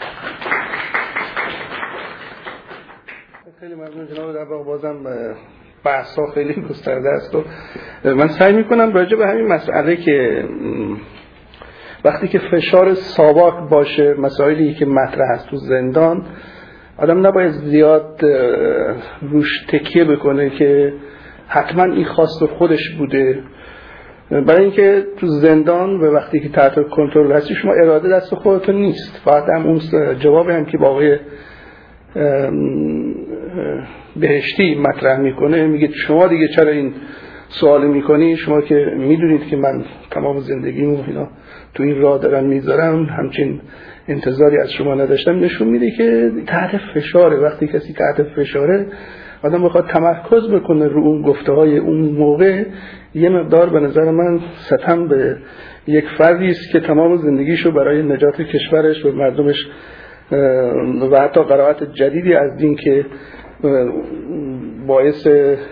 خیلی ممنون جناب در واقع بازم بحث ها خیلی گسترده است و من سعی میکنم راجع به همین مسئله که وقتی که فشار ساواک باشه، مسائلی که مطرح است تو زندان، آدم نباید زیاد روش تکیه بکنه که حتما این خواست خودش بوده، برای اینکه تو زندان و وقتی که تحت کنترل هستی شما اراده دست خودتون نیست. فقط هم اون جوابی هم که با آقای بهشتی مطرح میکنه، میگه شما دیگه چرا این سوال میکنی، شما که میدونید که من تمام زندگیمو اینا تو این راه دارم میذارم، همچین انتظاری از شما نداشتم، نشون میده که تحت فشاره. وقتی کسی تحت فشاره، آدم بخواد تمرکز بکنه رو اون گفته های اون موقع، یه مقدار به نظر من ستم به یک فردی است که تمام زندگیشو برای نجات کشورش و مردمش و حتی قرائت جدیدی از دین که باعث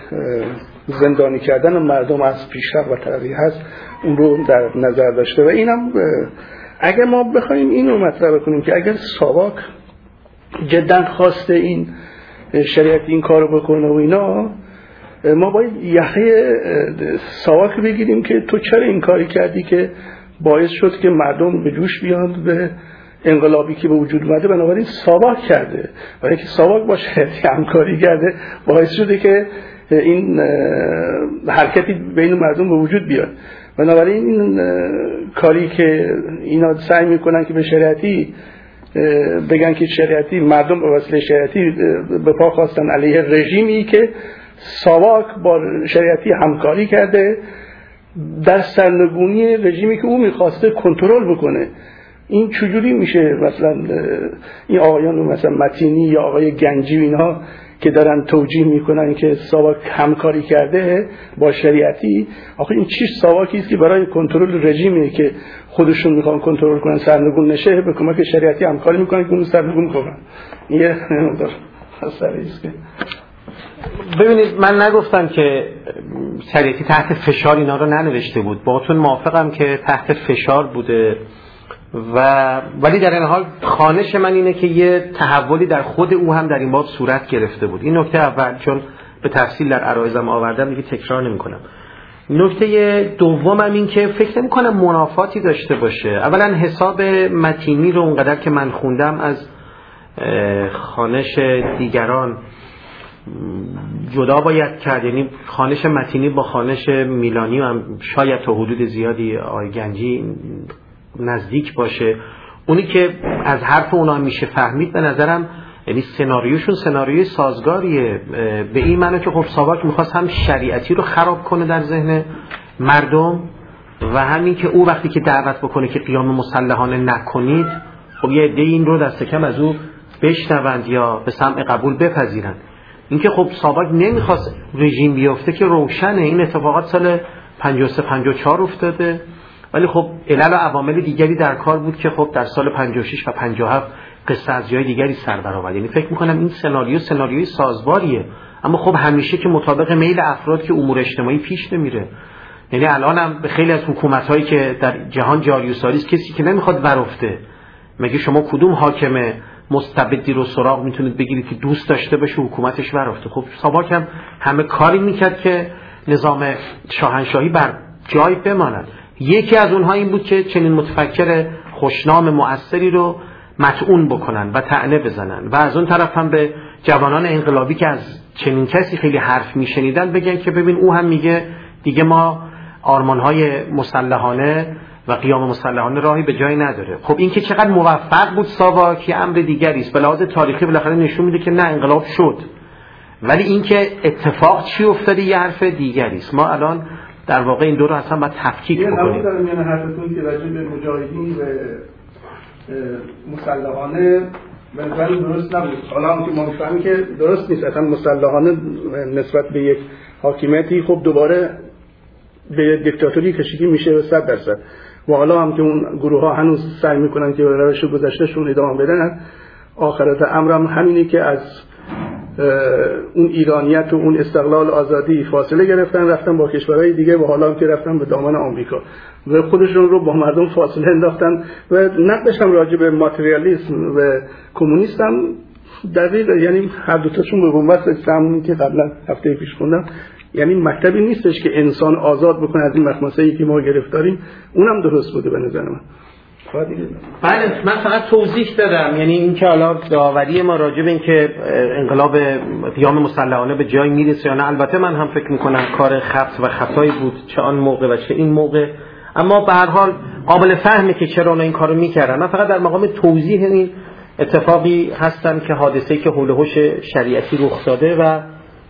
زندانی کردن مردم از پیشرفت و ترقی هست، اون رو در نظر داشته. و اینم اگر ما بخوایم این رو مطرح کنیم که اگر ساواک جدا خواسته این شریعت این کارو بکنه و اینا، ما باید یحیی ساواک بگیریم که تو چرا این کاری کردی که باعث شد که مردم به جوش بیان به انقلابی که به وجود اومده. بنابراین ساواک کرده و اینکه ساواک با شریعتی همکاری کرده باعث شده که این حرکتی بین مردم به وجود بیاد. بنابراین این کاری که اینا سعی میکنن که به شریعتی بگن که شریعتی مردم به وسیله شریعتی به پا خواستن علیه رژیمی که ساواک با شریعتی همکاری کرده در سرنگونی رژیمی که او میخواسته کنترل بکنه. این چجوری میشه؟ مثلا این آقایان مثلا متینی یا آقای گنجی اینها که دارن توجیه میکنن که ساواک همکاری کرده با شریعتی، آخه این چیش ساواکی است که برای کنترل رژیمی که خودشون میخوان کنترل کنن سرنگون نشه به کمک شریعتی همکاری میکنن که اون سرنگون کنن. یه مقدار مسئله است که ببینید، من نگفتم که شریعتی تحت فشار اینا رو ننوشته بود، باهاتون موافقم که تحت فشار بوده، و ولی در این حال خواهش من اینه که یه تحولی در خود او هم در این باب صورت گرفته بود. این نکته اول، چون به تفصیل در عرایزم آوردم دیگه تکرار نمی کنم. نکته دومم این که فکر نمی کنم منافاتی داشته باشه. اولا حساب متینی رو اونقدر که من خوندم از خوانش دیگران جدا باید کرد، یعنی خوانش متینی با خوانش میلانی هم شاید تا حدود زیادی آقای گنجی نزدیک باشه. اونی که از حرف اونا میشه فهمید به نظرم، یعنی سناریوشون سناریوی سازگاریه، به این معنی که خب ساواک میخواست هم شریعتی رو خراب کنه در ذهن مردم و همین که او وقتی که دعوت بکنه که قیام مسلحانه نکنید، خب یه عده این رو دست کم از او بشنوند یا به سمع قبول بپذیرند. اینکه خب ساواک نمیخواست رژیم بیفته که روشنه، این اتفاقات سال پنجاه و سه پنجاه و چهار افتاده، ولی خب علل و عوامل دیگری در کار بود که خب در سال پنجاه و شش و پنجاه و هفت قصه از جای دیگری سر برآورد. یعنی فکر میکنم این سناریو سناریوی سازباریه، اما خب همیشه که مطابق میل افراد که امور اجتماعی پیش نمیره. یعنی الان هم به خیلی از حکومت‌هایی که در جهان جاری و ساری است کسی که نمیخواد ورفته. مگه شما کدوم حاکم مستبدی رو سراغ میتونید بگیرید که دوست داشته باشه حکومتش ورفته؟ خب ساواک هم همه کاری میکرد که نظام شاهنشاهی بر جای بماند. یکی از اونها این بود که چنین متفکر خوشنام مؤثری رو مطعون بکنن و طعنه بزنن و از اون طرف هم به جوانان انقلابی که از چنین کسی خیلی حرف میشنیدن بگن که ببین او هم میگه دیگه ما آرمانهای مسلحانه و قیام مسلحانه راهی به جای نداره. خب این که چقدر موفق بود ساواک یه امر دیگری است. به لحاظ تاریخی بالاخره نشون میده که نه، انقلاب شد، ولی این که اتفاق چی افتاده یه حرف دیگری است. ما الان در واقع این دو رو اصلا باید تفکیک بکنیم. یه نمود دارم یعنی حرفتون که راجع به مجاهدین و مسلحانه به نظر درست نبود. حالا هم که ما می‌فهمیم که درست نیست، اصلا مسلحانه نسبت به یک حاکمیتی خب دوباره به دیکتاتوری کشیده میشه به صد درصد. و حالا هم که اون گروه ها هنوز سعی میکنن که روش گذشتهشون ادامه بدن، آخرت امرم همینه که از اون ایرانیت و اون استقلال آزادی فاصله گرفتن، رفتن با کشورهای دیگه و حالا هم که رفتن به دامن آمریکا و خودشون رو با مردم فاصله انداختن. و نقدش هم راجع به ماتریالیسم و کمونیسم دقیق، یعنی هر دوتاشون به بنبست همونی که قبلا هفته پیش خوندم، یعنی مکتبی نیستش که انسان آزاد بکنه از این مخمسه‌ای که ما گرفتاریم. اونم درست بوده به نظر من. بله، من فقط توضیح دادم، یعنی این که حالا داوری ما راجع به این که انقلاب قیام مسلحانه به جای میرسه یا نه، البته من هم فکر میکنم کار خبث و خطایی بود چه آن موقع و چه این موقع، اما به هر حال قابل فهمه که چرا اونا این کارو میکردن. من فقط در مقام توضیح این اتفاقی هستم که حادثه‌ای که حول و حوش شریعتی رخ داده و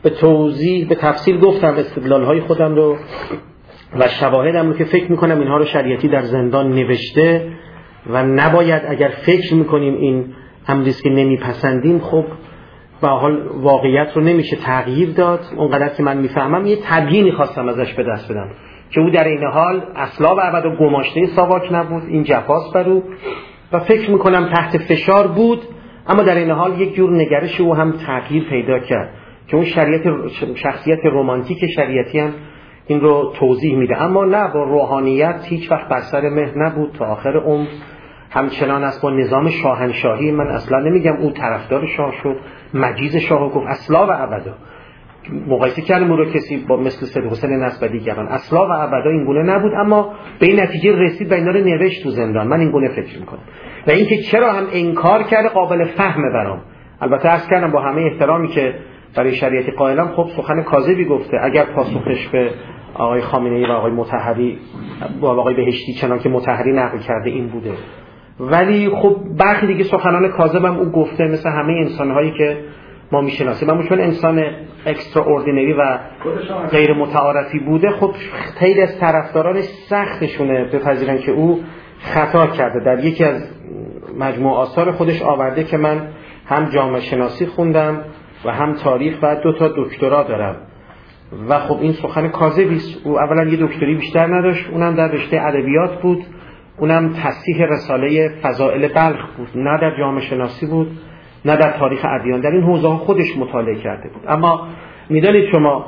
به توضیح به تفصیل گفتم استدلال‌های خودم رو و شواهدم رو که فکر میکنم اینها رو شریعتی در زندان نوشته و نباید اگر فکر میکنیم این امریست که نمیپسندیم، خب به حال واقعیت رو نمیشه تغییر داد. اونقدر که من میفهمم یه تبیینی خواستم ازش به دست بدم که او در این حال اصلا و ابدا گماشته ساواک نبود، این جفاست بر او و فکر میکنم تحت فشار بود، اما در این حال یک جور نگرش او هم تغییر پیدا کرد که اون شریعت شخصیت رمانتیک شریعتی هم این رو توضیح میده، اما نه با روحانیت هیچ وقت بر سر مهر نبود تا آخر عمر. همچنان است با نظام شاهنشاهی، من اصلا نمیگم او طرفدار شاه شد، مجیز شاه گفت اصلا و ابدا، مقایسه کردم او رو کسی با مثل سید حسین نصر و دیگران، اصلا و ابدا این گونه نبود، اما به این نتیجه رسید و اینا رو نوشت تو زندان. من این گونه فکر میکنم و اینکه چرا هم انکار کرده قابل فهمه برام. البته عرض کردم با همه احترامی که برای شریعتی قائلم، خب سخن کاذبی گفته، اگر پاسخش به آقای خامنه‌ای و آقای مطهری با آقای بهشتی چنان که مطهری نقل کرده این بوده، ولی خب برخی دیگه سخنان کاذبم او گفته، مثل همه انسان‌هایی که ما میشناسیم. اما چون انسان اکسترا اوردینری و غیر متعارفی بوده، خب خیلی از طرفداران سختشونه بپذیرن که او خطا کرده. در یکی از مجموع آثار خودش آورده که من هم جامعه شناسی خوندم و هم تاریخ و دو تا دکترا دارم و خب این سخن کاذبی است. او اولا یه دکتری بیشتر نداشت، اونم در رشته ادبیات بود، اونم تصحیح رساله فضائل بلخ بود، نه در جامعه شناسی بود نه در تاریخ ادیان، در این حوزه ها خودش مطالعه کرده بود. اما میدانید شما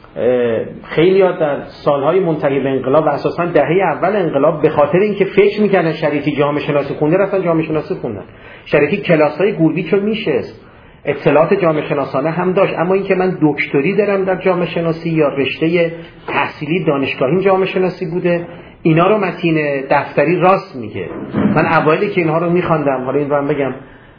خیلی ها در سالهای منتهی به انقلاب و اساساً دهه اول انقلاب به خاطر اینکه فکر میکردن شریعتی جامعه شناسی خونده رفتن جامعه شناسی خوندن. شریعتی کلاس‌های گوربیچ رو میشست، اطلاعات جامعه شناسانه هم داشت، اما اینکه من دکتری دارم در جامعه شناسی یا رشته تحصیلی دانشگاهیم جامعه شناسی بوده، اینا رو متین دفتری راست میگه. من اوایلی که اینها رو میخواندم، حالا این رو هم بگم،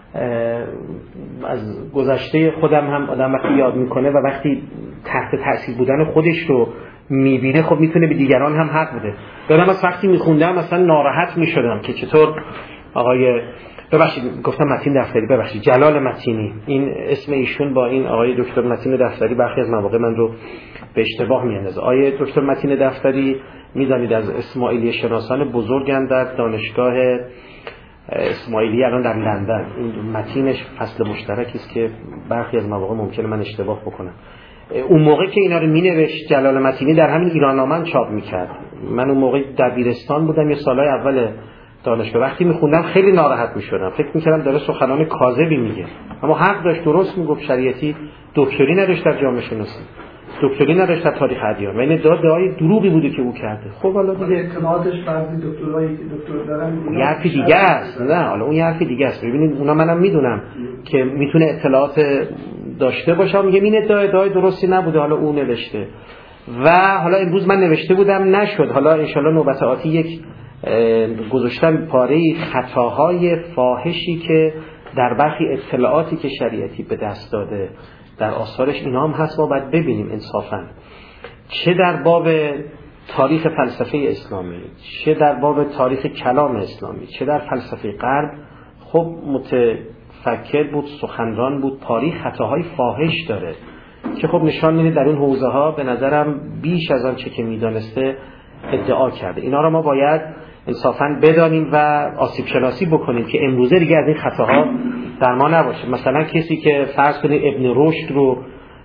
از گذشته خودم هم آدم وقتی یاد میکنه و وقتی تحت تاثیر بودن خودش رو میبینه، خب میتونه به دیگران هم حق بده. یادم از وقتی میخوندم مثلا ناراحت میشدم که چطور آقای ببخشید گفتم متین دفتری، ببخشید جلال متینی، این اسم ایشون با این آقای دکتر متین دفتری برخی از مواقع من رو به اشتباه میاندازه. آقای دکتر متین دفتری میدانید از اسماعیلی شناسان بزرگن در دانشگاه اسماعیلی الان در لندن. این متینش فصل مشترکی است که برخی از مواقع ممکنه من اشتباه بکنم. اون موقع که اینا رو مینوشت جلال متینی در همین ایران نامه چاپ میکرد. من اون موقع در دبیرستان بودم، یه سالهای اول دانشگاه، وقتی میخوندم خیلی ناراحت میشدم، فکر میکردم داره سخنان کاذبی میگه، اما حق داشت، درست میگفت. شریعتی دکتری نداشت در جامعه شناسی، دکتری نداشت در تاریخ ادیان و این ادعای دروغی بوده که او کرده. خب حالا دیگه اعتمادش بعضی دکترایی که دکتر دارن یه حرفی دیگه است، نه حالا اون یه حرفی دیگه است. ببینید اونا منم میدونم که میتونه اطلاعات داشته باشه، میگه این ادعای ادعای درستی نبوده، حالا اون نوشته و حالا امروز من نوشته بودم نشد، حالا ان شاء الله نوبت آتی یک گذاشتن پاره خطاهای فاحشی که در برخی اطلاعاتی که شریعتی به دست داده در آثارش اینا هم هست، ما باید ببینیم انصافاً، چه در باب تاریخ فلسفه اسلامی، چه در باب تاریخ کلام اسلامی، چه در فلسفه غرب. خب متفکر بود، سخنران بود، پاره خطاهای فاحش داره که خب نشان میده در این حوزه ها به نظرم بیش از آن چه که میدانسته ادعا کرده. اینا رو ما باید انصافاً بدانیم و آسیب شناسی بکنیم که امروزه دیگه از این خطاها در ما نباشه. مثلا کسی که فرض کنید ابن رشد رو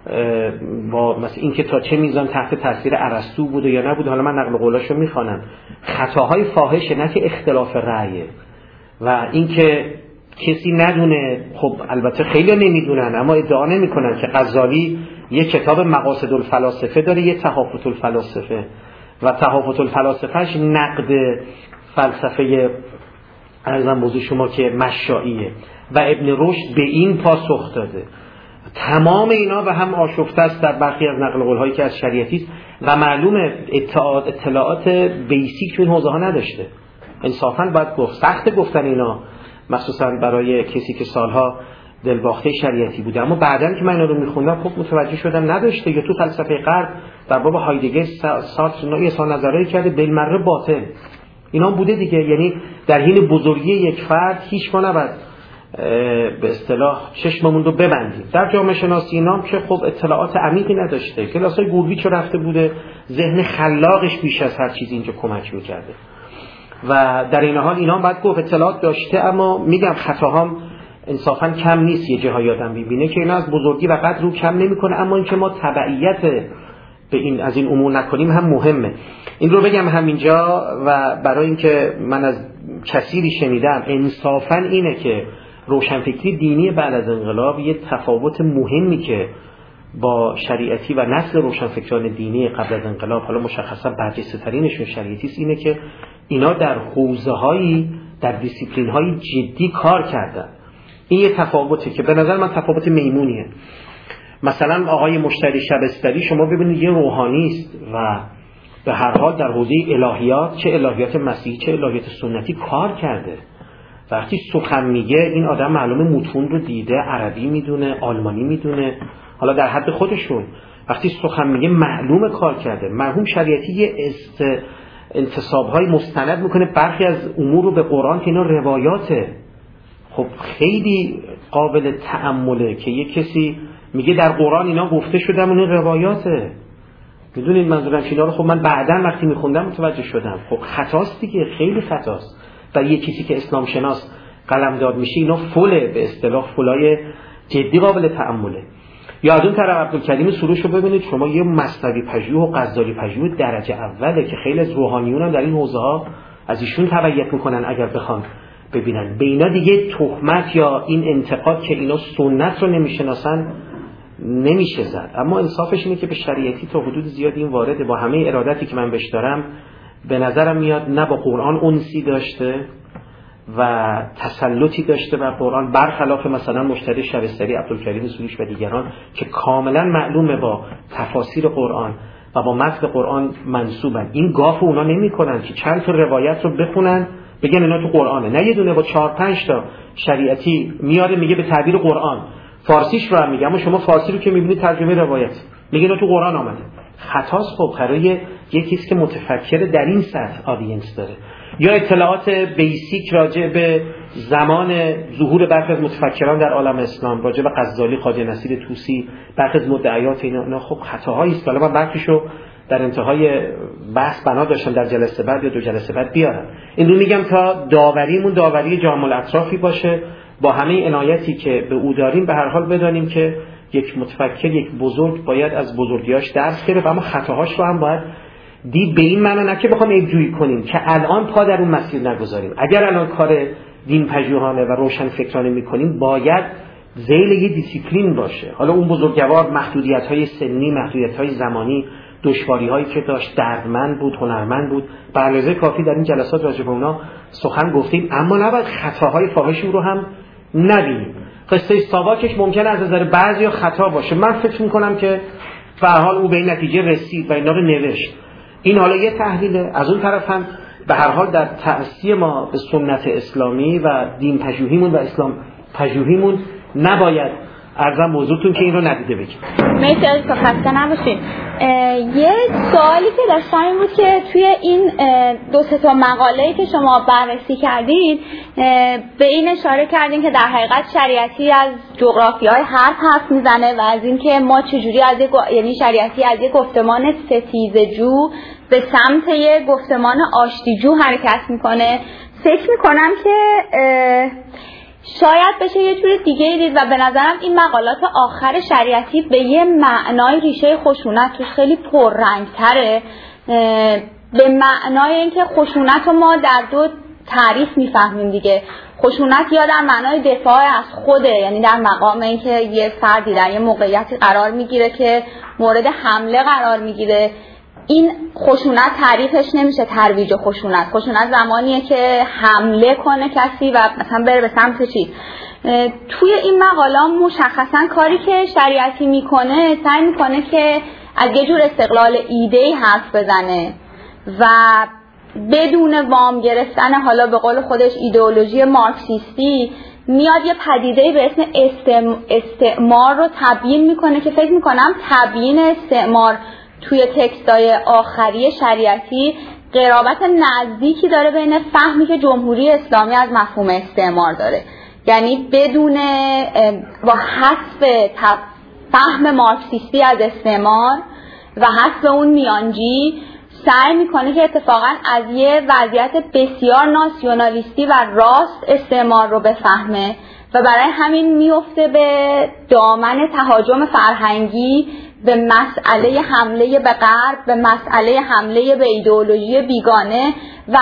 با مثلا اینکه تا چه میزان تحت تاثیر ارسطو بوده یا نبوده، حالا من نقل قولاشو میخوانم، خطاهای فاحشه، نه که اختلاف رأیه و اینکه کسی ندونه. خب البته خیلی نمیدونن اما ادعا نمیکنن که غزالی یه کتاب مقاصد الفلاسفه داره، یه تحافت الفلاسفه و تحافت الفلاسفهش نقد فلسفه ارزم بوزی شما که مشاییه و ابن رشد به این پاسخ داده. تمام اینا به هم آشفته است در برخی از نقل قول‌هایی که از شریعتی است و معلومه اطلاعات اطلاعات بیسیک تو این حوزه ها نداشته. انصافاً باید گفت سخت گفتن اینا، مخصوصاً برای کسی که سالها دلباخته شریعتی بوده، اما بعداً که من اینا رو میخوندم خب متوجه شدم نداشته. یا تو فلسفه غرب در باب هایدگر سارتر نوعی اظهار نظرایی کرده بالمره باطل، اینا بوده دیگه. یعنی در حین بزرگی یک فرد هیچ ما نباید به اصطلاح چشممون رو ببندیم. در جامعه شناسی اینام که خب اطلاعات عمیقی نداشته، کلاسای گوربیچ رو رفته بوده، ذهن خلاقش بیش از هر چیز اینجا کمک میکرده و در این حال اینا هم باید گفت اطلاعات داشته، اما میگم خطاهام انصافا کم نیست. یه جاهای آدم ببینه که اینا از بزرگی و قدر رو کم نمیکنه، اما اینکه ما تبعیت به این از این امور نکنیم هم مهمه. این رو بگم همینجا و برای اینکه من از کثیری شنیدم انصافا اینه که روشنفکری دینی بعد از انقلاب یه تفاوت مهمی که با شریعتی و نسل روشنفکران دینی قبل از انقلاب، حالا مشخصا برجسته ترینشون شریعتی است، اینه که اینا در حوزه‌هایی در دیسیپلین‌های جدی کار کردن. این یه تفاوته که به نظر من تفاوت میمونیه. مثلا آقای مشتری شبستری شما ببینید یه روحانی است و به هر حال در حوزه الهیات، چه الهیات مسیحی چه الهیات سنتی کار کرده. وقتی سخن میگه این آدم معلومه متون رو دیده، عربی میدونه، آلمانی میدونه، حالا در حد خودشون. وقتی سخن میگه معلومه کار کرده. مرحوم شریعتی یه است انتصاب‌های مستند میکنه برخی از امور رو به قرآن که اینا روایاته. خب خیلی قابل تأمله که یه کسی میگه در قرآن اینا گفته شده اون روایاته. میدونید منظورم چیه؟ رو خب من بعداً وقتی میخوندم متوجه شدم خب خطاست دیگه، خیلی خطاست. برای یه کسی که اسلام شناس قلمداد میشه اینا فله، به اصطلاح فلای جدی قابل تأمله. یا از اون طرف عبدالکریم سروش رو ببینید شما، یه مصطفی پژوه و غزالی پژوه درجه اوله که خیلی از روحانیون هم در این حوزه ها از ایشون تبعیت میکنن اگر بخوان ببینن. به اینا دیگه تهمت یا این انتقاد که اینا سنت رو نمیشناسن نمیشه زد. اما انصافش اینه که به شریعتی تا حدود زیادی این وارده، با همه ارادتی که من بهش دارم به نظرم میاد نه با قرآن انسی داشته و تسلطی داشته بر قرآن، برخلاف مثلا مشتری شبستری، عبدالکریم سروش و دیگران که کاملا معلومه با تفاسیر قرآن و با متن قرآن منسوبن. این گاف اونا نمیکنن که چند تا روایت رو بخونن بگن اینا تو قرآنه، نه یه دونه با چهار پنج تا شریعتی میاره میگه به تعبیر قرآن، فارسیش رو هم میگه اما شما فارسی رو که میبینید ترجمه روایت میگه اینا تو قرآن آمده. خطاست. خب برای یکی که متفکر در این سطح آدینس داره. یا اطلاعات بیسیک راجع به زمان ظهور برخی از متفکران در عالم اسلام، راجع به غزالی، خواجه نصیر طوسی، برخی از مدعیات اینا, اینا خب خطاهایی است. حالا من برخیشو در انتهای بحث بنا داشتم در جلسه بعد یا دو جلسه بعد بیارم. این رو میگم تا داوریمون داوری جامع الاطرافی باشه، با همه عنایتی که به او داریم به هر حال بدانیم که یک متفکر، یک بزرگ باید از بزرگیاش درس گرفت، اما خطاهاش رو هم باید دید. به این معنی نه که بخوام عیب‌جویی کنیم که الان پا در اون مسیر نگذاریم. اگر الان کار دین پژوهانه و روشن فکرانه میکنیم باید ذیل یه دیسیپلین باشه. حالا اون بزرگوار محدودیت‌های سنی، محدودیت‌های زمانی، دشواری‌هایی که داشت، دردمند بود، هنرمند بود، به اندازه کافی در این جلسات راجع به اونا سخن گفتیم، اما نباید خطاهای فاحش رو هم نبینیم. قصه ساواکش ممکنه از نظر بعضیا خطا باشه، من فکر می‌کنم که به هر حال او به این نتیجه رسید و اینا رو نوشت. این حالا یه تحلیله. از اون طرف هم به هر حال در تأسیس ما به سنت اسلامی و دین پژوهیمون و اسلام پژوهیمون نباید عرضم موضوعتون که این رو ندیده بگیم. مرسی از تو خسته نباشید. یه سوالی که داشتم این بود که توی این دو سه تا مقاله‌ای که شما بررسی کردید به این اشاره کردین که در حقیقت شریعتی از جغرافیای حرف حرف میزنه و از این که ما چجوری از یک یعنی شریعتی از یک گفتمان ستیزجو به سمت یک گفتمان آشتیجو حرکت میکنه. فکر میکنم که شاید بشه یه جور دیگه دید و به نظرم این مقالات آخر شریعتی به یه معنای ریشه خشونت توش خیلی پررنگ‌تره، به معنای اینکه خشونت رو ما در دو تعریف میفهمیم دیگه. خشونت یا در معنای دفاع از خوده، یعنی در مقام اینکه یه فردی در یه موقعیتی قرار میگیره که مورد حمله قرار میگیره، این خشونت تعریفش نمیشه ترویج خشونت. خشونت زمانیه که حمله کنه کسی و مثلا بره به سمت چی. توی این مقاله مشخصا کاری که شریعتی میکنه سعی میکنه که از یه جور استقلال ایده‌ای حرف بزنه و بدون وام گرفتن حالا به قول خودش ایدئولوژی مارکسیستی میاد یه پدیده‌ای به اسم استعمار رو تبیین میکنه که فکر میکنم تبیین استعمار توی تکستای آخری شریعتی قرابت نزدیکی داره بین فهمی که جمهوری اسلامی از مفهوم استعمار داره. یعنی بدون با حذف فهم مارکسیستی از استعمار و حذف اون میانجی سعی میکنه که اتفاقا از یه وضعیت بسیار ناسیونالیستی و راست استعمار رو بفهمه و برای همین میفته به دامن تهاجم فرهنگی، به مسئله حمله به غرب، به مسئله حمله به ایدئولوژی بیگانه و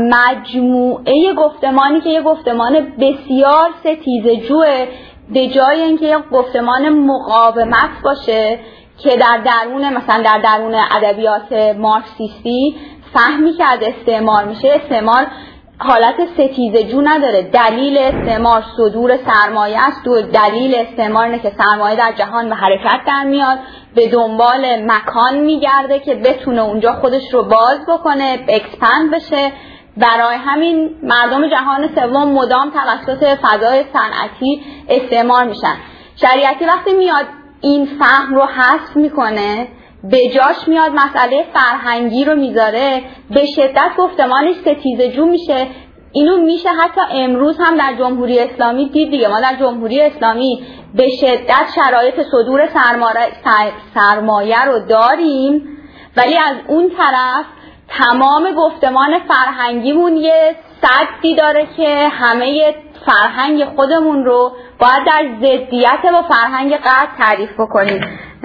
مجموعه گفتمانی که یه گفتمان بسیار ستیزجوه، به جای اینکه یه گفتمان مقاومت باشه که در درون مثلا در درون ادبیات مارکسیستی فهمی که از استعمار میشه، استعمار حالت ستیزجو نداره. دلیل استعمار صدور سرمایه است. دو دلیل استعمار اینه که سرمایه در جهان به حرکت در میاد، به دنبال مکان میگرده که بتونه اونجا خودش رو باز بکنه، اکسپند بشه. برای همین مردم جهان سوم مدام توسط فضای صنعتی استعمار میشن. شریعتی وقتی میاد این فهم رو حذف میکنه، به جاش میاد مسئله فرهنگی رو میذاره، به شدت گفتمانش ستیزجو میشه. اینو میشه حتی امروز هم در جمهوری اسلامی دید دیگه. ما در جمهوری اسلامی به شدت شرایط صدور سرمایه رو داریم، ولی از اون طرف تمام گفتمان فرهنگیمون یه سدی داره که همه فرهنگ خودمون رو باید در ضدیت با فرهنگ غرب تعریف بکنیم.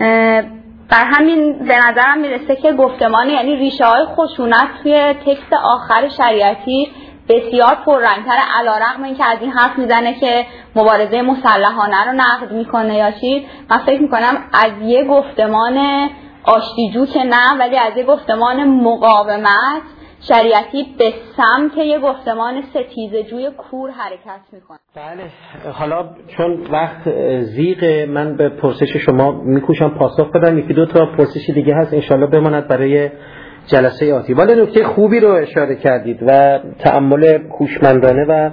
بر همین به نظرم میرسه که گفتمان یعنی ریشه های خشونت توی تکست آخر شریعتی بسیار پررنگ‌تر، علی‌رغم اینکه از این حرف میزنه که مبارزه مسلحانه رو نقد میکنه یا چیز. من فکر میکنم از یه گفتمان آشتیجو که نه، ولی از یه گفتمان مقاومت شریعتی به سمت یه گفتمان ستیزجوی کور حرکت میکنه. بله، حالا چون وقت زیغ، من به پرسش شما میکوشم پاسخ بدم. یکی دو تا پرسش دیگه هست انشالله بماند برای جلسه آتی. ولی نکته خوبی رو اشاره کردید و تأمل هوشمندانه و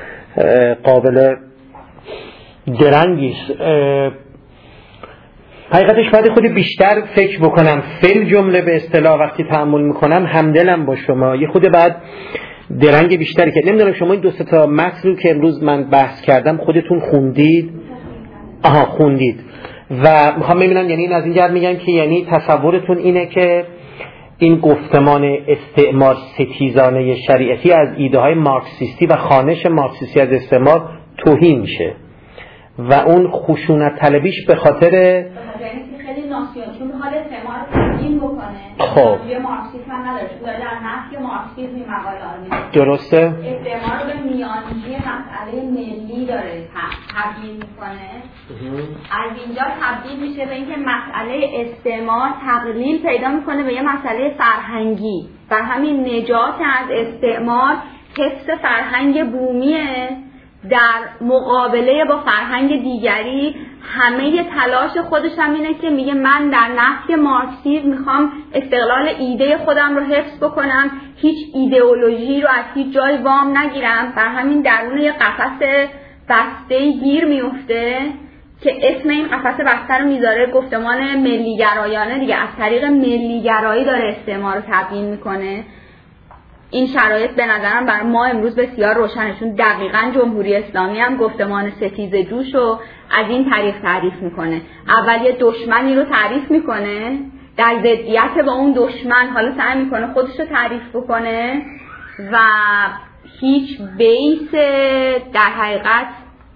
قابل درنگی است. حقیقتش باید خودی بیشتر فکر بکنم، فعل جمله به اصطلاح وقتی تأمل میکنم همدلم با شما، یه خود بعد درنگ بیشتری که نمیدونم شما این دو سه تا متن رو که امروز من بحث کردم خودتون خوندید؟ آها خوندید و میخوام ببینم یعنی این از این جهت میگم که یعنی تصورتون اینه که این گفتمان استعمار ستیزانه شریعتی از ایده های مارکسیستی و خوانش مارکسیستی از استعمار توهین میشه و اون خشونت طلبیش به خاطر خیلی ناسیون چون حال استعمار رو تبیین بکنه. خب یه مارکسیسم هم نداره، چون در نفی مارکسیسم این مقاله آنی درسته؟ استعمار رو به میانجی مسئله ملی داره تبیین میکنه. از اینجا تبدیل میشه به اینکه مسئله استعمار تقلیل پیدا میکنه به یه مسئله فرهنگی. بر همین نجات از استعمار حفظ فرهنگ بومیه در مقابله با فرهنگ دیگری. همه تلاش خودش هم اینه که میگه من در نفی مارکسیسم میخوام استقلال ایده خودم رو حفظ بکنم، هیچ ایدئولوژی رو از هیچ جای وام نگیرم. بر همین درون یه قفس بسته گیر میفته که اسم این قفس بسته رو میذاره گفتمان ملیگرایانه دیگه. از طریق ملیگرایی داره استعمار رو تبیین میکنه. این شرایط به نظرم برای ما امروز بسیار روشنه، چون دقیقاً جمهوری اسلامی هم گفتمان ستیزجوش رو از این طریق تعریف میکنه. اول یه دشمنی رو تعریف میکنه، در ضدیت با اون دشمن حالا سعی میکنه خودش رو تعریف بکنه و هیچ بیس در حقیقت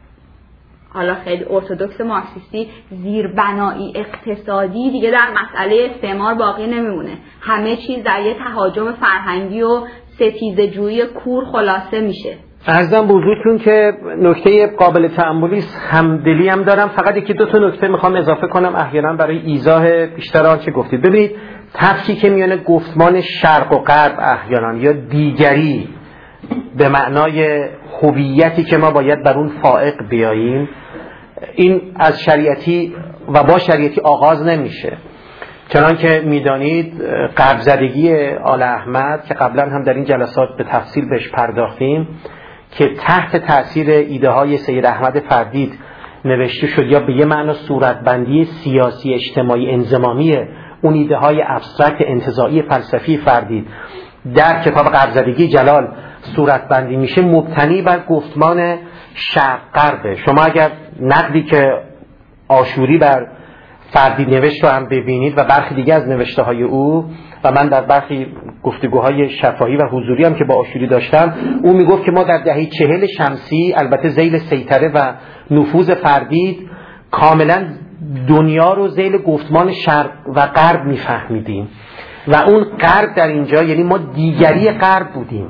حالا خیلی ارتدوکس مارکسیستی زیربنایی اقتصادی دیگه در مسئله استعمار باقی نمیمونه. همه چیز در یه تهاجم فرهنگی و ستیزجویی کور خلاصه میشه. عرضم به حضورتون که نکته قابل تأملی است، همدلی هم دارم. فقط یکی دو تا نکته میخوام اضافه کنم احیانا برای ایضاح بیشتر آنچه گفتید. ببینید تفکیک که میونه گفتمان شرق و غرب احیانا یا دیگری به معنای هویتی که ما باید بر اون فائق بیاییم، این از شریعتی و با شریعتی آغاز نمیشه. چنان که میدانید غرب‌زدگی آل احمد که قبلا هم در این جلسات به تفصیل بهش پرداختیم که تحت تأثیر ایده های سید احمد فردید نوشته شد یا به یه معنی صورتبندی سیاسی اجتماعی انضمامی اون ایده های ابسترکت انتزاعی فلسفی فردید در کتاب غرب‌زدگی جلال صورتبندی میشه مبتنی بر گفتمان شرق غربه. شما اگر نقدی که آشوری بر فردی نوشت رو هم ببینید و برخی دیگه از نوشته های او، و من در برخی گفتگوهای شفاهی و حضوری هم که با آشوری داشتم، او میگفت که ما در دهه چهل شمسی البته ذیل سیطره و نفوذ فردی کاملا دنیا رو ذیل گفتمان شرق و غرب میفهمیدیم و اون غرب در اینجا یعنی ما دیگری غرب بودیم.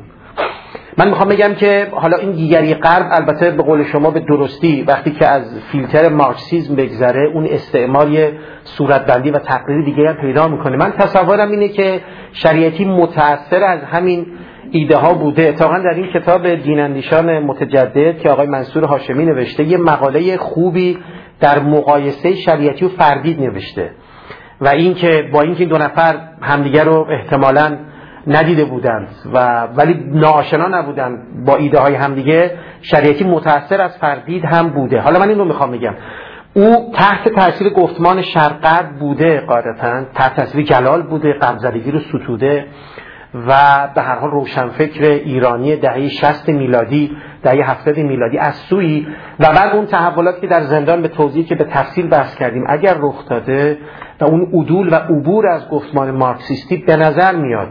من میخوام بگم که حالا این دیگری غرب البته به قول شما به درستی وقتی که از فیلتر مارکسیسم بگذره اون استعماری صورتبندی و تقلیدی دیگه هم پیدا میکنه. من تصورم اینه که شریعتی متأثر از همین ایده ها بوده. اتفاقا در این کتاب دین‌اندیشان متجدد که آقای منصور هاشمی نوشته یه مقاله خوبی در مقایسه شریعتی و فردید نوشته و این که با اینکه این دو نفر همدیگر رو احتمالاً ندیده بودند و ولی ناآشنا نبودند با ایده های همدیگه، شریعتی متأثر از فردید هم بوده. حالا من این رو میخوام بگم او تحت تاثیر گفتمان شرق غرب بوده، قاعدتاً تحت تاثیر جلال بوده، غرب‌زدگی رو ستوده و به هر حال روشنفکر ایرانی دهه شصت میلادی دهه هفتاد میلادی از سوی و بعد اون تحولاتی که در زندان به توضیحی که به تفصیل بحث کردیم اگر رخ داده و اون عدول و عبور از گفتمان مارکسیستی به نظر میاد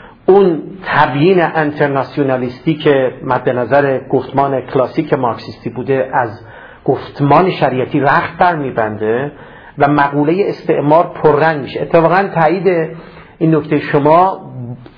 اون تبیین انترناسیونالیستی که مد نظر گفتمان کلاسیک مارکسیستی بوده از گفتمان شریعتی رخت بر میبنده و مقوله استعمار پررنگ میشه. اتفاقا تایید این نکته شما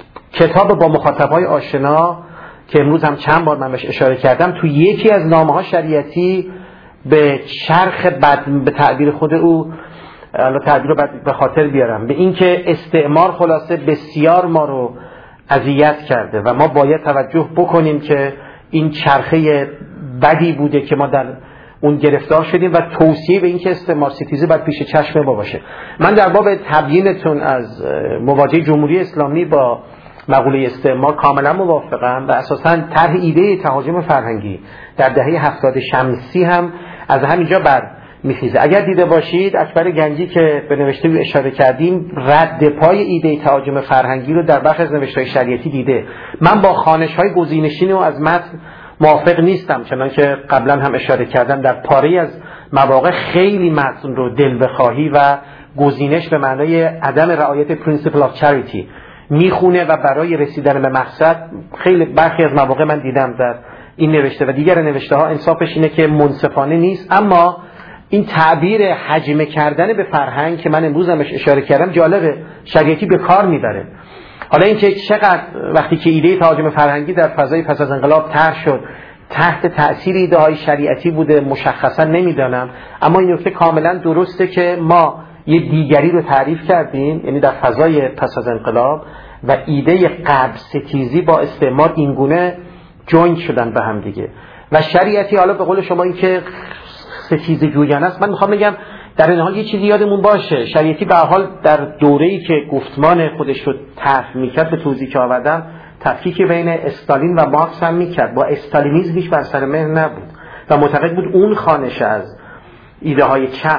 کتاب با مخاطبای آشنا که امروز هم چند بار من بهش اشاره کردم تو یکی از نامه‌ها شریعتی به چرخ بد به تعبیر خود او الان تعبیر رو به خاطر بیارم به اینکه استعمار خلاصه بسیار ما رو اذیت کرده و ما باید توجه بکنیم که این چرخه بدی بوده که ما در اون گرفتار شدیم و توصیه به این که استعمار ستیزی باید پیش چشم ما باشه. من در باب تبیینتون از مواجهه جمهوری اسلامی با مقوله استعمار کاملا موافقم و اساساً طرح ایده تهاجم فرهنگی در دهه هفتاد شمسی هم از همینجا بر میخیزه. اگر دیده باشید اکبر گنجی که به نوشته او اشاره کردیم رد پای ایده تهاجم فرهنگی رو در بخش از نوشته‌های شریعتی دیده. من با خوانش‌های گزینشین و از متن موافق نیستم، چنانکه قبلا هم اشاره کردم در پاره از مواقع خیلی متن رو دل بخواهی و گزینش به معنای عدم رعایت پرینسیپل آف چریتی میخونه و برای رسیدن به مقصد خیلی برخی از مواقع من دیدم در این نوشته و دیگر نوشته ها انصافش اینه که منصفانه نیست. اما این تعبیر حجمه کردن به فرهنگ که من امروز همش اشاره کردم جالبه، شریعتی به کار میبره. حالا اینکه چقدر وقتی که ایده تهاجم فرهنگی در فضای پس از انقلاب طرح شد تحت تأثیر ایده های شریعتی بوده مشخصا نمیدانم، اما این نکته کاملا درسته که ما یه دیگری رو تعریف کردیم، یعنی در فضای پس از انقلاب و ایده غرب ستیزی با استعمار اینگونه جوین شدن به هم دیگه و شریعتی حالا به قول شما این که ستیزه جویانه است. من میخوام بگم در این حال یه چیزی یادمون باشه، شریعتی به هر حال در دوره‌ای که گفتمان خودش رو طرح میکرد به توضیح که آوردم تفکیک بین استالین و مارکس هم میکرد، با استالینیسم هیچ بر سر مهر نبود و معتقد بود اون خوانش از ایده های چپ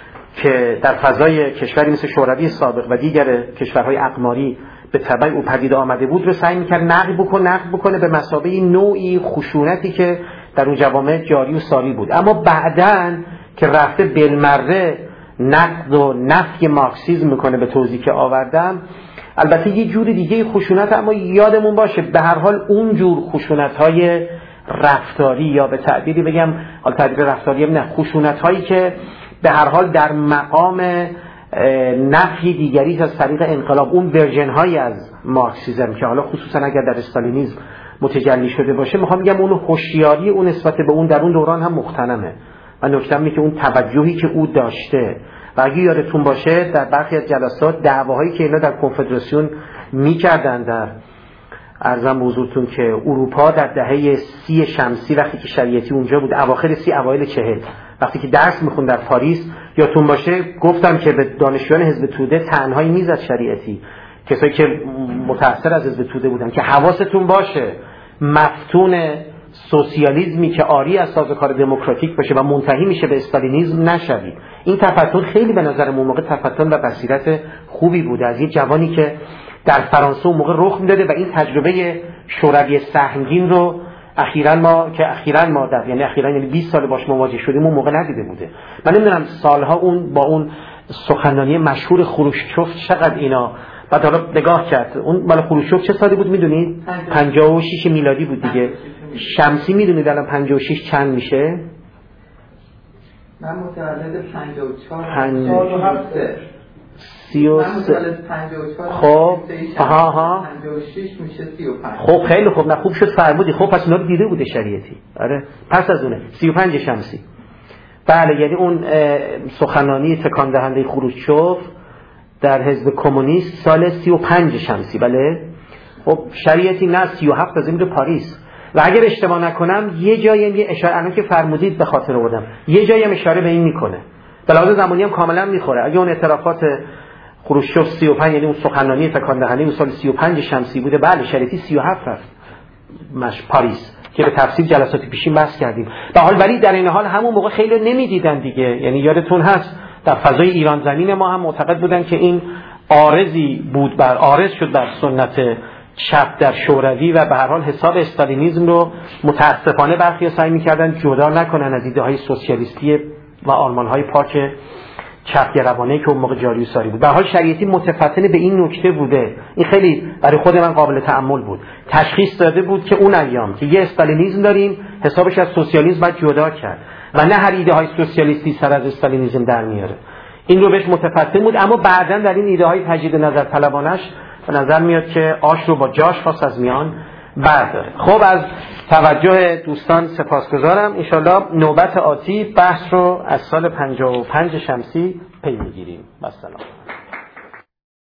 که در فضای کشوری مثل شوروی سابق و دیگر کشورهای اقماری به تبع او پدید آمده بود رو سعی میکرد نقد بکنه نقد بکنه به مثابه نوعی خشونتی که در اون جوامع جاری و ساری بود. اما بعداً که رفته بالمره نقد و نفی مارکسیسم میکنه به توضیح که آوردم، البته یه جور دیگه خشونت، اما یادمون باشه به هر حال اون جور خشونت‌های رفتاری یا به تعبیری بگم حال تعبیر رفتاری هم نه، خشونت‌هایی که به هر حال در مقام نفی دیگری از طریق انقلاب، اون ورژن‌هایی از مارکسیسم که حالا خصوصا اگر در استالینیسم متجلی شده باشه، میخوام بگم اون هوشیاری اون نسبت به اون در اون دوران هم مختنمه و نکته اینه که اون توجهی که او داشته و اگه یادتون باشه در برخی از جلسات دعواهایی که اینا در کنفدراسیون میکردن در عرضم حضورتون که اروپا در دهه سی شمسی وقتی که شریعتی اونجا بود، اواخر سی اوایل چهل وقتی که درس میخوند در پاریس، یادتون باشه گفتم که به دانشجویان حزب توده طعنهایی میزد شریعتی، کسایی که متأثر از حزب توده بودن که حواستون باشه مفتون سوسیالیسمی که عاری از سازوکار دموکراتیک باشه و منتهی میشه به استالینیسم نشوید. این تفتن خیلی به نظر من موقع تفتن و بصیرت خوبی بوده از یه جوانی که در فرانسه اون موقع رخ میداده و این تجربه شوروی سهمگین رو اخیراً ما که اخیراً ما در یعنی اخیراً یعنی بیست سال باش مواجه شدیم اون موقع ندیده بوده. من نمیدونم سالها اون با اون سخنرانی مشهور خروشچوف چقدر اینا بعد حالا نگاه کرد. اون مال خروشچوف چه سالی بود میدونید؟ پنجاه و شش میلادی بود دیگه. شمسی میدونید الان پنجاه و شش چند میشه؟ من متولد پنجاه و چهار پنج... سال و هفته سی و سه. خب ها ها پنجاه و شش میشه سی و پنج. خب خیلی خوب، نه خوب شد فرمودی. خب پس اینا رو دیده بوده شریعتی. آره پس از اونه سی و پنج شمسی. بله یعنی اون سخنرانی تکان دهنده خروشچوف در حزب کمونیست سال سی و پنج شمسی. بله خب شریعتی نه سی و هفت از این پاریس. و اگر اشتباه نکنم یه جایی یه اشاره الان که فرمودید به خاطر آوردم یه جایی هم اشاره به این میکنه. به لحاظ زمانی هم کاملا میخوره. اگه اون اعترافات خروشچوف سی و پنج یعنی اون سخنرانی تکان دهنده اون سال سی و پنج شمسی بوده، بله شریعتی سی و هفت رفت مش پاریس که به تفصیل جلسات پیشین بحث کردیم. به حال ولی در این حال همون موقع خیلی نمیدیدن دیگه. یعنی یادتون هست در فضای ایران زمین ما هم معتقد بودن که این عارضی بود بر عارض شد بر سنت چپ در شوروی و به هر حال حساب استالینیسم رو متاسفانه برخی سعی می‌کردن جدا نکنن از ایده‌های سوسیالیستی و آرمان‌های پاک چپگرایانه که اون موقع جاری و ساری بود. به هر حال شریعتی متفطن به این نکته بوده. این خیلی برای خود من قابل تأمل بود. تشخیص داده بود که اون ایام که یه استالینیسم داریم حسابش از سوسیالیسم باید جدا کرد و نه هر ایده‌های سوسیالیستی سر از استالینیسم در میاره. این رو بهش متفطن بود، اما بعداً در این ایده‌های تجدید نظر طلبانش به نظر میاد که آش رو با جاش خواست از میان برداره. خب از توجه دوستان سپاسگزارم. انشالله نوبت آتی بحث رو از سال پنجاه و پنج شمسی پی میگیریم. با سلام.